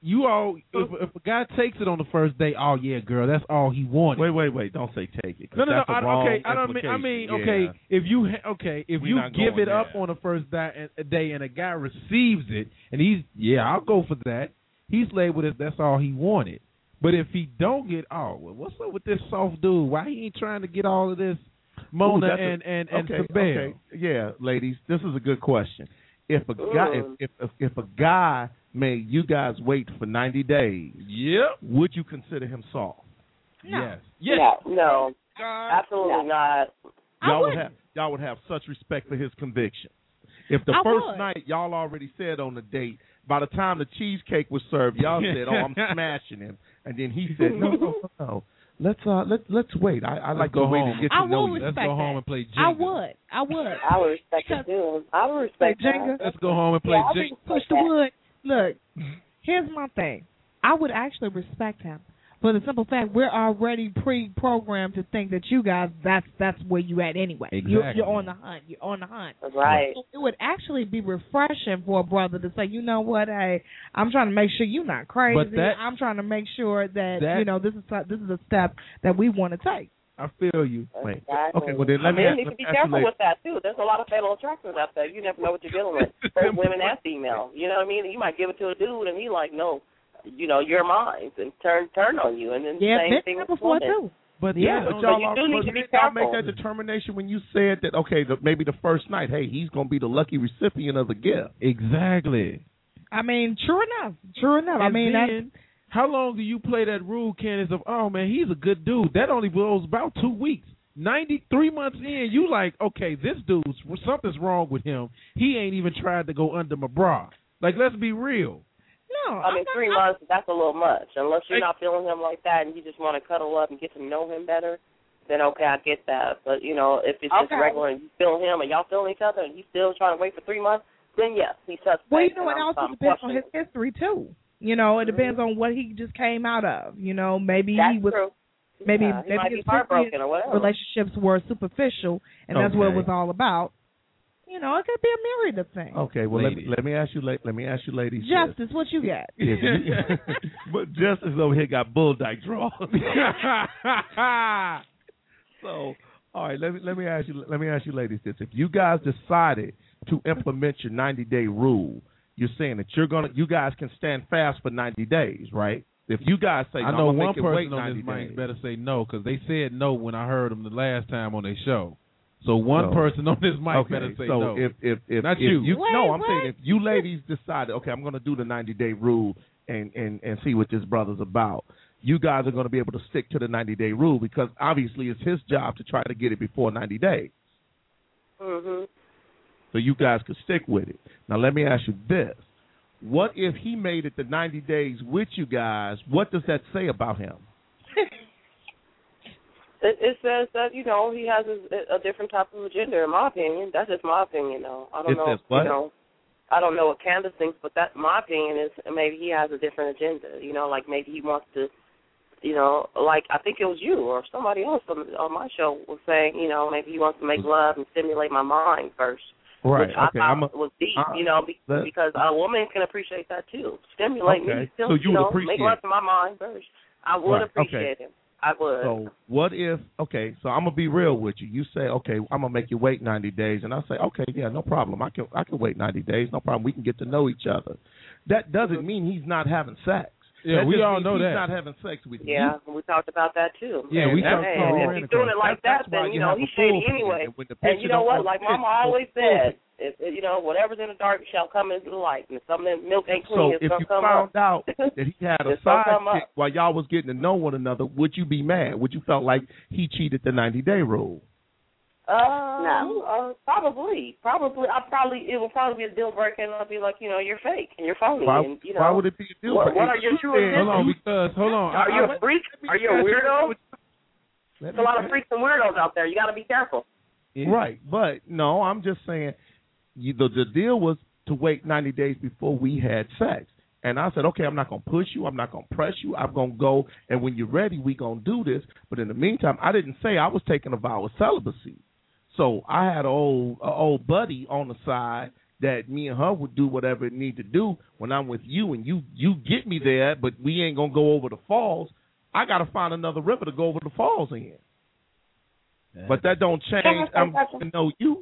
Speaker 4: you all, if, if a guy takes it on the first day, oh yeah, girl, that's all he wanted.
Speaker 3: Wait, wait, wait! Don't say take it.
Speaker 4: No, no, no.
Speaker 3: That's a
Speaker 4: I,
Speaker 3: wrong
Speaker 4: okay, I don't mean. I mean, okay.
Speaker 3: Yeah.
Speaker 4: If you ha- okay, if
Speaker 3: We're
Speaker 4: you
Speaker 3: not
Speaker 4: give
Speaker 3: going
Speaker 4: it up
Speaker 3: there.
Speaker 4: on the first di- a day and a guy receives it, and he's yeah, I'll go for that. He's labeled as that's all he wanted. But if he don't get, oh, well, what's up with this soft dude? Why he ain't trying to get all of this Mona
Speaker 3: Ooh, that's
Speaker 4: and
Speaker 3: a,
Speaker 4: and and
Speaker 3: okay,
Speaker 4: Sabelle?
Speaker 3: okay. Yeah, ladies, this is a good question. If a guy, if, if if if a guy made you guys wait for ninety days,
Speaker 4: yep,
Speaker 3: would you consider him soft?
Speaker 2: No.
Speaker 4: Yes. Yes.
Speaker 19: No, no, absolutely not.
Speaker 3: Y'all would have y'all would have such respect for his conviction. If the
Speaker 2: I
Speaker 3: first
Speaker 2: would.
Speaker 3: night y'all already said on the date, by the time the cheesecake was served, y'all said, "Oh, I'm smashing him," and then he said, "No, no, no, no. Let's uh, let let's wait. I, I like
Speaker 4: go
Speaker 3: the way
Speaker 4: home.
Speaker 3: to get
Speaker 2: I
Speaker 3: to know
Speaker 2: will
Speaker 3: you.
Speaker 4: Let's
Speaker 2: respect
Speaker 4: go home
Speaker 2: that.
Speaker 4: and play Jenga.
Speaker 2: I would. I would.
Speaker 19: I would respect it too. I would respect
Speaker 2: Play Jenga.
Speaker 19: that.
Speaker 4: Let's go home and play
Speaker 19: Yeah, I
Speaker 4: Jenga.
Speaker 19: would
Speaker 2: Push
Speaker 19: respect
Speaker 2: the
Speaker 19: that.
Speaker 2: wood. Look, here's my thing. I would actually respect him for the simple fact we're already pre-programmed to think that you guys that's that's where you at anyway. You're,
Speaker 4: Exactly.
Speaker 2: you're on the hunt. You're on the hunt.
Speaker 19: Right.
Speaker 2: So it would actually be refreshing for a brother to say, you know what, hey, I'm trying to make sure you're not crazy.
Speaker 4: But that-
Speaker 2: I'm trying to make sure that,
Speaker 4: that-
Speaker 2: you know this is a, this is a step that we want to take.
Speaker 4: I feel you.
Speaker 3: Wait.
Speaker 19: Exactly.
Speaker 3: Okay, well then
Speaker 19: I
Speaker 3: let me
Speaker 19: mean,
Speaker 3: ask,
Speaker 19: you need
Speaker 3: let
Speaker 19: to
Speaker 3: me
Speaker 19: be
Speaker 3: ask you
Speaker 19: careful
Speaker 3: later.
Speaker 19: with that too. There's a lot of fatal attractions out there. You never know what you're dealing with, both women and female. You know what I mean? You might give it to a dude, and he like, no, you know, you're mine, and turn turn on you, and then
Speaker 2: Yeah,
Speaker 19: same
Speaker 2: been
Speaker 19: thing
Speaker 2: there
Speaker 19: with
Speaker 2: before
Speaker 19: women.
Speaker 2: too.
Speaker 3: But
Speaker 19: Yeah,
Speaker 3: but
Speaker 19: but
Speaker 3: y'all,
Speaker 19: you
Speaker 3: are-
Speaker 19: do need
Speaker 3: but
Speaker 19: to be
Speaker 3: didn't y'all
Speaker 19: careful.
Speaker 3: make that determination when you said that okay, the, maybe the first night, hey, he's gonna be the lucky recipient of the gift.
Speaker 4: Exactly.
Speaker 2: I mean, true enough. True enough. I
Speaker 4: And
Speaker 2: mean,
Speaker 4: then, how long do you play that rule, Candace, of, oh, man, he's a good dude? That only goes about two weeks. ninety-three months in, you like, okay, this dude's, something's wrong with him. He ain't even tried to go under my bra. Like, let's be real.
Speaker 2: no.
Speaker 19: I mean,
Speaker 2: I'm
Speaker 19: three
Speaker 2: not,
Speaker 19: months, that's a little much. Unless you're
Speaker 4: Hey.
Speaker 19: not feeling him like that and you just want to cuddle up and get to know him better, then okay, I get that. But, you know, if it's just
Speaker 2: Okay.
Speaker 19: regular and you feel him and y'all feeling each other and you still trying to wait for three months, then yes, he's suspect.
Speaker 2: Well, you know what?
Speaker 19: and
Speaker 2: It
Speaker 19: I'm-
Speaker 2: also
Speaker 19: I'm
Speaker 2: depends on his
Speaker 19: questioning.
Speaker 2: history too. You know, it depends on what he just came out of. You know, maybe
Speaker 19: That's
Speaker 2: he was
Speaker 19: true.
Speaker 2: maybe
Speaker 19: Yeah, he
Speaker 2: maybe
Speaker 19: might
Speaker 2: his
Speaker 19: be heartbroken
Speaker 2: previous
Speaker 19: or whatever.
Speaker 2: relationships were superficial, and that's what it
Speaker 3: Okay.
Speaker 2: was all about. You know, it could be a myriad of things.
Speaker 3: Okay, well let me,
Speaker 4: Ladies.
Speaker 3: let me ask you, la- let me ask you, ladies. this.
Speaker 2: Justice, what you got?
Speaker 3: If you, but Justice over here got bull dyke draws. So, all right, let me let me ask you let me ask you, ladies, this: if you guys decided to implement your ninety day rule, you're saying that you're gonna, you guys can stand fast for ninety days, right? If you guys say,
Speaker 4: I
Speaker 3: no,
Speaker 4: know
Speaker 3: I'm gonna
Speaker 4: one
Speaker 3: make it wait
Speaker 4: person on
Speaker 3: ninety
Speaker 4: this mic
Speaker 3: days.
Speaker 4: better say no, because they said no when I heard them the last time on their show. So one
Speaker 3: So-
Speaker 4: person on this mic
Speaker 3: Okay,
Speaker 4: better say
Speaker 3: so
Speaker 4: no.
Speaker 3: if if if
Speaker 4: Not
Speaker 3: if
Speaker 4: you.
Speaker 2: Wait,
Speaker 3: no, I'm
Speaker 2: what?
Speaker 3: saying if you ladies decided, okay, I'm going to do the ninety day rule and and and see what this brother's about. You guys are going to be able to stick to the ninety day rule because obviously it's his job to try to get it before ninety days.
Speaker 19: Mhm.
Speaker 3: So you guys could stick with it. Now let me ask you this: what if he made it to ninety days with you guys? What does that say about him?
Speaker 19: It, it says that, you know, he has a, a different type of agenda, in my opinion. That's just my opinion, though. I don't
Speaker 3: It
Speaker 19: know.
Speaker 3: says what?
Speaker 19: You know, I don't know what Candace thinks, but that my opinion is maybe he has a different agenda. You know, like maybe he wants to, you know, like I think it was you or somebody else on, on my show was saying, you know, maybe he wants to make love and stimulate my mind first.
Speaker 3: Right.
Speaker 19: Which I
Speaker 3: Okay.
Speaker 19: thought
Speaker 3: I'm a,
Speaker 19: was deep,
Speaker 3: uh,
Speaker 19: you know, be,
Speaker 3: let-
Speaker 19: because a woman can appreciate that too. Stimulate
Speaker 3: Okay.
Speaker 19: me, still,
Speaker 3: So you would
Speaker 19: know,
Speaker 3: appreciate
Speaker 19: make love to my mind first. I would
Speaker 3: Right.
Speaker 19: appreciate
Speaker 3: Okay.
Speaker 19: him. I would.
Speaker 3: So what if, okay, so I'm going to be real with you. You say, okay, I'm going to make you wait ninety days. And I say, okay, yeah, no problem. I can I can wait ninety days. No problem. We can get to know each other. That doesn't mean he's not having sex.
Speaker 4: Yeah,
Speaker 3: That
Speaker 4: we
Speaker 3: just
Speaker 4: all
Speaker 3: means
Speaker 4: know
Speaker 3: he's
Speaker 4: that.
Speaker 3: not having sex with
Speaker 19: Yeah,
Speaker 3: you.
Speaker 19: we talked about that too.
Speaker 4: Yeah, we
Speaker 19: And,
Speaker 4: talked
Speaker 19: hey,
Speaker 4: about
Speaker 19: if
Speaker 4: it.
Speaker 19: he's doing it like
Speaker 3: That's-
Speaker 19: that,
Speaker 3: that's why
Speaker 19: then you
Speaker 3: you
Speaker 19: know
Speaker 3: have
Speaker 19: he's
Speaker 3: a
Speaker 19: shady
Speaker 3: full
Speaker 19: anyway.
Speaker 3: picture. When the
Speaker 19: And
Speaker 3: picture
Speaker 19: you know
Speaker 3: don't
Speaker 19: what?
Speaker 3: come
Speaker 19: Like
Speaker 3: in,
Speaker 19: Mama
Speaker 3: so
Speaker 19: always
Speaker 3: full
Speaker 19: said, if you know whatever's in the dark shall come into the light, and if something in milk ain't
Speaker 3: So
Speaker 19: clean, it's
Speaker 3: if
Speaker 19: gonna
Speaker 3: you
Speaker 19: come
Speaker 3: found
Speaker 19: up.
Speaker 3: out that he had a
Speaker 19: It's gonna
Speaker 3: side
Speaker 19: come
Speaker 3: chick
Speaker 19: up.
Speaker 3: while y'all was getting to know one another, would you be mad? Would you felt like he cheated the ninety day rule?
Speaker 19: Uh, no, uh, probably, probably. I probably it will probably be a deal breaker, and I'll be like, you know, you're fake and you're phony,
Speaker 3: Why,
Speaker 19: and you know,
Speaker 3: why would it be a deal
Speaker 19: what,
Speaker 3: breaker?
Speaker 19: what are your true
Speaker 3: Hold
Speaker 19: intentions?
Speaker 4: Hold on, because, hold on.
Speaker 19: Are
Speaker 4: I-
Speaker 19: you
Speaker 4: I-
Speaker 19: a freak? Are you a weirdo?
Speaker 3: Let
Speaker 19: There's
Speaker 3: me
Speaker 19: a lot of
Speaker 3: finish.
Speaker 19: freaks and weirdos out there. You got to be careful.
Speaker 3: Right, but no, I'm just saying you, the the deal was to wait ninety days before we had sex. And I said, okay, I'm not going to push you. I'm not going to press you. I'm going to go, and when you're ready, we're going to do this. But in the meantime, I didn't say I was taking a vow of celibacy. So I had an old, a old buddy on the side that me and her would do whatever it need to do when I'm with you, and you you get me there, but we ain't gonna go over the falls. I gotta find another river to go over the falls in. Yeah. But that don't change. I'm gonna know you.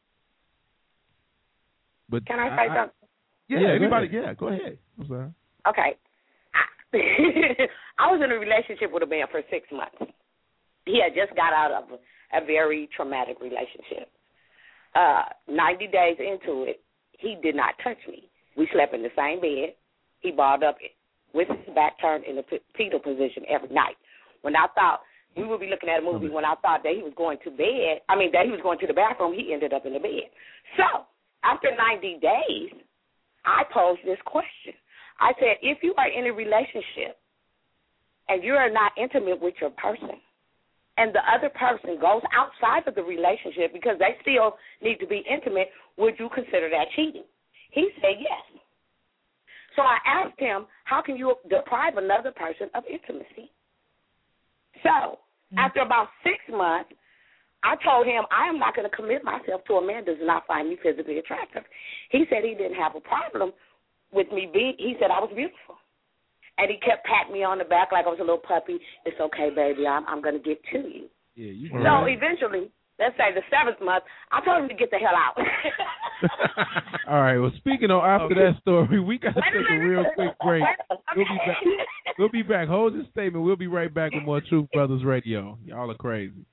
Speaker 3: But
Speaker 19: Can I say I, something?
Speaker 3: Yeah, yeah, anybody? Go yeah, go ahead. I'm sorry.
Speaker 19: Okay. I was in a relationship with a man for six months. He had just got out of a, a very traumatic relationship. Uh, ninety days into it, he did not touch me. We slept in the same bed. He balled up with his back turned in the fetal position every night. When I thought we would be looking at a movie, when I thought that he was going to bed, I mean that he was going to the bathroom, he ended up in the bed. So after ninety days, I posed this question. I said, if you are in a relationship and you are not intimate with your person, and the other person goes outside of the relationship because they still need to be intimate, would you consider that cheating? He said yes. So I asked him, how can you deprive another person of intimacy? So mm-hmm. after about six months, I told him I am not going to commit myself to a man that does not find me physically attractive. He said he didn't have a problem with me being, he said I was beautiful. And he kept patting me on the back like I was a little puppy. It's okay, baby. I'm I'm going to get to you.
Speaker 4: Yeah, you.
Speaker 19: So right. Eventually, let's say the seventh month, I told him to get the hell out.
Speaker 4: All right. Well, speaking of after okay. that story, we got to take a real quick break. We'll be back. We'll be back. Hold this statement. We'll be right back with more Truth Brothers Radio. Y'all are crazy.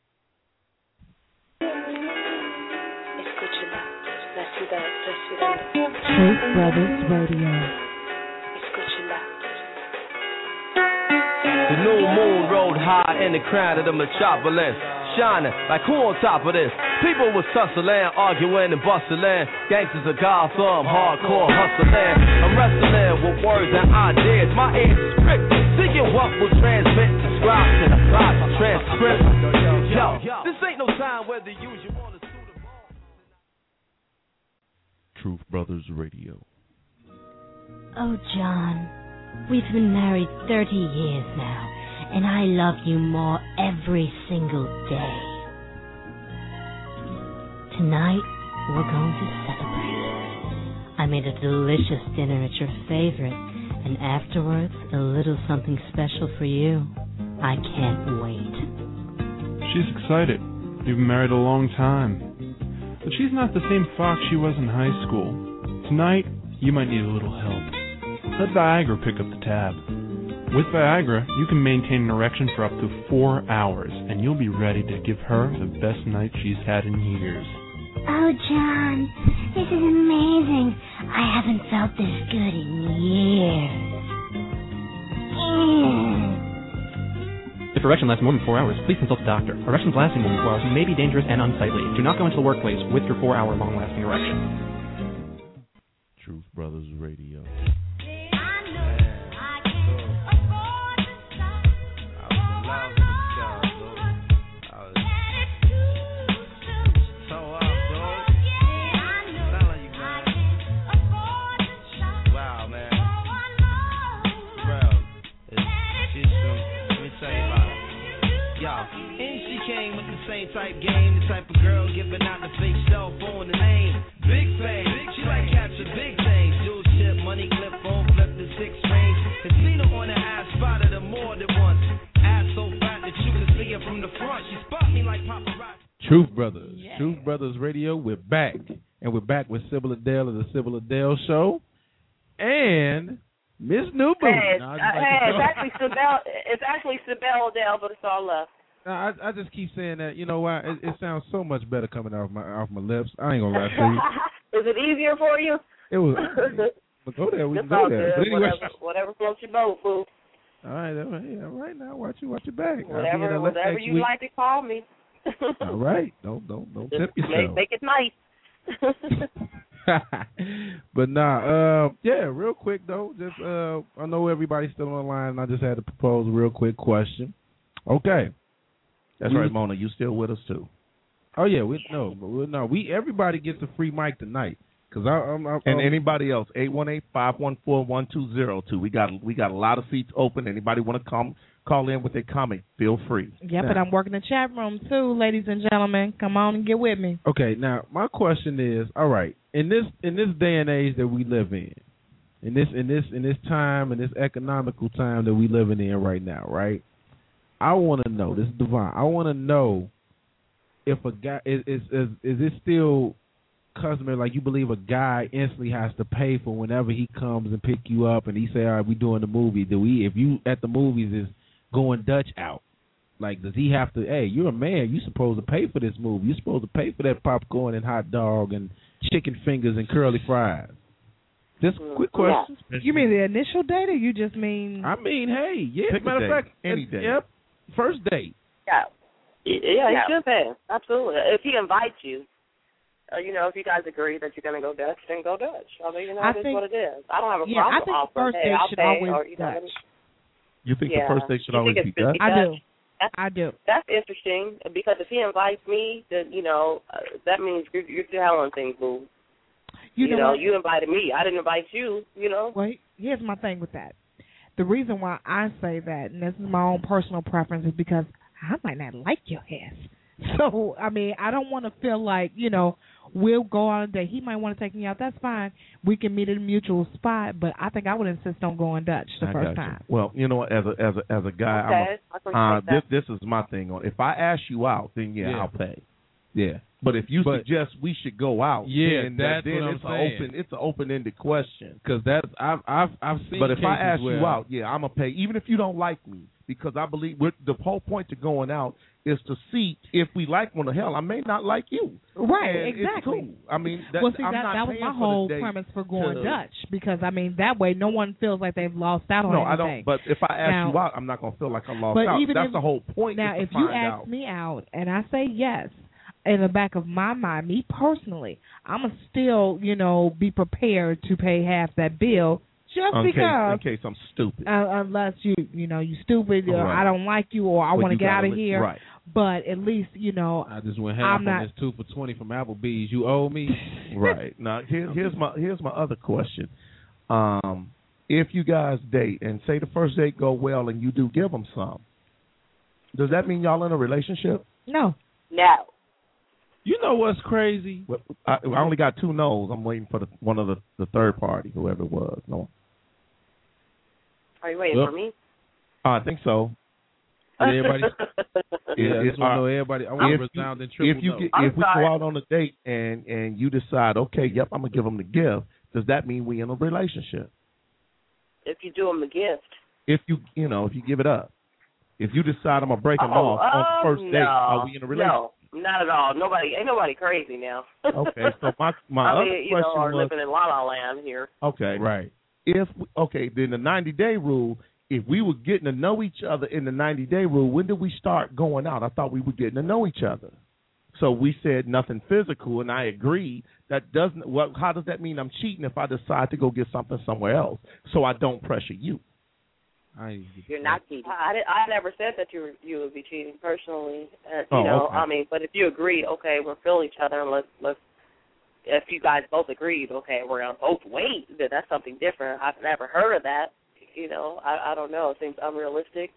Speaker 16: Truth Brothers Radio.
Speaker 20: The new moon rode high in the crown of the metropolis, shining like who on top of this? People was tussling, arguing and bustling. Gangsters of Gotham, hardcore hustling. I'm wrestling with words and ideas. My ears is pricked, thinking what will transmit. Describe to the plot, transcript. Yo, this ain't no time whether you use your want to sue the ball.
Speaker 3: Truth Brothers Radio.
Speaker 21: Oh, John. We've been married thirty years now, and I love you more every single day. Tonight, we're going to celebrate. I made a delicious dinner at your favorite, and afterwards, a little something special for you. I can't wait.
Speaker 22: She's excited. We've been married a long time. But she's not the same fox she was in high school. Tonight, you might need a little help. Let Viagra pick up the tab. With Viagra, you can maintain an erection for up to four hours, and you'll be ready to give her the best night she's had in years.
Speaker 21: Oh, John, this is amazing. I haven't felt this good in years. Mm.
Speaker 23: If erection lasts more than four hours, please consult a doctor. Erections lasting more than four hours may be dangerous and unsightly. Do not go into the workplace with your four-hour long-lasting erection.
Speaker 3: Truth Brothers Radio.
Speaker 20: Type game, the type of girl giving out the fake cell phone the name. Big fame, she like capture big things. Jewel ship, money clip, phone flip the six range. Casino on the ass, spotted her more than once. Ass so fat that you can see her from the front. She spot me like paparazzi.
Speaker 4: Truth Brothers, yeah. Truth Brothers Radio. We're back, and we're back with Sybil Adele of the Sybil Adele Show, and Miss New Boo.
Speaker 19: Hey, no, uh, hey it's actually Sybil. It's actually Sybil Adele, but it's all love.
Speaker 4: No, I, I just keep saying that. You know why? It, it sounds so much better coming off my off my lips. I ain't gonna lie to you.
Speaker 19: Is it easier for you?
Speaker 4: It was. But go there. We
Speaker 19: it's
Speaker 4: can go there. But anyway,
Speaker 19: whatever, whatever floats your boat, fool.
Speaker 4: All right, all right, all right. Now watch you, watch your back.
Speaker 19: Whatever, whatever you week. like to call me.
Speaker 4: All right. Don't don't don't tip yourself.
Speaker 19: Make, make it nice.
Speaker 4: But nah, uh, yeah. Real quick though, just uh, I know everybody's still on the line. And I just had to propose a real quick question. Okay.
Speaker 3: That's right, Mona. You still with us too?
Speaker 4: Oh yeah, we no, we, no. We everybody gets a free mic tonight. Cause I, I'm, I'm,
Speaker 3: and anybody else, eight one eight, five one four, one two zero two. We got we got a lot of seats open. Anybody want to come call in with a comment? Feel free.
Speaker 2: Yep, and I'm working the chat room too, ladies and gentlemen. Come on and get with me.
Speaker 4: Okay, now my question is, all right, in this in this day and age that we live in, in this in this in this time in this economical time that we living in right now, right? I want to know, this is Divine. I want to know if a guy is is is, is it still customary, like you believe a guy instantly has to pay for whenever he comes and pick you up and he say, all right, we doing the movie. Do we, if you at the movies is going Dutch out, like does he have to, hey, you're a man, you supposed to pay for this movie. You're supposed to pay for that popcorn and hot dog and chicken fingers and curly fries. Just a quick question.
Speaker 2: Yeah. You mean the initial date or you just mean?
Speaker 4: I mean, hey, yeah,
Speaker 3: Pick
Speaker 4: matter of fact,
Speaker 3: any day.
Speaker 4: Yep, first date.
Speaker 19: Yeah. Yeah, he
Speaker 13: Yeah.
Speaker 19: should pay. Absolutely. If he invites you, uh, you know, if you guys agree that you're going to go Dutch, then go Dutch. I mean, you know,
Speaker 2: I
Speaker 19: it is
Speaker 2: think-
Speaker 19: what it is. I don't have a
Speaker 2: Yeah, I
Speaker 19: problem
Speaker 2: think the
Speaker 19: offering,
Speaker 2: first
Speaker 19: hey,
Speaker 2: date
Speaker 19: I'll
Speaker 2: should
Speaker 19: pay,
Speaker 2: always
Speaker 19: or,
Speaker 2: be
Speaker 19: you know,
Speaker 2: Dutch.
Speaker 3: You think
Speaker 19: Yeah.
Speaker 3: the first date should
Speaker 19: You
Speaker 3: always
Speaker 19: think
Speaker 3: be
Speaker 19: it's-
Speaker 3: Dutch?
Speaker 2: I do.
Speaker 19: That's,
Speaker 2: I do.
Speaker 19: That's interesting because if he invites me, then, you know, uh, that means you're, you're handling things, boo.
Speaker 2: You,
Speaker 19: You,
Speaker 2: know,
Speaker 19: know,
Speaker 2: what?
Speaker 19: you invited me. I didn't invite you, you know.
Speaker 2: Well, here's my thing with that. The reason why I say that, and this is my own personal preference, is because I might not like your ass. So, I mean, I don't want to feel like, you know, we'll go on a date. He might want to take me out. That's fine. We can meet at a mutual spot, but I think I would insist on going Dutch the
Speaker 3: I
Speaker 2: first
Speaker 3: got you.
Speaker 2: time.
Speaker 3: Well, you know what? As a as a as a guy,
Speaker 19: Okay, I
Speaker 3: I'm a,
Speaker 19: appreciate
Speaker 3: uh,
Speaker 19: that.
Speaker 3: this this is my thing. On if I ask you out, then yeah,
Speaker 4: Yeah.
Speaker 3: I'll pay.
Speaker 4: Yeah.
Speaker 3: But if you
Speaker 4: But-
Speaker 3: suggest we should go out,
Speaker 4: Yeah,
Speaker 3: then,
Speaker 4: that's
Speaker 3: then
Speaker 4: what
Speaker 3: it's
Speaker 4: I'm
Speaker 3: an
Speaker 4: saying.
Speaker 3: open it's an open ended question.
Speaker 4: Because that's I've I've I've seen.
Speaker 3: But if I
Speaker 4: cases
Speaker 3: ask
Speaker 4: where,
Speaker 3: you out, yeah, I'm gonna pay, even if you don't like me, because I believe with the whole point to going out is to see if we like one. The hell, I may not like you.
Speaker 2: Right,
Speaker 3: And it's
Speaker 2: exactly.
Speaker 3: cool. I mean, that,
Speaker 2: well, see,
Speaker 3: I'm
Speaker 2: that,
Speaker 3: not
Speaker 2: that was
Speaker 3: paying
Speaker 2: my
Speaker 3: for
Speaker 2: whole
Speaker 3: the date
Speaker 2: premise for going
Speaker 3: to-
Speaker 2: Dutch, because, I mean, that way no one feels like they've lost out on
Speaker 3: No, I
Speaker 2: anything.
Speaker 3: don't. But if I ask
Speaker 2: Now-
Speaker 3: you out, I'm not gonna feel like I lost
Speaker 2: But
Speaker 3: out.
Speaker 2: even
Speaker 3: That's
Speaker 2: if-
Speaker 3: the whole point.
Speaker 2: Now,
Speaker 3: is
Speaker 2: if
Speaker 3: to
Speaker 2: you
Speaker 3: find
Speaker 2: ask
Speaker 3: out.
Speaker 2: me out and I say yes, in the back of my mind, me personally, I'm going to still, you know, be prepared to pay half that bill just
Speaker 3: in
Speaker 2: because.
Speaker 3: case, in case I'm stupid.
Speaker 2: Uh, unless you, you know, you stupid, or
Speaker 3: Right.
Speaker 2: I don't like you, or I
Speaker 3: Well,
Speaker 2: want to
Speaker 3: you
Speaker 2: get out
Speaker 3: gotta
Speaker 2: of
Speaker 3: li-
Speaker 2: here.
Speaker 3: right.
Speaker 2: But at least, you know,
Speaker 4: I just went half
Speaker 2: I'm
Speaker 4: on
Speaker 2: not.
Speaker 4: this two for twenty from Applebee's. You owe me.
Speaker 3: Right. Now here, here's my here's my other question. Um, if you guys date and say the first date go well and you do give them some, does that mean y'all in a relationship?
Speaker 2: No.
Speaker 19: No.
Speaker 4: You know what's crazy?
Speaker 3: Well, I, I only got two no's. I'm waiting for the one of the, the third party, whoever it was. No,
Speaker 19: Are you waiting
Speaker 3: Well,
Speaker 19: for me?
Speaker 3: I think so.
Speaker 4: Everybody.
Speaker 3: It-
Speaker 4: Yeah, I
Speaker 3: it-
Speaker 4: just want to know
Speaker 3: uh,
Speaker 4: everybody. I want
Speaker 3: if
Speaker 4: a
Speaker 3: you-
Speaker 4: resounding triple
Speaker 3: If you
Speaker 4: no.
Speaker 3: get,
Speaker 19: I'm
Speaker 3: if we
Speaker 19: sorry.
Speaker 3: go out on a date and and you decide, okay, yep, I'm gonna give them the gift. Does that mean we in a relationship?
Speaker 19: If you do him a gift.
Speaker 3: If you you know if you give it up, if you decide I'm gonna break them
Speaker 19: Oh,
Speaker 3: off on the
Speaker 19: oh,
Speaker 3: first
Speaker 19: no.
Speaker 3: date, are we in a relationship?
Speaker 19: No, not at all. Nobody, ain't nobody crazy now.
Speaker 3: Okay, so my my
Speaker 19: I
Speaker 3: other
Speaker 19: mean, you know,
Speaker 3: question
Speaker 19: are
Speaker 3: was,
Speaker 19: living in La La Land here.
Speaker 3: okay,
Speaker 4: Right.
Speaker 3: if okay, then the ninety day rule. If we were getting to know each other in the ninety day rule, when did we start going out? I thought we were getting to know each other. So we said nothing physical, and I agree. That doesn't. What? How does that mean I'm cheating if I decide to go get something somewhere else? So I don't pressure you.
Speaker 4: I,
Speaker 19: You're not cheating. I, I, I never said that you were, you would be cheating personally. Uh, you
Speaker 3: Oh,
Speaker 19: know,
Speaker 3: okay.
Speaker 19: I mean, but if you agree, okay, we're feeling each other, and let's let's. If you guys both agreed, okay, we're gonna both wait, then that's something different. I've never heard of that. You know, I, I don't know. It seems unrealistic.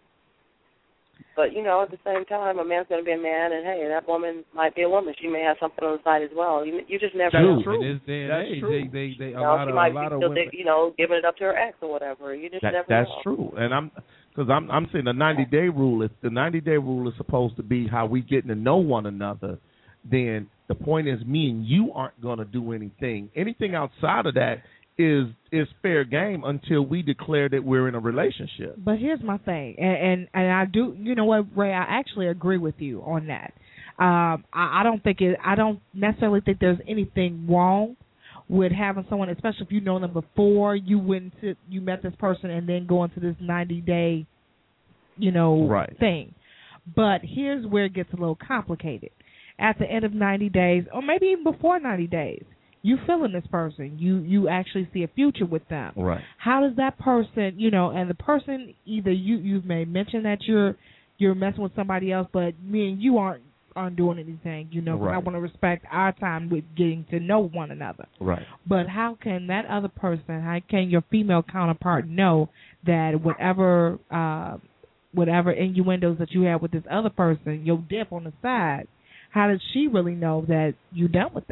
Speaker 19: But, you know, at the same time, a man's going to be a man, and, hey, that woman might be a woman. She may have something on the side as well. You, you just never
Speaker 4: True.
Speaker 19: know.
Speaker 4: In this day and
Speaker 3: That's
Speaker 4: age,
Speaker 3: true.
Speaker 4: they they, they
Speaker 19: You
Speaker 4: a
Speaker 19: know,
Speaker 4: lot
Speaker 19: she
Speaker 4: of
Speaker 19: might
Speaker 4: a lot
Speaker 19: be
Speaker 4: of
Speaker 19: still,
Speaker 4: women.
Speaker 19: you know, giving it up to her ex or whatever. You just
Speaker 3: That,
Speaker 19: never
Speaker 3: that's
Speaker 19: know.
Speaker 3: true, and I'm because I'm I'm saying the ninety day rule. If the ninety day rule is supposed to be how we getting to know one another, then the point is me and you aren't going to do anything. Anything outside of that is is fair game until we declare that we're in a relationship.
Speaker 2: But here's my thing, and, and and I do, you know what, Ray, I actually agree with you on that. Um, I, I don't think it. I don't necessarily think there's anything wrong with having someone, especially if you know them before you went to you met this person and then go into this ninety day, you know,
Speaker 3: Right.
Speaker 2: thing. But here's where it gets a little complicated. At the end of ninety days, or maybe even before ninety days, you feeling this person, you you actually see a future with them.
Speaker 3: Right.
Speaker 2: How does that person, you know, and the person, either you you may mention that you're you're messing with somebody else, but me and you aren't aren't doing anything, you know. 'cause I
Speaker 3: Right.
Speaker 2: want to respect our time with getting to know one another.
Speaker 3: Right.
Speaker 2: But how can that other person, how can your female counterpart know that whatever uh, whatever innuendos that you have with this other person, your dip on the side, how does she really know that you're done with that?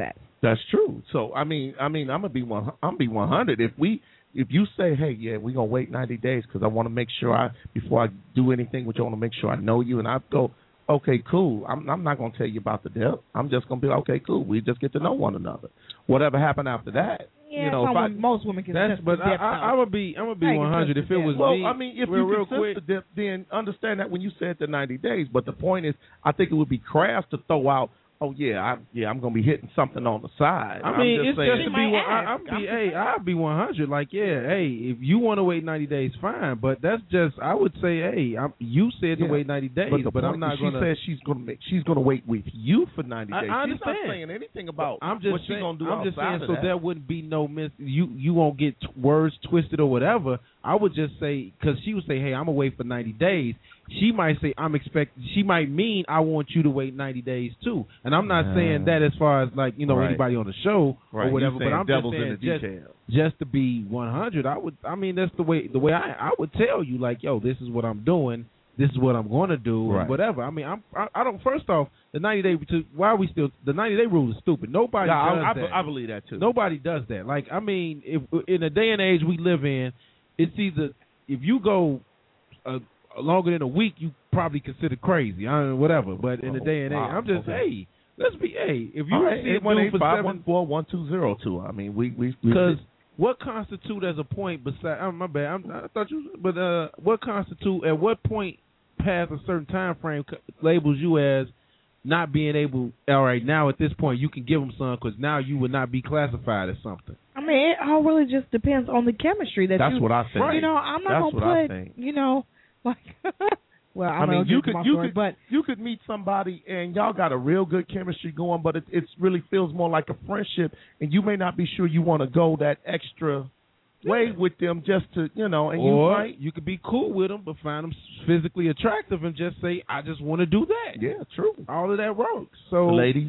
Speaker 3: That's true. So I mean, I mean, I'm gonna be one. I'm gonna be one hundred. If we, if you say, hey, yeah, we're gonna wait ninety days because I want to make sure I, before I do anything with you, I want to make sure I know you, and I go, okay, cool. I'm, I'm not gonna tell you about the death. I'm just gonna be okay, cool. We just get to know one another. Whatever happened after that,
Speaker 2: Yeah,
Speaker 3: you know, if I,
Speaker 2: most women can.
Speaker 4: That's,
Speaker 2: sense
Speaker 4: but
Speaker 2: the
Speaker 4: I,
Speaker 2: depth
Speaker 4: I,
Speaker 2: of-
Speaker 4: I would be, I'm gonna be
Speaker 2: I can
Speaker 4: one hundred
Speaker 2: sense
Speaker 4: if
Speaker 2: the
Speaker 4: it was
Speaker 2: depth.
Speaker 3: well,
Speaker 4: me.
Speaker 3: I mean, if
Speaker 4: real,
Speaker 3: you
Speaker 4: real
Speaker 3: can
Speaker 4: quick.
Speaker 3: sense the depth, then understand that when you said the ninety days. But the point is, I think it would be crass to throw out, oh yeah, I, yeah, I'm gonna be hitting something on the side.
Speaker 4: I
Speaker 3: I'm
Speaker 4: mean,
Speaker 3: just
Speaker 4: it's
Speaker 3: saying,
Speaker 4: just to be. one- I, I'll be, hey, I'll be one hundred. Like, yeah, hey, if you want to wait ninety days, fine. But that's just, I would say, hey, I'm, you said to
Speaker 3: Yeah.
Speaker 4: wait ninety days,
Speaker 3: But, the
Speaker 4: but
Speaker 3: point
Speaker 4: I'm not
Speaker 3: is
Speaker 4: gonna.
Speaker 3: She says she's gonna make, she's gonna wait with you for ninety
Speaker 4: I-
Speaker 3: days.
Speaker 4: I
Speaker 3: She's not
Speaker 4: understand.
Speaker 3: saying anything about
Speaker 4: I'm just
Speaker 3: what she's
Speaker 4: saying,
Speaker 3: gonna do
Speaker 4: I'm just
Speaker 3: outside
Speaker 4: saying,
Speaker 3: of
Speaker 4: so
Speaker 3: that.
Speaker 4: there wouldn't be no miss. You you won't get t- words twisted or whatever. I would just say, because she would say, hey, I'm gonna wait for ninety days. She might say, I'm expect. She might mean I want you to wait ninety days too. And I'm not
Speaker 3: Uh,
Speaker 4: saying that as far as like you know
Speaker 3: right.
Speaker 4: anybody on the show
Speaker 3: Right.
Speaker 4: or whatever.
Speaker 3: You
Speaker 4: But
Speaker 3: saying
Speaker 4: I'm
Speaker 3: devil's
Speaker 4: just saying
Speaker 3: in the
Speaker 4: just,
Speaker 3: details.
Speaker 4: just to be one hundred. I would. I mean, that's the way. The way I I would tell you like, yo, this is what I'm doing. This is what I'm going to do.
Speaker 3: Right.
Speaker 4: Whatever. I mean, I'm. I, I don't. First off, the ninety day. To, why are we still? The ninety day rule is stupid. Nobody
Speaker 3: Yeah,
Speaker 4: does
Speaker 3: I, I,
Speaker 4: that.
Speaker 3: I believe that too.
Speaker 4: Nobody does that. Like, I mean, if in the day and age we live in, it's either if you go uh, longer than a week, you probably considered crazy. I don't know, whatever. But in the
Speaker 3: Oh,
Speaker 4: day and age,
Speaker 3: wow.
Speaker 4: I'm just
Speaker 3: Okay.
Speaker 4: hey, let's be hey. If you
Speaker 3: All right,
Speaker 4: see a
Speaker 3: eight one
Speaker 4: dude
Speaker 3: eight
Speaker 4: for
Speaker 3: five
Speaker 4: seven,
Speaker 3: one four one two zero two. I mean, we we we
Speaker 4: because what constitute as a point beside? Oh, my bad. I'm, I thought you. But uh, what constitute at what point past a certain time frame c- labels you as not being able? All right, now at this point you can give them some because now you would not be classified as something.
Speaker 2: I mean, it all really just depends on the chemistry that
Speaker 3: That's
Speaker 2: you.
Speaker 3: what I think.
Speaker 2: You know, I'm not
Speaker 3: That's
Speaker 2: gonna
Speaker 3: what I
Speaker 2: put.
Speaker 3: think.
Speaker 2: You know, like. Well, I'm
Speaker 3: I mean,
Speaker 2: gonna
Speaker 3: you
Speaker 2: get
Speaker 3: could
Speaker 2: to my
Speaker 3: you
Speaker 2: story,
Speaker 3: could
Speaker 2: but
Speaker 3: you could meet somebody and y'all got a real good chemistry going, but it it really feels more like a friendship, and you may not be sure you want to go that extra way with them just to you know, and you
Speaker 4: or
Speaker 3: might.
Speaker 4: you could be cool with them, but find them physically attractive and just say, "I just want to do that."
Speaker 3: Yeah, true.
Speaker 4: All of that works. So,
Speaker 3: Ladies,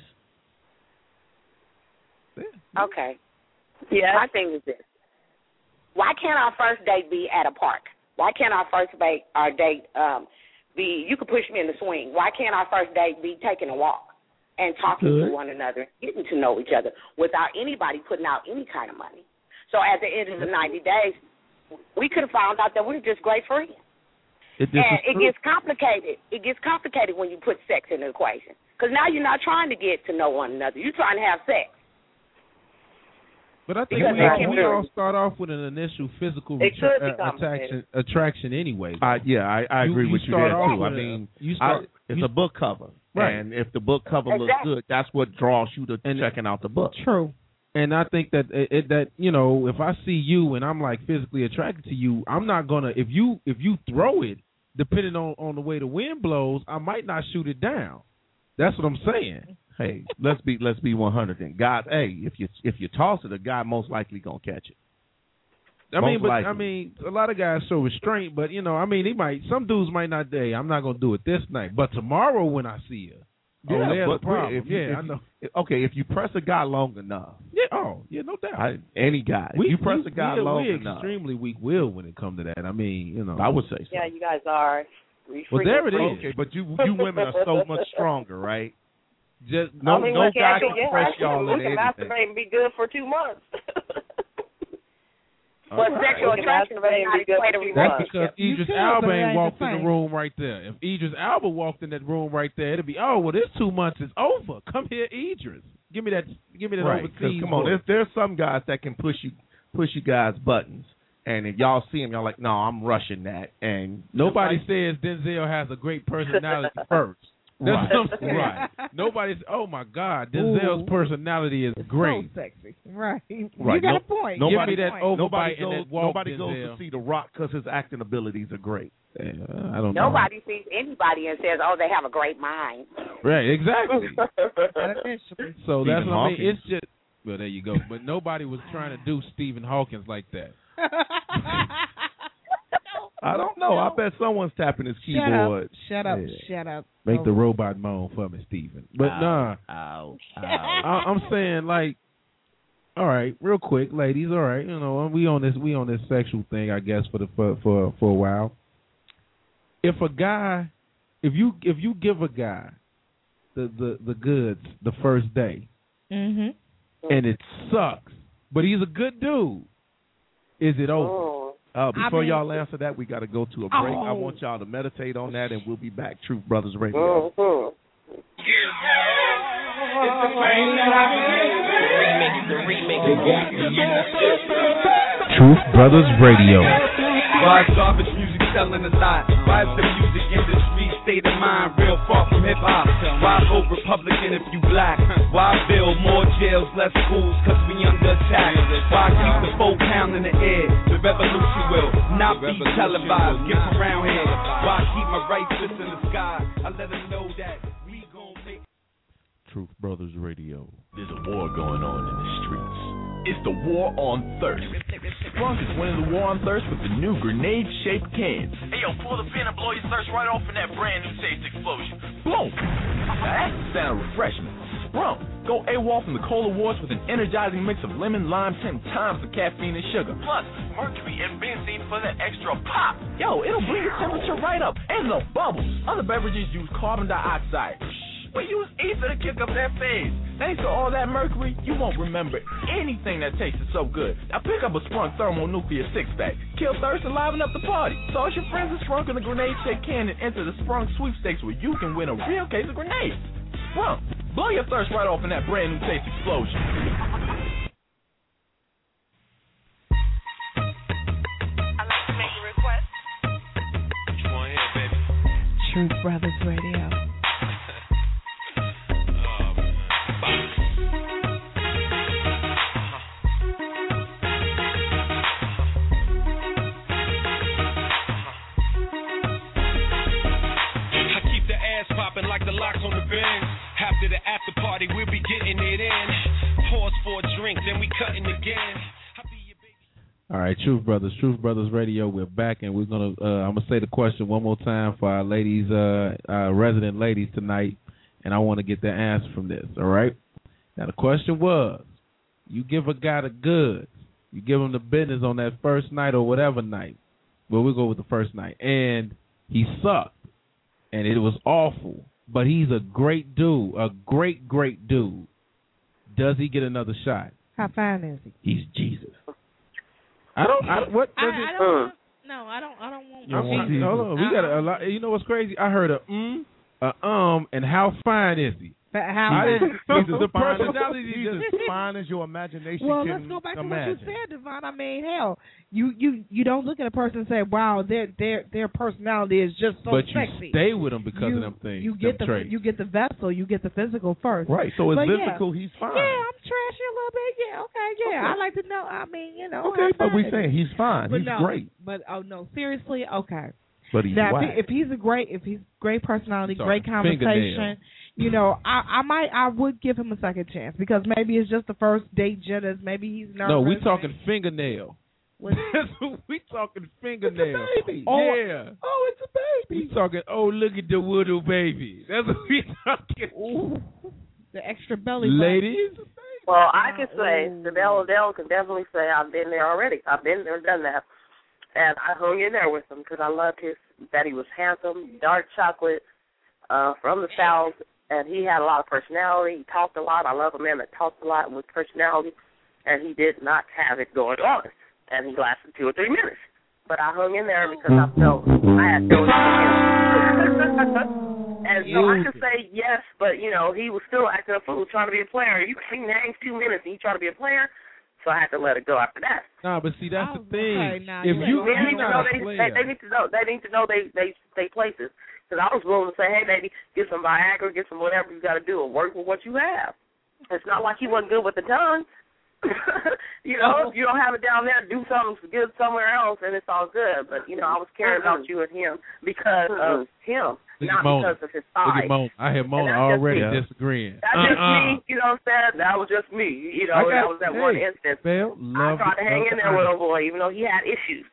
Speaker 5: Okay. Yeah. My thing is this. Why can't our first date be at a park? Why can't our first date, our date um, be, you could push me in the swing. Why can't our first date be taking a walk and talking
Speaker 3: Good.
Speaker 5: to one another, getting to know each other without anybody putting out any kind of money? So at the end of the ninety days, we could have found out that we were just great friends.
Speaker 3: it, this
Speaker 5: And
Speaker 3: is
Speaker 5: it
Speaker 3: true.
Speaker 5: gets complicated. It gets complicated when you put sex in the equation. Because now you're not trying to get to know one another. You're trying to have sex.
Speaker 4: but I think
Speaker 5: Because
Speaker 4: we,
Speaker 5: they
Speaker 4: all,
Speaker 5: can
Speaker 4: we
Speaker 5: do
Speaker 4: all
Speaker 5: it.
Speaker 4: start off with an initial physical
Speaker 5: It
Speaker 4: retra-
Speaker 5: could be
Speaker 4: uh,
Speaker 5: complicated.
Speaker 4: attraction, attraction anyway.
Speaker 3: Uh, yeah, I, I
Speaker 4: You-
Speaker 3: agree
Speaker 4: you
Speaker 3: with you
Speaker 4: start
Speaker 3: there
Speaker 4: off
Speaker 3: too. I
Speaker 4: with a-
Speaker 3: mean,
Speaker 4: you start-
Speaker 3: I, it's
Speaker 4: you-
Speaker 3: a book cover,
Speaker 4: Right.
Speaker 3: and if the book cover looks
Speaker 5: Exactly.
Speaker 3: good, that's what draws you to
Speaker 4: And-
Speaker 3: checking out the book.
Speaker 2: true.
Speaker 4: And I think that it, it, that you know, if I see you and I'm like physically attracted to you, I'm not gonna if you if you throw it, depending on, on the way the wind blows, I might not shoot it down. That's what I'm saying.
Speaker 3: Hey, let's be let's be one hundred then. God, hey, if you if you toss it, a guy most likely gonna catch it.
Speaker 4: I
Speaker 3: Most
Speaker 4: mean, but
Speaker 3: likely.
Speaker 4: I mean, a lot of guys show restraint, but you know, I mean, he might. Some dudes might not. Hey, I'm not gonna do it this night, but tomorrow when I see her, oh,
Speaker 3: Yeah,
Speaker 4: there's
Speaker 3: but
Speaker 4: a problem.
Speaker 3: if you,
Speaker 4: yeah,
Speaker 3: if
Speaker 4: I know.
Speaker 3: You, okay, if you press a guy long enough,
Speaker 4: Yeah, oh, yeah, no doubt.
Speaker 3: I, any guy, if
Speaker 4: we,
Speaker 3: you press
Speaker 4: we,
Speaker 3: a guy
Speaker 4: we,
Speaker 3: long
Speaker 4: we're
Speaker 3: enough,
Speaker 4: extremely weak-willed when it comes to that. I mean, you know,
Speaker 3: I would say so.
Speaker 19: Yeah, you guys are. Free-
Speaker 4: Well,
Speaker 19: free-
Speaker 4: there it
Speaker 19: free-
Speaker 4: is.
Speaker 3: Okay, but you you women are so much stronger, right?
Speaker 4: just
Speaker 3: No,
Speaker 19: I mean,
Speaker 3: no
Speaker 19: we
Speaker 3: guy
Speaker 19: can,
Speaker 3: can
Speaker 19: yeah,
Speaker 3: press
Speaker 19: actually,
Speaker 3: y'all
Speaker 19: we
Speaker 3: into
Speaker 19: can
Speaker 3: anything.
Speaker 19: masturbate and be good for two months.
Speaker 3: All
Speaker 5: But
Speaker 3: right.
Speaker 5: sexual
Speaker 19: We can
Speaker 5: attraction is
Speaker 19: masturbate and
Speaker 5: not
Speaker 19: be good
Speaker 5: equate to
Speaker 19: for two
Speaker 4: That's
Speaker 19: months.
Speaker 4: because
Speaker 2: You
Speaker 4: Idris
Speaker 2: could,
Speaker 4: Elba
Speaker 2: but it
Speaker 4: ain't
Speaker 2: ain't
Speaker 4: walked
Speaker 2: the
Speaker 4: in the
Speaker 2: same.
Speaker 4: room right there. If Idris Elba walked in that room right there, it'd be, oh, well, this two months is over. Come here, Idris. Give me that. Give me that
Speaker 3: Right, 'cause
Speaker 4: overseas.
Speaker 3: come on,
Speaker 4: boy.
Speaker 3: there's, there's some guys that can push you push you guys buttons, and if y'all see him, y'all like, no, I'm rushing that, and
Speaker 4: Nobody
Speaker 3: like,
Speaker 4: says Denzel has a great personality first. That's
Speaker 3: Right.
Speaker 4: what I'm saying.
Speaker 3: Right.
Speaker 4: Nobody's. Oh my God, Denzel's
Speaker 2: Ooh.
Speaker 4: personality is great.
Speaker 2: So sexy. Right.
Speaker 3: Right.
Speaker 2: You got
Speaker 3: No-
Speaker 2: a point.
Speaker 3: nobody-
Speaker 2: You got a
Speaker 4: Give me that
Speaker 2: point.
Speaker 4: over-
Speaker 3: nobody
Speaker 4: Overbite and
Speaker 3: goes
Speaker 4: that walk,
Speaker 3: nobody goes
Speaker 4: Denzel.
Speaker 3: to see The Rock because his acting abilities are great.
Speaker 4: Yeah, I don't know.
Speaker 5: Nobody sees anybody and says, oh, they have a great mind.
Speaker 4: Right, exactly.
Speaker 2: Initially.
Speaker 4: So
Speaker 3: Stephen
Speaker 4: that's what I mean.
Speaker 3: Hawking.
Speaker 4: It's just. Well, there you go. But nobody was trying to do Stephen Hawkins like that.
Speaker 3: I don't know. I bet someone's tapping his
Speaker 2: Shut up.
Speaker 3: keyboard.
Speaker 2: Shut up.
Speaker 4: Yeah.
Speaker 2: Shut up.
Speaker 4: Make the
Speaker 2: Oh.
Speaker 4: robot moan for me, Stephen. But nah,
Speaker 3: Ow,
Speaker 4: I, I'm saying like, all right, real quick, ladies. All right, you know, we on this we on this sexual thing, I guess, for the for for, for a while. If a guy, if you if you give a guy the the, the goods the first day,
Speaker 2: Mhm.
Speaker 4: and it sucks. But he's a good dude. Is it over?
Speaker 19: Oh.
Speaker 3: Uh, before
Speaker 2: I mean,
Speaker 3: y'all answer that, we got to go to a break.
Speaker 2: Oh.
Speaker 3: I want y'all to meditate on that, and we'll be back. Truth Brothers Radio.
Speaker 19: Mm-hmm.
Speaker 4: Truth Brothers Radio.
Speaker 6: Why is garbage music selling a lot? Why is the music industry state of mind real far from hip hop? Why vote Republican if you black? Why build more jails, less schools, cause we under attack? Why keep the four pound in the air? The revolution will not be televised. Get around here. Why keep my right fist in the sky? I let them know that we gon' make
Speaker 3: Truth Brothers Radio.
Speaker 7: There's a war going on in the streets. It's the war on thirst. Sprunk is winning the war on thirst with the new grenade-shaped cans.
Speaker 18: Hey, yo, pull the pin and blow your thirst right off in that brand new Taste Explosion.
Speaker 7: Boom! Now that's the sound of refreshment. Sprunk. Go AWOL from the Cola Wars with an energizing mix of lemon, lime, ten times the caffeine and sugar.
Speaker 18: Plus, mercury and benzene for that extra pop.
Speaker 7: Yo, it'll bring your temperature right up and no bubbles. Other beverages use carbon dioxide.
Speaker 18: We use ether to kick up that phase.
Speaker 7: Thanks to all that mercury, you won't remember anything that tasted so good. Now pick up a Sprunk Thermonuclear six-pack. Kill thirst and liven up the party. So it's your friends at Sprunk in the grenade-shaped can and enter the Sprunk sweepstakes where you can win a real case of grenades. Sprunk, blow your thirst right off in that brand new Taste Explosion.
Speaker 18: I'd like to make a request. What you want here, baby?
Speaker 2: Truth Brothers Radio.
Speaker 12: Like the locks on the Benz. After the after party, we'll be getting it in. Pause for a drink, then we cutting again.
Speaker 4: All right, Truth Brothers, Truth Brothers Radio. We're back, and we're gonna. Uh, I'm gonna say the question one more time for our ladies, uh, our resident ladies tonight, and I want to get their answer from this. All right. Now the question was: you give a guy the goods, you give him the business on that first night or whatever night. Well, we'll go with the first night, and he sucked, and it was awful. But he's a great dude, a great, great dude. Does he get another shot?
Speaker 2: How fine is he?
Speaker 4: He's Jesus. I don't. I, what? Does
Speaker 2: I,
Speaker 4: it,
Speaker 2: I don't want, no, I don't. I don't want.
Speaker 4: I want Jesus. Hold on. We got a, a lot. You know what's crazy? I heard a mm, a um, and how fine is he?
Speaker 2: But how
Speaker 3: He's
Speaker 4: the personality
Speaker 3: he's
Speaker 4: just
Speaker 3: as fine as your imagination
Speaker 2: well,
Speaker 3: can
Speaker 2: let's go back
Speaker 3: imagine.
Speaker 2: to what you said, Devon. I mean, hell, you, you, you don't look at a person and say, "Wow, their their their personality is just so
Speaker 4: but
Speaker 2: sexy."
Speaker 4: You stay with them because
Speaker 2: you,
Speaker 4: of them things.
Speaker 2: You get
Speaker 4: them
Speaker 2: the
Speaker 4: traits.
Speaker 2: you get the vessel, you get the physical first.
Speaker 3: Right. So it's
Speaker 2: but
Speaker 3: physical.
Speaker 2: Yeah,
Speaker 3: he's fine.
Speaker 2: Yeah, I'm trashy a little bit. Yeah. Okay. Yeah.
Speaker 3: Okay.
Speaker 2: I like to know. I mean, you know.
Speaker 3: Okay, but
Speaker 2: we
Speaker 3: we're saying he's fine.
Speaker 2: But
Speaker 3: he's
Speaker 2: no,
Speaker 3: great.
Speaker 2: But oh no, seriously, okay.
Speaker 3: But he's
Speaker 2: now,
Speaker 3: whack.
Speaker 2: if, he, if he's a great, if he's great personality,
Speaker 4: Sorry,
Speaker 2: great conversation, you know, I, I might, I would give him a second chance because maybe it's just the first date jitters. Maybe he's nervous.
Speaker 4: No, we talking fingernail.
Speaker 2: What?
Speaker 4: we talking fingernail.
Speaker 3: It's a baby.
Speaker 4: Oh,
Speaker 3: yeah. Oh, it's a baby.
Speaker 4: We talking. Oh, look at the little baby. That's what we talking.
Speaker 2: Ooh, the extra belly.
Speaker 4: Ladies.
Speaker 19: Well, I can say the Bell Dell can definitely say I've been there already. I've been there, done that. And I hung in there with him because I loved his that he was handsome, dark chocolate, uh, from the South, and he had a lot of personality. He talked a lot. I love a man that talks a lot with personality, and he did not have it going on. And he lasted two or three minutes. But I hung in there because I felt I had feelings for him. And so I could say yes, but, you know, he was still acting a fool, trying to be a player. You can hang two minutes and you try to be a player. So I had to let it go after that.
Speaker 4: Nah, but see, that's
Speaker 2: oh,
Speaker 4: the thing.
Speaker 2: Okay, nah,
Speaker 4: if you,
Speaker 19: they need to know they,
Speaker 4: player.
Speaker 19: they, they need to know they need to know they they they places. Because I was willing to say, hey, baby, get some Viagra, get some whatever you got to do, and work with what you have. It's not like he wasn't good with the tongue. you know, if you don't have it down there, do something good somewhere else, and it's all good. But you know, I was caring about you and him because of him,
Speaker 4: Look
Speaker 19: not because of his size.
Speaker 4: I hear Mona already
Speaker 19: just
Speaker 4: disagreeing.
Speaker 19: That's uh-uh. just me. You know what I'm saying? That was just me. You know, that was that
Speaker 4: hey,
Speaker 19: one instance.
Speaker 4: Bell,
Speaker 19: I tried to hang in there with a boy, even though he had issues.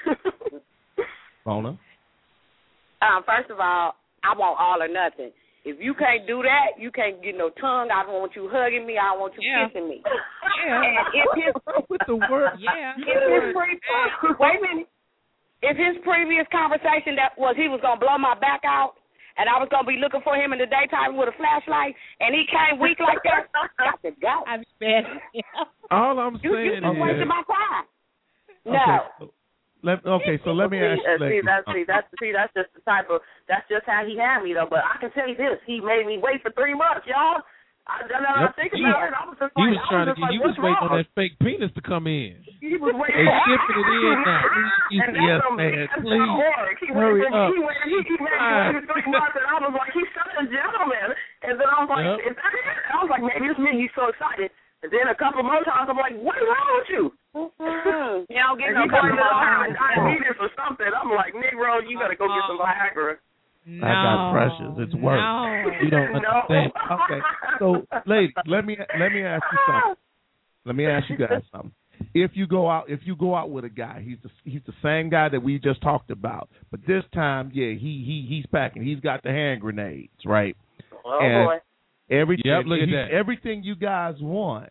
Speaker 3: Mona?
Speaker 5: Um, first of all, I want all or nothing. If you can't do that, you can't get no tongue. I don't want you hugging me. I don't want you
Speaker 2: yeah.
Speaker 5: kissing me.
Speaker 2: Yeah.
Speaker 5: And if his,
Speaker 4: with the word,
Speaker 2: yeah.
Speaker 5: If his pre- wait a minute. If his previous conversation that was he was gonna blow my back out, and I was gonna be looking for him in the daytime with a flashlight, and he came weak like that, got to go.
Speaker 2: I'm bad.
Speaker 4: All I'm
Speaker 5: You,
Speaker 4: saying
Speaker 5: you
Speaker 4: is,
Speaker 5: wasting my time. No.
Speaker 3: Okay, so let, okay, so let me ask you.
Speaker 19: See, see, that's, see, that's, see, that's just the type of, that's just how he had me, though. But I can tell you this, he made me wait for three months, y'all. I, I, I
Speaker 4: Yep.
Speaker 19: think
Speaker 4: He-
Speaker 19: about it, I was just
Speaker 4: he
Speaker 19: like,
Speaker 4: was
Speaker 19: I
Speaker 4: trying
Speaker 19: was
Speaker 4: to
Speaker 19: just
Speaker 4: get,
Speaker 19: like,
Speaker 4: you was
Speaker 19: what's
Speaker 4: waiting on
Speaker 19: wrong?
Speaker 4: that fake penis to come in.
Speaker 19: He was waiting.
Speaker 4: They shipping it in now.
Speaker 19: And that's
Speaker 3: Yes,
Speaker 19: some,
Speaker 3: man,
Speaker 19: that's
Speaker 3: please.
Speaker 19: some horror. He
Speaker 3: Hurry
Speaker 19: waited for,
Speaker 3: up.
Speaker 19: He waited, he, he made me wait for three months, and I was like, he's such a gentleman. And then I was like,
Speaker 4: Yep.
Speaker 19: is that it? And I was like, maybe it's me. He's so excited. And then a couple more times, I'm like, what is wrong with you?
Speaker 5: You don't get
Speaker 19: And
Speaker 5: no
Speaker 19: he told me that I
Speaker 5: Viagra.
Speaker 19: had diabetes or something. I'm like, Negro, you got to go get some Viagra.
Speaker 2: No.
Speaker 3: I got precious. It's worse.
Speaker 2: No.
Speaker 3: You don't
Speaker 19: No.
Speaker 3: understand. Okay, so ladies, let me let me ask you something. Let me ask you guys something. If you go out, if you go out with a guy, he's the he's the same guy that we just talked about, but this time, yeah, he he he's packing. He's got the hand grenades, right?
Speaker 19: Oh,
Speaker 3: and
Speaker 19: boy.
Speaker 3: Everything,
Speaker 4: Yep, look at
Speaker 3: he-
Speaker 4: that.
Speaker 3: everything you guys want,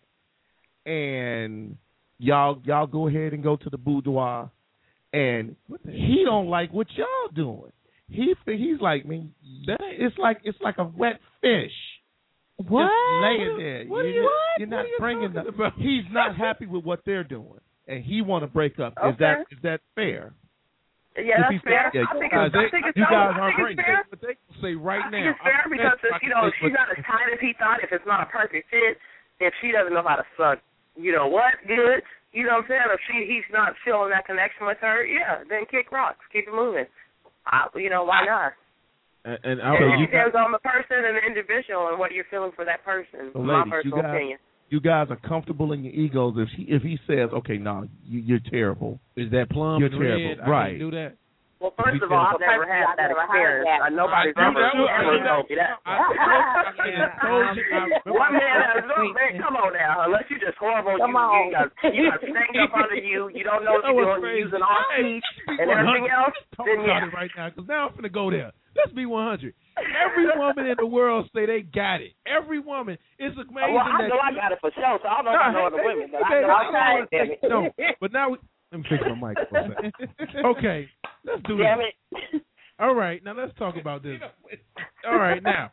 Speaker 3: and y'all y'all go ahead and go to the boudoir, and he don't like what y'all doing. He he's like me. It's like it's like a wet fish.
Speaker 2: What?
Speaker 3: Just laying there.
Speaker 2: What are
Speaker 3: you're,
Speaker 2: you-
Speaker 3: you're
Speaker 2: what
Speaker 3: not
Speaker 2: are you
Speaker 3: bringing the.
Speaker 2: talking about?
Speaker 3: He's not happy with what they're doing, and he want to break up. Is
Speaker 19: Okay.
Speaker 3: that is that fair?
Speaker 19: Yeah,
Speaker 3: If
Speaker 19: that's
Speaker 3: he
Speaker 19: fair.
Speaker 3: said- yeah,
Speaker 19: I think
Speaker 3: you
Speaker 19: it's,
Speaker 3: guys-
Speaker 19: I think it's
Speaker 3: you
Speaker 19: so-
Speaker 3: guys
Speaker 19: I
Speaker 3: aren't
Speaker 19: think
Speaker 3: bringing
Speaker 19: it's fair.
Speaker 4: But they can say right
Speaker 19: I think
Speaker 4: now.
Speaker 19: it's fair
Speaker 4: I'm
Speaker 19: because
Speaker 4: upset
Speaker 19: if, you know, if
Speaker 4: I
Speaker 19: she's
Speaker 4: can
Speaker 19: not as tight as he thought, if it's not a perfect fit, if she doesn't know how to suck, you know what, good. You know what I'm saying? If she he's not feeling that connection with her, yeah, then kick rocks, keep it moving. I, you know, why not?
Speaker 4: And, and I,
Speaker 19: It
Speaker 3: you
Speaker 19: depends on the person and the individual and what you're feeling for that person.
Speaker 3: So
Speaker 19: my
Speaker 3: ladies, you
Speaker 19: personal
Speaker 3: guys,
Speaker 19: opinion.
Speaker 3: you guys are comfortable in your egos. If he if he says, okay, no, you, you're terrible.
Speaker 4: is that plum
Speaker 3: You're
Speaker 4: and
Speaker 3: terrible,
Speaker 4: red? I
Speaker 3: right?
Speaker 4: can't do that.
Speaker 19: Well, first of
Speaker 3: Well,
Speaker 19: all, I've never
Speaker 5: first of
Speaker 19: had
Speaker 5: all,
Speaker 19: that
Speaker 5: I've never had
Speaker 19: experience.
Speaker 5: that.
Speaker 19: Uh, nobody's
Speaker 4: I
Speaker 19: ever,
Speaker 4: knew that. I
Speaker 19: ever
Speaker 4: knew that.
Speaker 19: told me that.
Speaker 4: I, I, I told you. I remember
Speaker 19: One man
Speaker 4: I
Speaker 19: has no man. Come on now, unless you're just horrible.
Speaker 5: Come
Speaker 19: you,
Speaker 5: on.
Speaker 19: you got you got stank up under you. You don't know what
Speaker 4: You know
Speaker 19: you're
Speaker 4: what's
Speaker 19: doing. You're
Speaker 4: crazy?
Speaker 19: using all
Speaker 4: Hey,
Speaker 19: speech
Speaker 4: let's be
Speaker 19: and everything
Speaker 4: one hundred.
Speaker 19: else.
Speaker 4: Talk
Speaker 19: Then
Speaker 4: about
Speaker 19: yeah.
Speaker 4: it right now, because now I'm finna go there. Let's be one hundred. Every woman in the world say they got it. Every woman. It's amazing
Speaker 19: Well, I
Speaker 4: that
Speaker 19: know I
Speaker 4: you-
Speaker 19: got it for sure. So I don't know
Speaker 4: No,
Speaker 19: about no
Speaker 4: hey,
Speaker 19: other
Speaker 4: hey,
Speaker 19: women, but
Speaker 4: okay,
Speaker 19: I know I
Speaker 4: hold
Speaker 19: got
Speaker 4: on.
Speaker 19: it. Damn it.
Speaker 4: No, but now we, let me fix my mic for a second. Okay, let's do
Speaker 19: Damn
Speaker 4: this.
Speaker 19: it.
Speaker 4: All right, now let's talk about this. All right, now.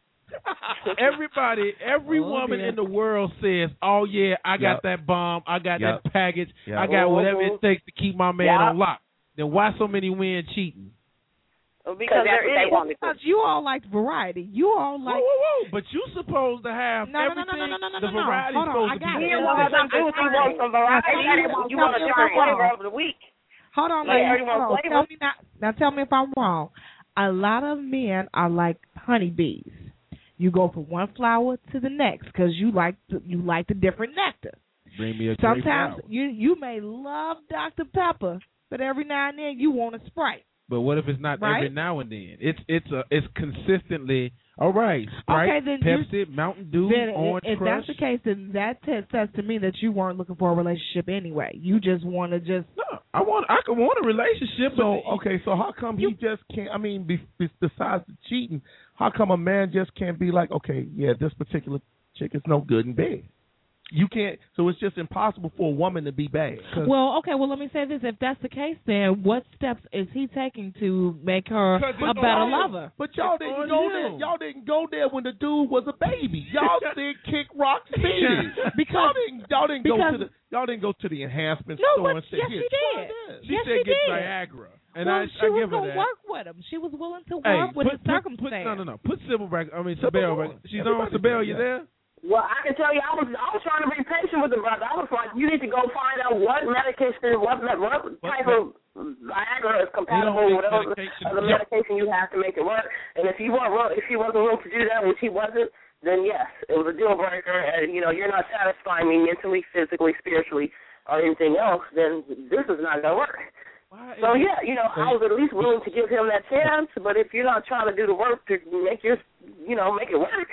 Speaker 4: Everybody, every
Speaker 2: Oh,
Speaker 4: woman
Speaker 2: dear.
Speaker 4: in the world says, "Oh yeah, I got
Speaker 3: Yep.
Speaker 4: that bomb, I got
Speaker 3: Yep.
Speaker 4: that package,
Speaker 3: Yep.
Speaker 4: I got whatever
Speaker 19: Mhm.
Speaker 4: it takes to keep my man
Speaker 19: Yep.
Speaker 4: on lock." Then why so many men cheating?
Speaker 19: Well,
Speaker 5: Because
Speaker 19: because
Speaker 5: that's
Speaker 19: there
Speaker 5: what they
Speaker 19: is.
Speaker 5: want me to.
Speaker 2: Because you all like variety. You all
Speaker 4: Whoa,
Speaker 2: like.
Speaker 4: whoa, whoa! But you supposed to have
Speaker 2: No, no, no,
Speaker 4: everything.
Speaker 2: no, no, no, no,
Speaker 4: the
Speaker 2: no, no.
Speaker 4: variety
Speaker 2: Hold on,
Speaker 4: supposed
Speaker 2: I
Speaker 4: to
Speaker 2: got
Speaker 4: be
Speaker 2: it.
Speaker 19: He
Speaker 4: everything.
Speaker 19: wants some do he wants some variety.
Speaker 2: Now,
Speaker 19: You
Speaker 2: tell
Speaker 19: want
Speaker 2: me
Speaker 19: a
Speaker 2: if
Speaker 19: different
Speaker 2: I'm wrong.
Speaker 19: flavor of the week.
Speaker 2: Hold on,
Speaker 19: Yeah,
Speaker 2: ladies.
Speaker 19: everyone
Speaker 2: Hold on.
Speaker 19: flavor.
Speaker 2: Tell me now. Now tell me if I'm wrong. A lot of men are like honeybees. You go from one flower to the next because you like the, you like the different nectar.
Speaker 4: Bring me a great
Speaker 2: Sometimes
Speaker 4: flower.
Speaker 2: you you may love Doctor Pepper, but every now and then you want a Sprite.
Speaker 4: But what if it's not
Speaker 2: Right?
Speaker 4: every now and then? It's it's a it's consistently all right. Sprite,
Speaker 2: Okay, then you-
Speaker 4: Pepsi, Mountain Dew,
Speaker 2: Then
Speaker 4: Orange
Speaker 2: if
Speaker 4: Crush.
Speaker 2: that's the case, then that t- says to me that you weren't looking for a relationship anyway. You just want to just.
Speaker 4: No, I want I can want a relationship.
Speaker 3: So
Speaker 4: but
Speaker 3: okay, so how come he just can't? I mean, be, be, besides the cheating, how come a man just can't be like, okay, yeah, this particular chick is no good in bed? You can't. So it's just impossible for a woman to be bad. 'Cause-
Speaker 2: Well, okay. Well, let me say this: if that's the case, then what steps is he taking to make her
Speaker 3: Because
Speaker 2: a
Speaker 3: it's
Speaker 2: better
Speaker 3: on him.
Speaker 2: lover?
Speaker 3: But y'all
Speaker 4: It's
Speaker 3: didn't
Speaker 4: on
Speaker 3: go
Speaker 4: him.
Speaker 3: there. Y'all didn't go there when the dude was a baby. Y'all did kick rock feeding.
Speaker 2: Because-
Speaker 3: y'all didn't. Y'all didn't go
Speaker 2: because-
Speaker 3: to the. Y'all didn't go to the enhancement
Speaker 2: No,
Speaker 3: store
Speaker 2: but
Speaker 3: and say,
Speaker 2: yes,
Speaker 3: "Here,
Speaker 2: she
Speaker 3: try
Speaker 2: did.
Speaker 3: this."
Speaker 4: she
Speaker 2: yes,
Speaker 4: said
Speaker 2: she
Speaker 4: get
Speaker 2: did.
Speaker 4: Viagra, and
Speaker 2: well,
Speaker 4: I,
Speaker 2: she
Speaker 4: I
Speaker 2: was
Speaker 4: give her
Speaker 2: gonna
Speaker 4: that.
Speaker 2: work with him. She was willing to work
Speaker 4: Hey,
Speaker 2: with
Speaker 4: put,
Speaker 2: his
Speaker 4: put,
Speaker 2: circumstance.
Speaker 4: put, no, no, no. Put Sybil back. I mean, Sybil back. She's on.
Speaker 3: Everybody
Speaker 4: Sybil,
Speaker 3: did
Speaker 4: you
Speaker 3: that.
Speaker 4: there?
Speaker 19: Well, I can tell you, I was I was trying to be patient with the brother. I was like, you need to go find out what medication, what me- what type of Viagra is compatible
Speaker 4: You
Speaker 19: with
Speaker 4: don't
Speaker 19: whatever
Speaker 4: take medication.
Speaker 19: other
Speaker 4: Yep.
Speaker 19: medication you have to make it work. And if you weren't willing, if he wasn't willing to do that, which he wasn't, then yes, it was a deal breaker. And you know, you're not satisfying me mentally, physically, spiritually, or anything else. Then this is not gonna work. So yeah, you know, I was at least willing to give him that chance. But if you're not trying to do the work to make your, you know, make it work,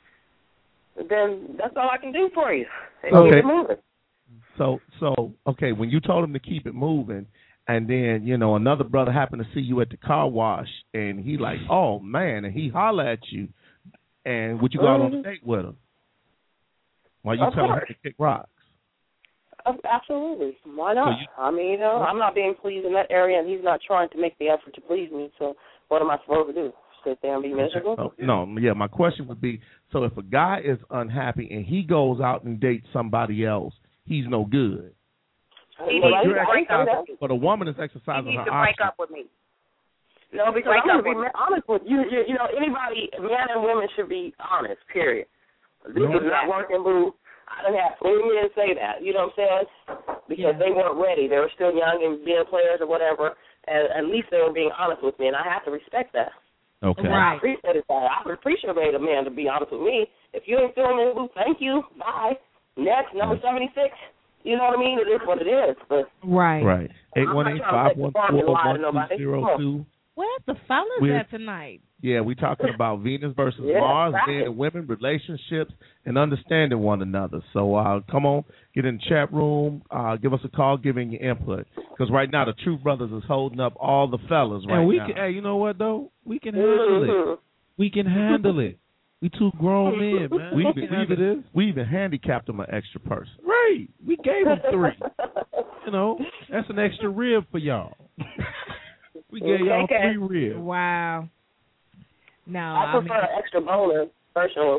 Speaker 19: then that's all I can do for you. And
Speaker 3: Okay.
Speaker 19: keep it moving.
Speaker 3: So, so okay, when you told him to keep it moving, and then you know another brother happened to see you at the car wash, and he like, oh man, and he holler at you, and would you go out on a
Speaker 19: Mhm.
Speaker 3: date with him? While you
Speaker 19: Of
Speaker 3: tell him
Speaker 19: course.
Speaker 3: to kick rocks.
Speaker 19: Uh, Absolutely. Why not?
Speaker 3: So you-
Speaker 19: I mean, you know, I'm not being pleased in that area, and he's not trying to make the effort to please me. So what am I supposed to do? sit there and be miserable.
Speaker 3: Oh, no, yeah, my question would be, so if a guy is unhappy and he goes out and dates somebody else, he's no good.
Speaker 5: He needs to break up.
Speaker 3: But a woman is
Speaker 5: He
Speaker 3: exercising
Speaker 5: needs
Speaker 3: her
Speaker 5: to break
Speaker 3: option.
Speaker 5: up with me.
Speaker 19: No, because
Speaker 5: Break
Speaker 19: I'm
Speaker 5: up
Speaker 19: going to be
Speaker 5: with
Speaker 19: honest with you. you. You know, anybody, men and women should be honest, period. This
Speaker 3: No.
Speaker 19: is not working, boo. I done had plenty men say that, you know what I'm saying? Because
Speaker 2: Yeah.
Speaker 19: they weren't ready. They were still young and being players or whatever. And at least they were being honest with me, and I have to respect that.
Speaker 3: Okay.
Speaker 19: And I appreciate it. I would appreciate a man to be honest with me. If you ain't feeling it, boo, thank you. Bye. Next, number seventy-six. You know what I mean? It is what it is. But
Speaker 2: Right.
Speaker 3: Right. eight one eight, five one four, one two zero two.
Speaker 2: Where's the fellas
Speaker 3: We're-
Speaker 2: at tonight?
Speaker 3: Yeah, we're talking about Venus versus
Speaker 2: Yeah,
Speaker 3: Mars,
Speaker 2: right.
Speaker 3: men and women, relationships, and understanding one another. So uh, come on, get in the chat room, uh, give us a call, give in your input. Because right now, the Truth Brothers is holding up all the fellas right
Speaker 4: and we
Speaker 3: now.
Speaker 4: can, hey, you know what though? We can handle it. We can handle it. We two grown men, man.
Speaker 3: We
Speaker 4: We
Speaker 3: even,
Speaker 4: can
Speaker 3: we,
Speaker 4: handle
Speaker 3: even,
Speaker 4: this.
Speaker 3: we even handicapped them an extra person.
Speaker 4: Right. We gave them three. You know, that's an extra rib for y'all. We gave y'all three ribs.
Speaker 2: Wow. No,
Speaker 19: I
Speaker 2: I,
Speaker 19: prefer
Speaker 2: mean,
Speaker 19: an extra boner, personally.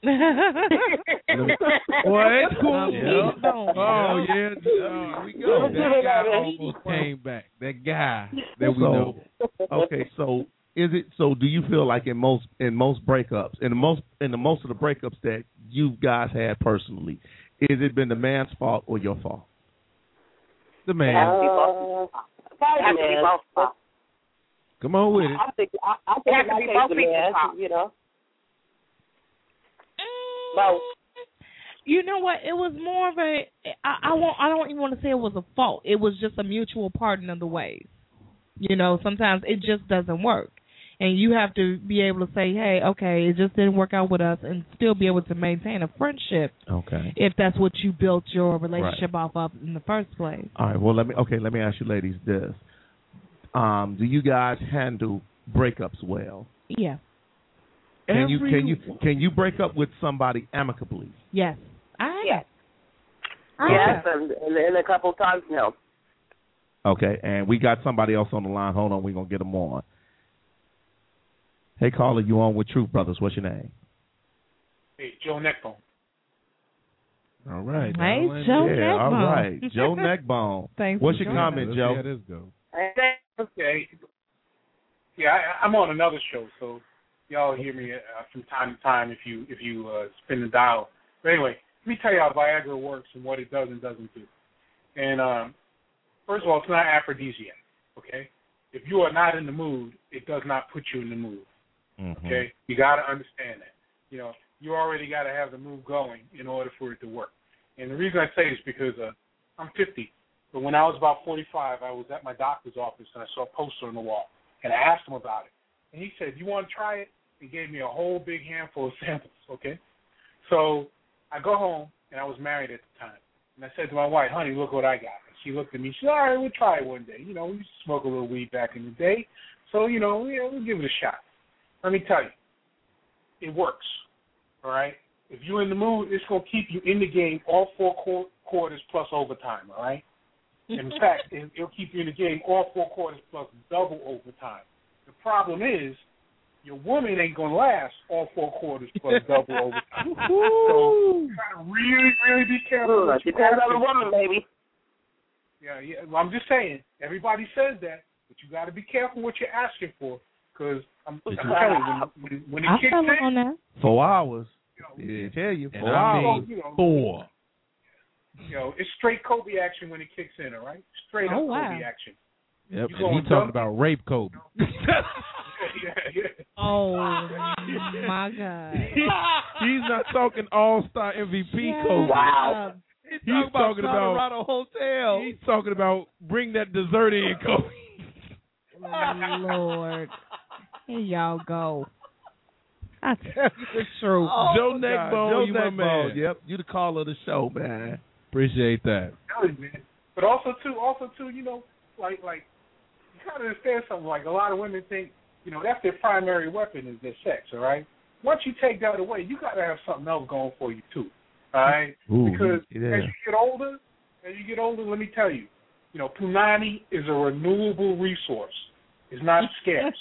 Speaker 4: Well, it's cool.
Speaker 2: Um,
Speaker 4: Yeah.
Speaker 2: please don't.
Speaker 4: Oh, yeah. Oh, we go. That guy almost came back. That guy that we
Speaker 3: So,
Speaker 4: know.
Speaker 3: Okay, so is it so? Do you feel like in most in most breakups, in the most in the most of the breakups that you guys had personally, is it been the man's fault or your fault?
Speaker 4: The
Speaker 19: It
Speaker 4: man.
Speaker 19: has to be both.
Speaker 5: It has to be both fault.
Speaker 4: Come on with it.
Speaker 19: I think I, I
Speaker 5: It
Speaker 19: think
Speaker 5: has
Speaker 19: in
Speaker 5: to
Speaker 19: my
Speaker 5: be
Speaker 19: case
Speaker 5: both
Speaker 19: the
Speaker 5: people's
Speaker 19: man,
Speaker 5: fault.
Speaker 19: you know. Both.
Speaker 2: you know what? It was more of a. I, I won't. I don't even want to say it was a fault. It was just a mutual parting of the ways. You know, sometimes it just doesn't work, and you have to be able to say, "Hey, okay, it just didn't work out with us," and still be able to maintain a friendship.
Speaker 3: Okay.
Speaker 2: If that's what you built your relationship off of in the first place.
Speaker 3: All right. Well, let me. Okay, let me ask you, ladies, this: um, do you guys handle breakups well?
Speaker 2: Yeah.
Speaker 3: Can you
Speaker 2: Every-
Speaker 3: can you can you break up with somebody amicably?
Speaker 2: Yes. I
Speaker 19: Yes.
Speaker 2: I
Speaker 19: Yes,
Speaker 2: have.
Speaker 19: and, and, and a couple of times, no.
Speaker 3: Okay, and we got somebody else on the line. Hold on, we're gonna get them on. Hey, caller, you on with Truth Brothers? What's your name?
Speaker 1: Hey, Joe Neckbone.
Speaker 3: All right.
Speaker 2: Hey,
Speaker 3: Alan.
Speaker 2: Joe
Speaker 3: yeah,
Speaker 2: Neckbone.
Speaker 3: All right, Joe Neckbone.
Speaker 2: Thanks
Speaker 3: What's
Speaker 2: for
Speaker 3: your
Speaker 2: joining
Speaker 3: comment,
Speaker 4: Let's
Speaker 3: Joe?
Speaker 4: see how this goes.
Speaker 1: Okay. Yeah, I, I'm on another show, so y'all hear me uh, from time to time if you if you uh, spin the dial. But anyway, let me tell you how Viagra works and what it does and doesn't do. And um, first of all, it's not aphrodisiac. Okay, if you are not in the mood, it does not put you in the mood.
Speaker 3: Mm-hmm.
Speaker 1: Okay, you got to understand that. You know, you already got to have the mood going in order for it to work. And the reason I say this is because uh, I'm fifty, but when I was about forty-five, I was at my doctor's office and I saw a poster on the wall, and I asked him about it, and he said, "You want to try it?" He gave me a whole big handful of samples. Okay, so I go home, and I was married at the time, and I said to my wife, "Honey, look what I got." And she looked at me. She said, "All right, we'll try it one day. You know, we used to smoke a little weed back in the day, so you know, yeah, we'll give it a shot." Let me tell you, it works. All right. If you're in the mood, it's going to keep you in the game all four qu- quarters plus overtime, all right? In fact, it, it'll keep you in the game all four quarters plus double overtime. The problem is your woman ain't going to last all four quarters plus double overtime. So you got to really, really be careful.
Speaker 19: It depends on the woman, baby.
Speaker 1: Yeah, yeah. Well, I'm just saying, everybody says that, but you got to be careful what you're asking for because I'm, I'm telling you, when, when it
Speaker 2: I
Speaker 1: kicks
Speaker 2: fell
Speaker 1: in,
Speaker 2: on that.
Speaker 3: Four hours. Yeah, tell you.
Speaker 4: And
Speaker 3: Four
Speaker 4: I
Speaker 3: hours.
Speaker 4: mean
Speaker 1: you know,
Speaker 4: four.
Speaker 1: You know, it's straight Kobe action when it kicks in, all right? Straight
Speaker 2: Oh,
Speaker 1: up
Speaker 2: wow.
Speaker 1: Kobe action.
Speaker 4: Yep.
Speaker 1: You
Speaker 4: And
Speaker 1: going
Speaker 4: he talking
Speaker 1: dumb?
Speaker 4: about rape Kobe.
Speaker 1: yeah, yeah.
Speaker 2: Oh my God.
Speaker 4: He's not talking All Star M V P
Speaker 2: Yeah.
Speaker 4: Kobe.
Speaker 19: Wow.
Speaker 3: He's
Speaker 4: He's
Speaker 3: talking about
Speaker 4: talking about-
Speaker 3: Colorado Hotel.
Speaker 4: He's talking about bring that dessert in, Kobe.
Speaker 2: Lord. Here y'all go. I tell you the truth.
Speaker 3: Oh,
Speaker 4: Joe
Speaker 3: my God.
Speaker 4: Neckbone,
Speaker 3: Joe
Speaker 4: you my
Speaker 3: Neckbone.
Speaker 4: man.
Speaker 3: Yep, you the caller of the show, man.
Speaker 4: Appreciate that.
Speaker 1: Tell you, man. But also too, also too, you know, like like you gotta understand something. Like a lot of women think, you know, that's their primary weapon is their sex. All right. Once you take that away, you gotta have something else going for you too. All right.
Speaker 3: Ooh,
Speaker 1: because
Speaker 3: yeah.
Speaker 1: as you get older, as you get older, let me tell you, you know, punani is a renewable resource. It's not scarce.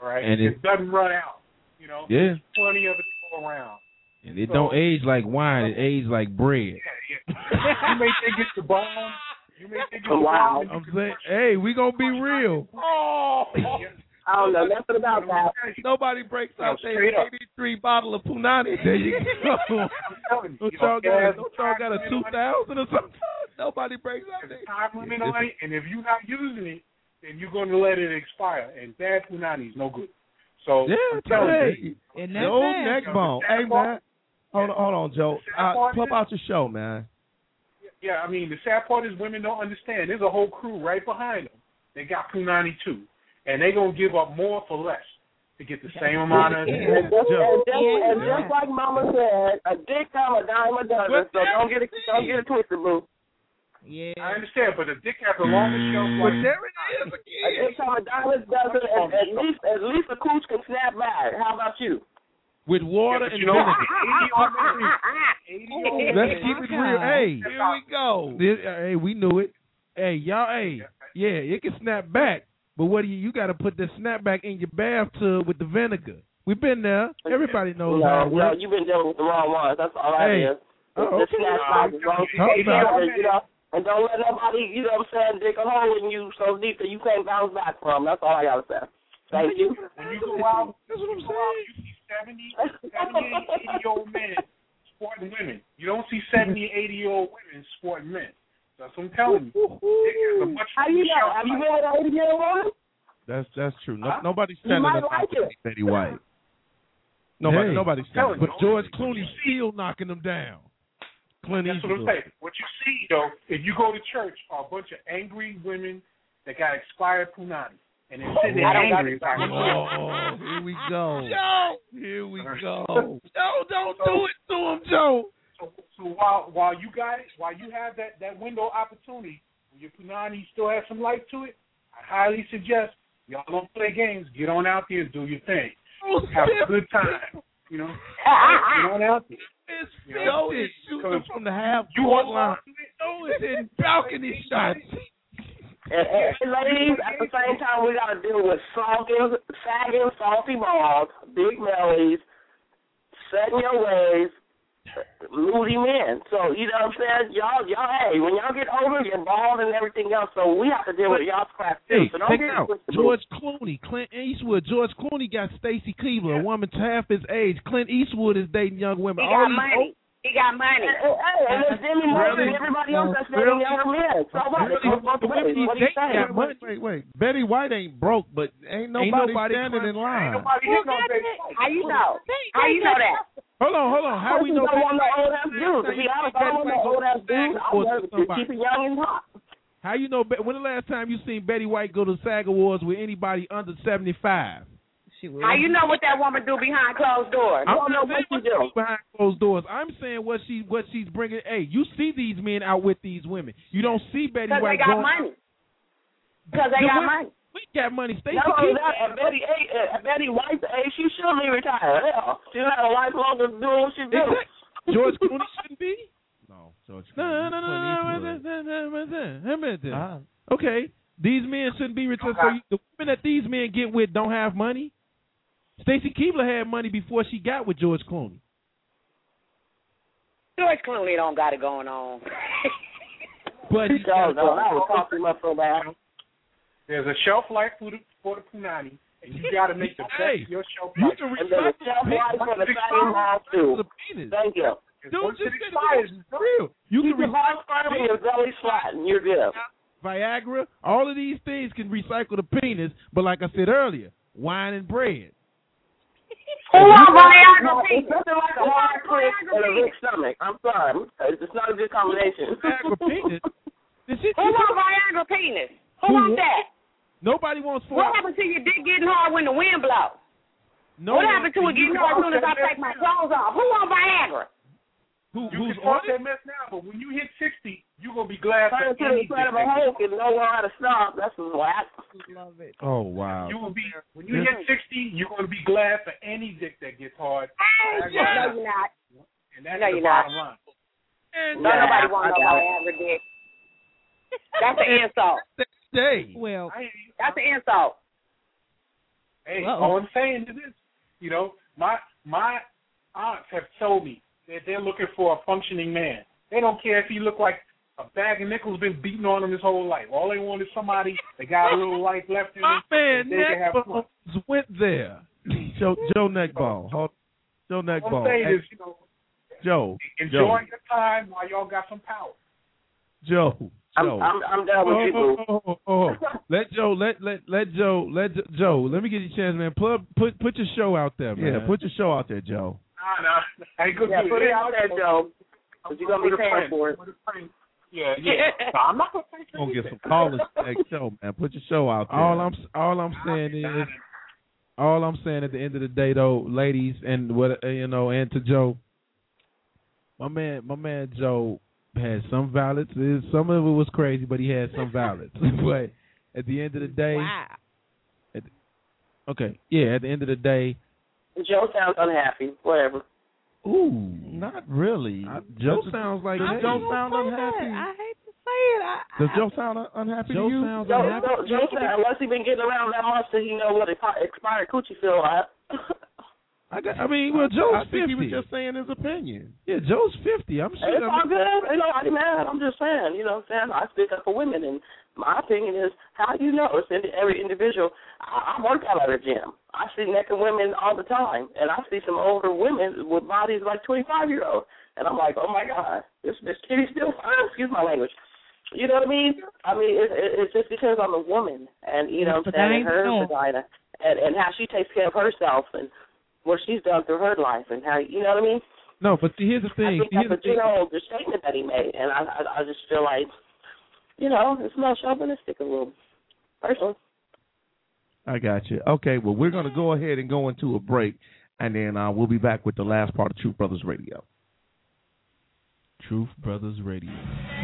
Speaker 1: All right,
Speaker 4: And
Speaker 1: it,
Speaker 4: it-
Speaker 1: doesn't run out. You know,
Speaker 4: Yeah.
Speaker 1: there's plenty of it to go around.
Speaker 4: And it
Speaker 1: So-
Speaker 4: don't age like wine. It ages like bread.
Speaker 1: You may think it's the bomb. You may think it's the
Speaker 4: Wow.
Speaker 1: bomb.
Speaker 4: I'm saying, hey, we gonna be real.
Speaker 1: Oh.
Speaker 19: I don't know nothing about that.
Speaker 3: Nobody breaks out
Speaker 1: No,
Speaker 3: their
Speaker 1: straight up.
Speaker 3: eighty-three bottle of Punani. There you go.
Speaker 1: I'm telling you,
Speaker 3: Don't
Speaker 1: you know,
Speaker 3: y'all got,
Speaker 1: there's
Speaker 3: don't y'all got a
Speaker 1: time
Speaker 3: two
Speaker 1: limit on it.
Speaker 3: thousand or something? Nobody breaks out
Speaker 1: There's
Speaker 3: their.
Speaker 1: a time limit on it, and if you're not using it, then you're going to let it expire. And bad Punani is no good. So
Speaker 3: Yeah,
Speaker 1: I'm telling
Speaker 3: hey,
Speaker 1: you.
Speaker 2: And
Speaker 3: the old
Speaker 2: that's
Speaker 3: neck
Speaker 1: it.
Speaker 3: bone.
Speaker 1: The
Speaker 3: Hey
Speaker 1: sad part-
Speaker 3: man, hold on, hold on, Joe.
Speaker 1: The sad
Speaker 3: Uh,
Speaker 1: part
Speaker 3: pump
Speaker 1: is-
Speaker 3: out your show, man.
Speaker 1: Yeah, I mean, the sad part is women don't understand. There's a whole crew right behind them. They got Punani too. And they're going to give up more for less to get the same amount of...
Speaker 19: And just, and, just, and just like Mama said, a dick come a dime a dozen, so don't get it, don't get it twisted, boo.
Speaker 2: Yeah.
Speaker 1: I understand, but the dick has the longest shelf life.
Speaker 3: But there it is
Speaker 19: A
Speaker 3: again.
Speaker 19: dick come a dime a dozen, and at least at least a cooch can snap back. How about you?
Speaker 3: With water
Speaker 1: Yeah, but
Speaker 3: and
Speaker 1: you know,
Speaker 3: vinegar.
Speaker 1: eighty
Speaker 3: Let's keep it real. Hey, here we go.
Speaker 4: This, uh, hey, we knew it. Hey, y'all, hey, yeah, it can snap back, but what do you? You got to put the snapback in your bathtub with the vinegar. We've been there. Everybody knows how
Speaker 19: No,
Speaker 4: it
Speaker 19: no,
Speaker 4: works.
Speaker 19: you've been dealing with the wrong ones. That's all that
Speaker 4: Hey.
Speaker 19: is. The,
Speaker 4: Oh,
Speaker 19: the
Speaker 4: okay.
Speaker 19: snapback is wrong.
Speaker 4: Talk about
Speaker 19: You know, and don't let nobody, you know what I'm saying, dig a hole in you so deep that you can't bounce back from. That's all I gotta say. Thank you.
Speaker 1: When you go out,
Speaker 3: That's what I'm
Speaker 1: you go out,
Speaker 3: saying.
Speaker 1: you see seventy, seventy, eighty-year-old men sporting women. You don't see seventy, eighty-year-old women sporting men. That's what I'm telling you. Dick has a much
Speaker 19: How you know? Have you been with an eighty-year-old woman?
Speaker 3: That's that's true. No,
Speaker 1: Huh?
Speaker 3: nobody's
Speaker 19: You
Speaker 3: standing
Speaker 19: might
Speaker 3: up
Speaker 19: like
Speaker 3: to
Speaker 19: it.
Speaker 3: Betty White. Nobody,
Speaker 4: Hey.
Speaker 3: nobody's
Speaker 1: telling
Speaker 3: standing.
Speaker 1: you.
Speaker 4: But George
Speaker 1: What
Speaker 4: Clooney's
Speaker 1: you see-
Speaker 4: still knocking them down. Clint
Speaker 1: That's what I'm
Speaker 4: Eastwood.
Speaker 1: saying. What you see, though, if you go to church, are a bunch of angry women that got expired punani. And they're sitting there
Speaker 19: I don't got
Speaker 1: angry.
Speaker 19: it.
Speaker 1: Like,
Speaker 3: Oh, here we go.
Speaker 4: Joe,
Speaker 3: Here we go.
Speaker 4: Joe, don't do it to him, Joe.
Speaker 1: So, so while while you got it, while you have that, that window opportunity, when your punani still has some life to it, I highly suggest y'all don't play games. Get on out there and do your thing. Have a good time. You know, get on out there.
Speaker 3: It's
Speaker 1: You know,
Speaker 3: Joe is shooting from the half
Speaker 1: You
Speaker 3: court
Speaker 1: hold
Speaker 3: line.
Speaker 1: on to it.
Speaker 3: Joe is hitting balcony shots.
Speaker 19: And, and ladies, at the same time, we got to deal with sagging, sagging, salty balls, big bellies, setting your ways, moody men. So, you know what I'm saying? Y'all, y'all, hey, when y'all get older, you're bald and everything else, so we have to deal with y'all's crap, too.
Speaker 4: Hey,
Speaker 19: So don't
Speaker 4: check
Speaker 19: get
Speaker 4: it out.
Speaker 19: twisted.
Speaker 4: George Clooney, Clint Eastwood. George Clooney got Stacy Keebler, a woman half his age. Clint Eastwood is dating young women.
Speaker 5: He
Speaker 4: All
Speaker 5: got
Speaker 4: these
Speaker 5: money. He got money.
Speaker 19: Hey, hey, and there's Demi Moore
Speaker 4: Really?
Speaker 19: and everybody else that's
Speaker 4: Really?
Speaker 19: dating younger men. So what? It goes both ways. What are you saying?
Speaker 4: Got money. Wait, wait. Betty White ain't broke, but ain't nobody,
Speaker 3: Ain't nobody
Speaker 4: standing in line.
Speaker 1: Nobody
Speaker 5: Who
Speaker 1: hit no
Speaker 5: got
Speaker 1: baby.
Speaker 5: that? How you know? How you know that?
Speaker 4: Hold on, hold on. How we know
Speaker 19: I don't
Speaker 4: Betty
Speaker 19: want no
Speaker 4: White-
Speaker 19: old ass dude. To be honest, I don't want no old ass dude. I want to keep it young and hot.
Speaker 4: How you know? When the last time you seen Betty White go to SAG Awards with anybody under seventy-five?
Speaker 2: She will.
Speaker 5: How you know what that woman do behind closed doors?
Speaker 19: I don't know what you do.
Speaker 4: Behind closed doors. I'm saying what she what she's bringing. Hey, you see these men out with these women. You don't see Betty
Speaker 5: Because
Speaker 4: White
Speaker 5: they got
Speaker 4: going.
Speaker 5: money. Because they
Speaker 4: The
Speaker 5: got
Speaker 4: women-
Speaker 5: money.
Speaker 4: We got money. Stacey
Speaker 19: Not only
Speaker 4: Keebler-
Speaker 19: that, at Betty, A- at Betty White's age, she should be retired. Hell, she had a life longer to do what she do.
Speaker 4: George Clooney shouldn't be.
Speaker 3: No, George
Speaker 4: No, no, no, no, no, no, no, no. Okay, these men shouldn't be retired. So you, the women that these men get with don't have money. Stacey Keebler had money before she got with George Clooney.
Speaker 5: George Clooney don't got it going on.
Speaker 4: But he
Speaker 19: No, no, that was costing my so bad.
Speaker 1: There's a shelf life for the for the punani, and you got to make the best
Speaker 4: Hey,
Speaker 1: of your shelf
Speaker 4: you
Speaker 1: life.
Speaker 4: can
Speaker 19: And there's a shelf life for the same ball, too.
Speaker 4: the penis.
Speaker 19: Thank you.
Speaker 4: Dude,
Speaker 1: Once
Speaker 4: just
Speaker 1: it
Speaker 4: say
Speaker 1: expires,
Speaker 4: it's real. You
Speaker 19: Keep
Speaker 4: can
Speaker 19: your balls firm and your belly flat, and you're good.
Speaker 4: Viagra, all of these things can recycle the penis, but like I said earlier, wine and bread.
Speaker 5: Who want Viagra
Speaker 19: No,
Speaker 5: penis?
Speaker 19: it's nothing like a hard prick and a big stomach. I'm sorry. It's not a good combination.
Speaker 4: Viagra penis. This shit,
Speaker 5: Who want Viagra penis? Who
Speaker 4: Who
Speaker 5: want
Speaker 4: want-
Speaker 5: that?
Speaker 4: Nobody wants for.
Speaker 5: What happened to your dick getting hard when the wind blows?
Speaker 4: No
Speaker 5: what
Speaker 4: one-
Speaker 5: happened to it getting hard as soon as I take my clothes off? Who want Viagra?
Speaker 4: Who,
Speaker 1: You
Speaker 4: who's
Speaker 1: can talk
Speaker 4: on
Speaker 1: that
Speaker 4: it?
Speaker 1: mess now, but when you hit sixty, you're gonna be glad
Speaker 19: Turn
Speaker 1: for
Speaker 19: to
Speaker 1: any
Speaker 19: the side of a
Speaker 1: dick that
Speaker 19: Hulk and know how to stop. That's whack.
Speaker 2: Love it.
Speaker 4: Oh wow.
Speaker 1: You will be when you hit sixty, you're gonna be glad for any dick that gets hard.
Speaker 5: No, you're not.
Speaker 1: And that's
Speaker 5: No,
Speaker 1: the
Speaker 5: you're not.
Speaker 1: bottom line.
Speaker 4: And
Speaker 5: No,
Speaker 19: Yeah,
Speaker 5: nobody want
Speaker 19: I
Speaker 5: no
Speaker 19: got it.
Speaker 5: Viagra dick. That's an insult.
Speaker 4: Day.
Speaker 2: Well,
Speaker 1: I hear you.
Speaker 5: That's an insult.
Speaker 1: Hey,
Speaker 2: Uh-oh.
Speaker 1: all I'm saying is this. You know, my my aunts have told me that they're looking for a functioning man. They don't care if he look like a bag of nickels been beating on him his whole life. All they want is somebody that got a little life left in him.
Speaker 4: Man,
Speaker 1: they can have fun.
Speaker 4: Neckballs went there.
Speaker 3: Joe Joe Neckball. Hold, Joe
Speaker 1: All I'm
Speaker 3: Neckball.
Speaker 1: saying
Speaker 3: Hey,
Speaker 1: is, you know,
Speaker 3: Joe.
Speaker 1: enjoy
Speaker 3: Joe.
Speaker 1: your time while y'all got some power.
Speaker 3: Joe.
Speaker 19: I'm,
Speaker 3: Joe.
Speaker 19: I'm, I'm down with
Speaker 4: Oh,
Speaker 19: you, boo.
Speaker 4: oh, oh, oh, oh. Let Joe, let let let Joe, let Jo- Joe. Let me get you a chance, man. Plug, put put your show out there, man.
Speaker 3: Yeah, put your show out there, Joe.
Speaker 1: Nah, nah. I ain't gonna
Speaker 19: Yeah,
Speaker 1: do
Speaker 19: put
Speaker 1: it.
Speaker 19: it out there, Joe. Because you're going to be paying for it.
Speaker 1: Yeah, yeah. No, I'm not going to pay for
Speaker 3: Gonna get
Speaker 1: anything.
Speaker 3: some callers next show, man. Put your show out there.
Speaker 4: All I'm all I'm saying is, all I'm saying at the end of the day, though, ladies, and what uh, you know, and to Joe, my man, my man Joe had some violence. Some of it was crazy, but he had some violence. But at the end of the day,
Speaker 2: Wow.
Speaker 4: at the, okay, yeah, at the end of the day,
Speaker 19: Joe sounds unhappy. Whatever.
Speaker 3: Ooh, not really.
Speaker 4: I, Joe sounds like
Speaker 3: Does
Speaker 4: that.
Speaker 3: Joe sound
Speaker 2: Say
Speaker 3: unhappy?
Speaker 2: that. I hate to say it. I,
Speaker 3: Does
Speaker 2: I,
Speaker 3: Joe sound un- unhappy
Speaker 4: Joe
Speaker 3: to you?
Speaker 4: sounds
Speaker 19: Joe,
Speaker 4: unhappy.
Speaker 19: Joe, Joe said, unless he been getting around that much that he know what expi- expired coochie feel like.
Speaker 4: I, got, I mean, well, Joe's
Speaker 3: I think
Speaker 4: fifty.
Speaker 3: he was just saying his opinion.
Speaker 4: Yeah, Joe's fifty. I'm sure.
Speaker 19: It's
Speaker 4: I
Speaker 19: all
Speaker 4: mean,
Speaker 19: good. Ain't nobody mad. I'm just saying, you know what I'm saying? I speak up for women, and my opinion is, how do you know? It's in every individual. I, I work out at a gym. I see naked women all the time, and I see some older women with bodies like twenty-five-year-olds. And I'm like, oh, my God, this, this kitty's still fine. Excuse my language. You know what I mean? I mean, it, it, it's just because I'm a woman, and, you know what I'm saying, and her vagina, and, and how she takes care of herself, and what she's done through her life, and how, you know what I mean?
Speaker 4: no, but see, here's the
Speaker 19: I
Speaker 4: thing.
Speaker 19: think
Speaker 4: Here's the
Speaker 19: that's a
Speaker 4: thing.
Speaker 19: general statement that he made, and I, I, I just feel like, you know, it's not chauvinistic a little, personally.
Speaker 3: I got you. Okay, well, we're going to go ahead and go into a break, and then uh, we'll be back with the last part of Truth Brothers Radio.
Speaker 4: Truth Brothers Radio.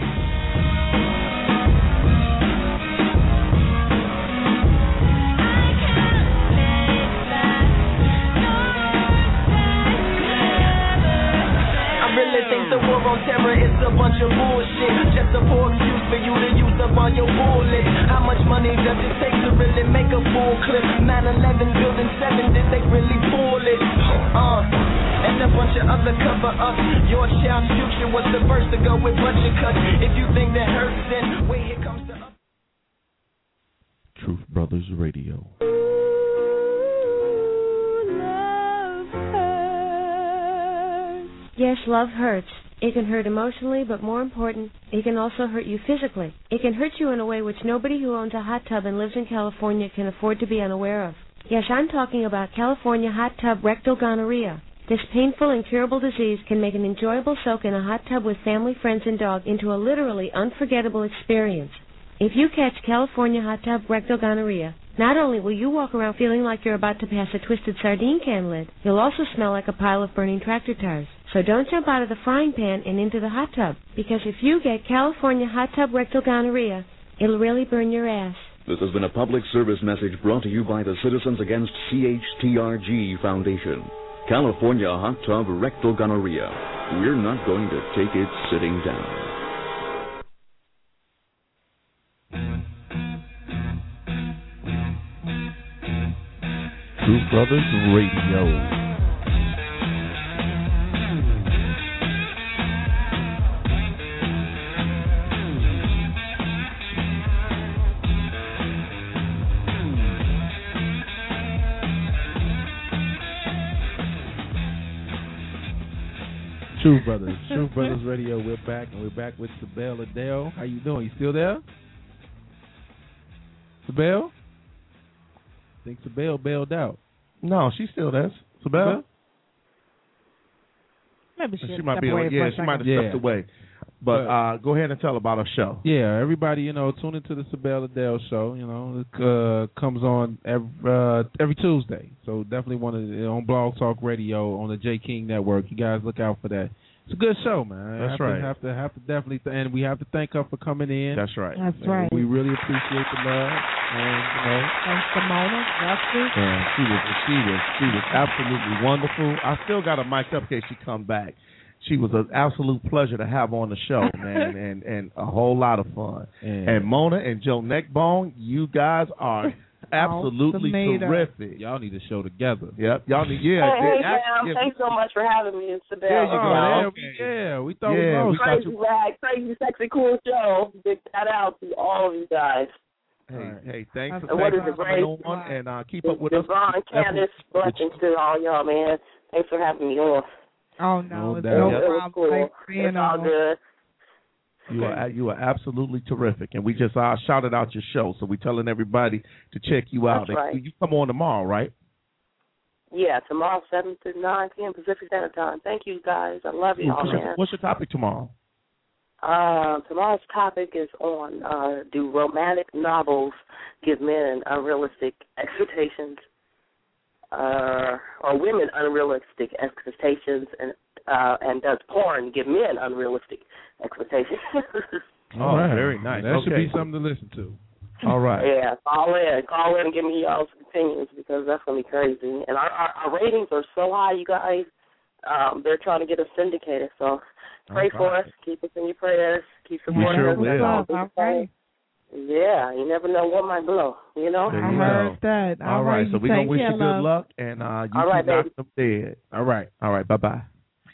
Speaker 11: Think the war on terror is a bunch of bullshit. Just a poor excuse for you to use up all your bullets. How much money does it take to really make a full clip? nine eleven building seven, did they really pull it? Uh, and a bunch of other cover-ups. Your child's future was the first to go with budget cuts. If you think that hurts, then wait, here comes the other.
Speaker 3: Truth Brothers Radio.
Speaker 8: Yes, love hurts. It can hurt emotionally, but more important, it can also hurt you physically. It can hurt you in a way which nobody who owns a hot tub and lives in California can afford to be unaware of. Yes, I'm talking about California hot tub rectal gonorrhea. This painful, incurable disease can make an enjoyable soak in a hot tub with family, friends, and dog into a literally unforgettable experience. If you catch California hot tub rectal gonorrhea, not only will you walk around feeling like you're about to pass a twisted sardine can lid, you'll also smell like a pile of burning tractor tires. So don't jump out of the frying pan and into the hot tub, because if you get California hot tub rectal gonorrhea, it'll really burn your ass.
Speaker 9: This has been a public service message brought to you by the Citizens Against C H T R G Foundation. California hot tub rectal gonorrhea. We're not going to take it sitting down.
Speaker 3: Truth Brothers Radio.
Speaker 4: Truth Brothers, Truth Brothers Radio. We're back, and we're back with Sabelle Adele. How you doing? You still there? Sabelle? I think Sabelle bailed out.
Speaker 3: No, she's still there. Sabelle?
Speaker 2: Maybe she,
Speaker 3: she might be. Yeah, she might have
Speaker 4: yeah.
Speaker 3: stepped away. But uh, go ahead and tell about our show.
Speaker 4: Yeah, everybody, you know, tune into the Sabelle Adele show. You know, it uh, comes on every uh, every Tuesday. So definitely want to you know, on Blog Talk Radio on the J King Network. You guys look out for that. It's a good show, man.
Speaker 3: That's
Speaker 4: have
Speaker 3: right.
Speaker 4: To, have to have to definitely, th- and we have to thank her for coming in.
Speaker 3: That's right.
Speaker 2: That's
Speaker 4: and
Speaker 2: right.
Speaker 4: We really appreciate the love, and you know,
Speaker 2: Thanks to Mona, Rusty.
Speaker 3: And she was she was she was absolutely wonderful. I still got her mic'd up in case she come back. She was an absolute pleasure to have on the show, man, and, and a whole lot of fun.
Speaker 4: Yeah.
Speaker 3: And Mona and Joe Neckbone, you guys are absolutely terrific.
Speaker 4: Y'all need to show together.
Speaker 3: Yep, y'all need. Yeah.
Speaker 19: Hey, hey
Speaker 3: act,
Speaker 19: Sam,
Speaker 3: yeah.
Speaker 19: thanks so much for having me. It's the best.
Speaker 3: There you go.
Speaker 4: Oh,
Speaker 3: Okay.
Speaker 4: Yeah, we thought
Speaker 3: Yeah,
Speaker 4: we
Speaker 3: we
Speaker 4: thought
Speaker 3: thought
Speaker 19: Crazy
Speaker 3: you.
Speaker 19: rag, crazy, sexy, cool show. Big shout out to all of you guys.
Speaker 3: Hey, hey, thanks for
Speaker 19: And what is
Speaker 3: thanks
Speaker 19: it,
Speaker 3: for
Speaker 19: Grace?
Speaker 3: coming on, and uh, keep up with us.
Speaker 19: Devon, Candace, blessings to all y'all, man. Thanks for having me on.
Speaker 2: Oh no,
Speaker 4: No
Speaker 2: it's
Speaker 4: doubt.
Speaker 2: no
Speaker 19: It was
Speaker 2: problem.
Speaker 19: cool.
Speaker 2: Thanks for being
Speaker 19: It's all
Speaker 2: on.
Speaker 19: good.
Speaker 3: You are you are absolutely terrific, and we just uh, shouted out your show, so we're telling everybody to check you out.
Speaker 19: That's right.
Speaker 3: You come on tomorrow, right?
Speaker 19: Yeah, tomorrow, seven to nine p.m. Pacific Standard Time. Thank you, guys. I love you all,
Speaker 3: What's your,
Speaker 19: man.
Speaker 3: what's your topic tomorrow?
Speaker 19: Uh, tomorrow's topic is on uh, do romantic novels give men unrealistic expectations, uh, or women unrealistic expectations, and uh, and does porn give men unrealistic expectations?
Speaker 3: Oh, right. Very nice.
Speaker 4: That should
Speaker 3: Okay.
Speaker 4: be something to listen to.
Speaker 3: All right.
Speaker 19: Yeah, call in, call in and give me y'all's opinions because that's gonna be crazy. And our, our, our ratings are so high, you guys. Um, they're trying to get us syndicated, so pray
Speaker 3: All
Speaker 19: for
Speaker 3: right.
Speaker 19: us. Keep us in your prayers. Keep
Speaker 3: We
Speaker 19: supporting
Speaker 3: sure
Speaker 19: us.
Speaker 3: will.
Speaker 19: That's all we
Speaker 2: All
Speaker 19: can
Speaker 2: right.
Speaker 19: say. Yeah, you never know what might blow. You know.
Speaker 3: There
Speaker 2: I
Speaker 3: you
Speaker 2: heard
Speaker 3: go.
Speaker 2: that.
Speaker 3: All right, so
Speaker 2: you
Speaker 3: we're gonna
Speaker 2: take
Speaker 3: wish
Speaker 2: care,
Speaker 3: you good
Speaker 2: love.
Speaker 3: luck, and uh, you
Speaker 19: All
Speaker 3: keep
Speaker 19: right,
Speaker 3: knocking them dead.
Speaker 4: All right.
Speaker 3: All right. Bye bye.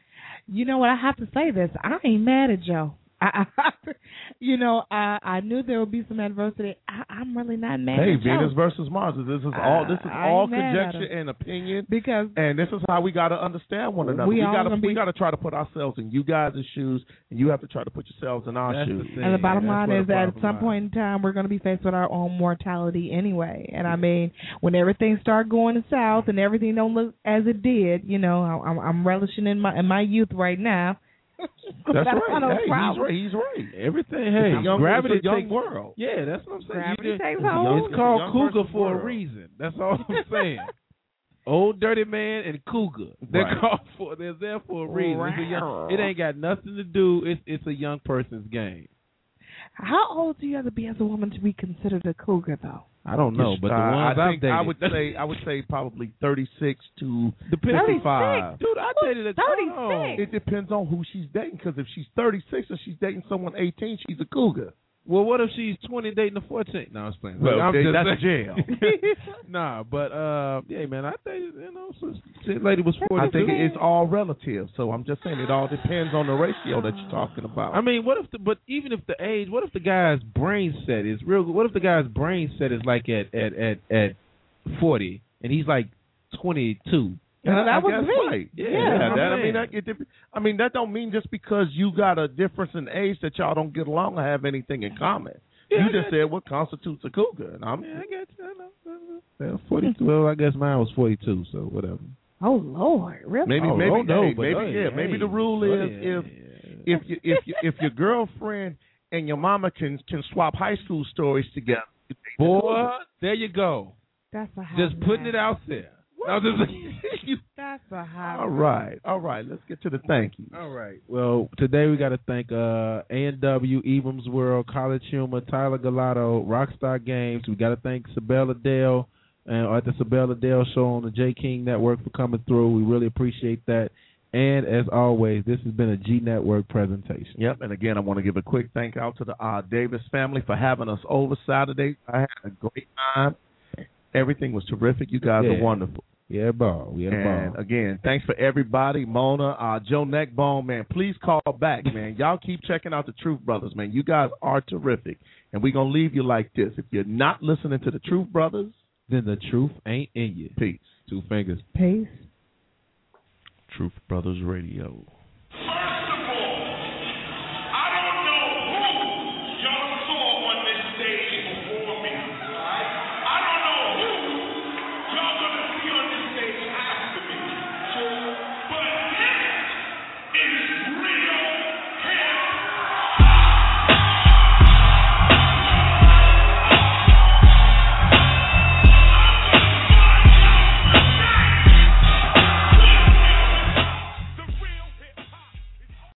Speaker 2: You know what? I have to say this. I ain't mad at Joe. I, I, you know, I I knew there would be some adversity. I, I'm really not mad
Speaker 3: Hey,
Speaker 2: at Joe.
Speaker 3: Venus versus Mars. This is all. This is
Speaker 2: I
Speaker 3: all
Speaker 2: ain't mad at
Speaker 3: conjecture
Speaker 2: him.
Speaker 3: and opinion,
Speaker 2: because
Speaker 3: and this is how we got to understand one another.
Speaker 2: We
Speaker 3: We,
Speaker 2: all
Speaker 3: got to
Speaker 2: gonna
Speaker 3: we
Speaker 2: be-
Speaker 3: got to try to put ourselves in you guys' shoes, and you have to try to put yourselves in our
Speaker 4: That's
Speaker 3: shoes.
Speaker 4: the thing.
Speaker 2: and the bottom
Speaker 4: That's
Speaker 2: line
Speaker 4: where
Speaker 2: is
Speaker 4: the
Speaker 2: that at
Speaker 4: bottom
Speaker 2: some
Speaker 4: line.
Speaker 2: point in time we're going to be faced with our own mortality anyway. And I mean, when everything started going south and everything don't look as it did, you know, I'm, I'm relishing in my in my youth right now.
Speaker 3: That's
Speaker 2: I
Speaker 3: right.
Speaker 2: don't
Speaker 3: Hey, he's
Speaker 2: problem.
Speaker 3: right. He's right.
Speaker 4: Everything. Hey,
Speaker 3: It's a young,
Speaker 4: gravity
Speaker 3: it's a young
Speaker 4: takes.
Speaker 3: world.
Speaker 4: Yeah, that's what I'm saying.
Speaker 2: Gravity
Speaker 4: You
Speaker 2: takes
Speaker 4: just-
Speaker 2: hold.
Speaker 4: It's called
Speaker 3: Young
Speaker 4: cougar
Speaker 3: versus
Speaker 4: for a
Speaker 3: world.
Speaker 4: reason. That's all I'm saying. Old dirty man and cougar. They're
Speaker 3: Right.
Speaker 4: called for. They're there for a reason. It's a young, it ain't got nothing to do. It's it's a young person's game.
Speaker 2: How old do you have to be as a woman to be considered a cougar, though?
Speaker 4: I don't know, but the
Speaker 3: Uh,
Speaker 4: ones
Speaker 3: I
Speaker 4: I've
Speaker 3: think
Speaker 4: dated,
Speaker 3: I would say I would say probably thirty-six to
Speaker 4: depends.
Speaker 3: fifty-five.
Speaker 4: Dude, I dated a
Speaker 2: thirty-six.
Speaker 3: It depends on who she's dating. Because if she's thirty-six and she's dating someone eighteen, she's a cougar.
Speaker 4: Well, what if she's twenty dating a fourteen? No, I was playing.
Speaker 3: Well,
Speaker 4: I'm
Speaker 3: they-
Speaker 4: just
Speaker 3: that's
Speaker 4: saying.
Speaker 3: jail.
Speaker 4: Nah, but uh, yeah, man, I dated, you know, so this lady was forty-two.
Speaker 3: I think it's all relative. So I'm just saying it all depends on the ratio that you're talking about.
Speaker 4: I mean, what if the but even if the age, what if the guy's brain set is real? What if the guy's brain set is like at at at at forty and he's like twenty-two?
Speaker 3: Yeah,
Speaker 2: Well, that
Speaker 3: I
Speaker 2: was
Speaker 3: guess
Speaker 2: me.
Speaker 3: right. Yeah,
Speaker 2: Yeah,
Speaker 3: that,
Speaker 4: I'm
Speaker 3: I mean,
Speaker 4: saying.
Speaker 3: that, it, dep- I mean, that don't mean just because you got a difference in age that y'all don't get along or have anything in common.
Speaker 4: Yeah,
Speaker 3: you
Speaker 4: I
Speaker 3: just
Speaker 4: got
Speaker 3: said what constitutes a cougar, and I'm
Speaker 4: Yeah, I got you. I know. I know. Yeah, forty-two. Well, I guess mine was forty-two, so whatever.
Speaker 2: Oh Lord, really?
Speaker 3: maybe
Speaker 4: Oh,
Speaker 3: maybe
Speaker 4: oh, no,
Speaker 3: hey,
Speaker 4: but,
Speaker 3: maybe
Speaker 4: hey,
Speaker 3: yeah maybe
Speaker 4: hey,
Speaker 3: the rule
Speaker 4: oh,
Speaker 3: is
Speaker 4: yeah,
Speaker 3: if
Speaker 4: yeah.
Speaker 3: if you, if you, if your girlfriend and your mama can can swap high school stories together. you take the
Speaker 4: Boy,
Speaker 3: cougar.
Speaker 4: there you go.
Speaker 2: That's a hot
Speaker 4: Just putting
Speaker 2: mess.
Speaker 4: it out there. No, just, you,
Speaker 2: That's a hot.
Speaker 3: All right, all right. Let's get to the thank you.
Speaker 4: all right. Well, today we got to thank uh, A and W, Ebrams World, College Humor, Tyler Galato, Rockstar Games. We got to thank Sabella Dale and at the Sabella Dale Show on the J King Network for coming through. We really appreciate that. And as always, this has been a G Network presentation.
Speaker 3: Yep, and again, I want to give a quick thank out to the uh, Davis family for having us over Saturday. I had a great time. Everything was terrific. You guys
Speaker 4: Yeah.
Speaker 3: are wonderful.
Speaker 4: Yeah, ball. We had a
Speaker 3: And
Speaker 4: ball.
Speaker 3: again, thanks for everybody. Mona, uh, Joe Neckbone, man, please call back, man. Y'all keep checking out the Truth Brothers, man. You guys are terrific. And we're going to leave you like this. If you're not listening to the Truth Brothers,
Speaker 4: Then the truth ain't in you.
Speaker 3: peace.
Speaker 4: Two fingers.
Speaker 2: Peace.
Speaker 3: Truth Brothers Radio.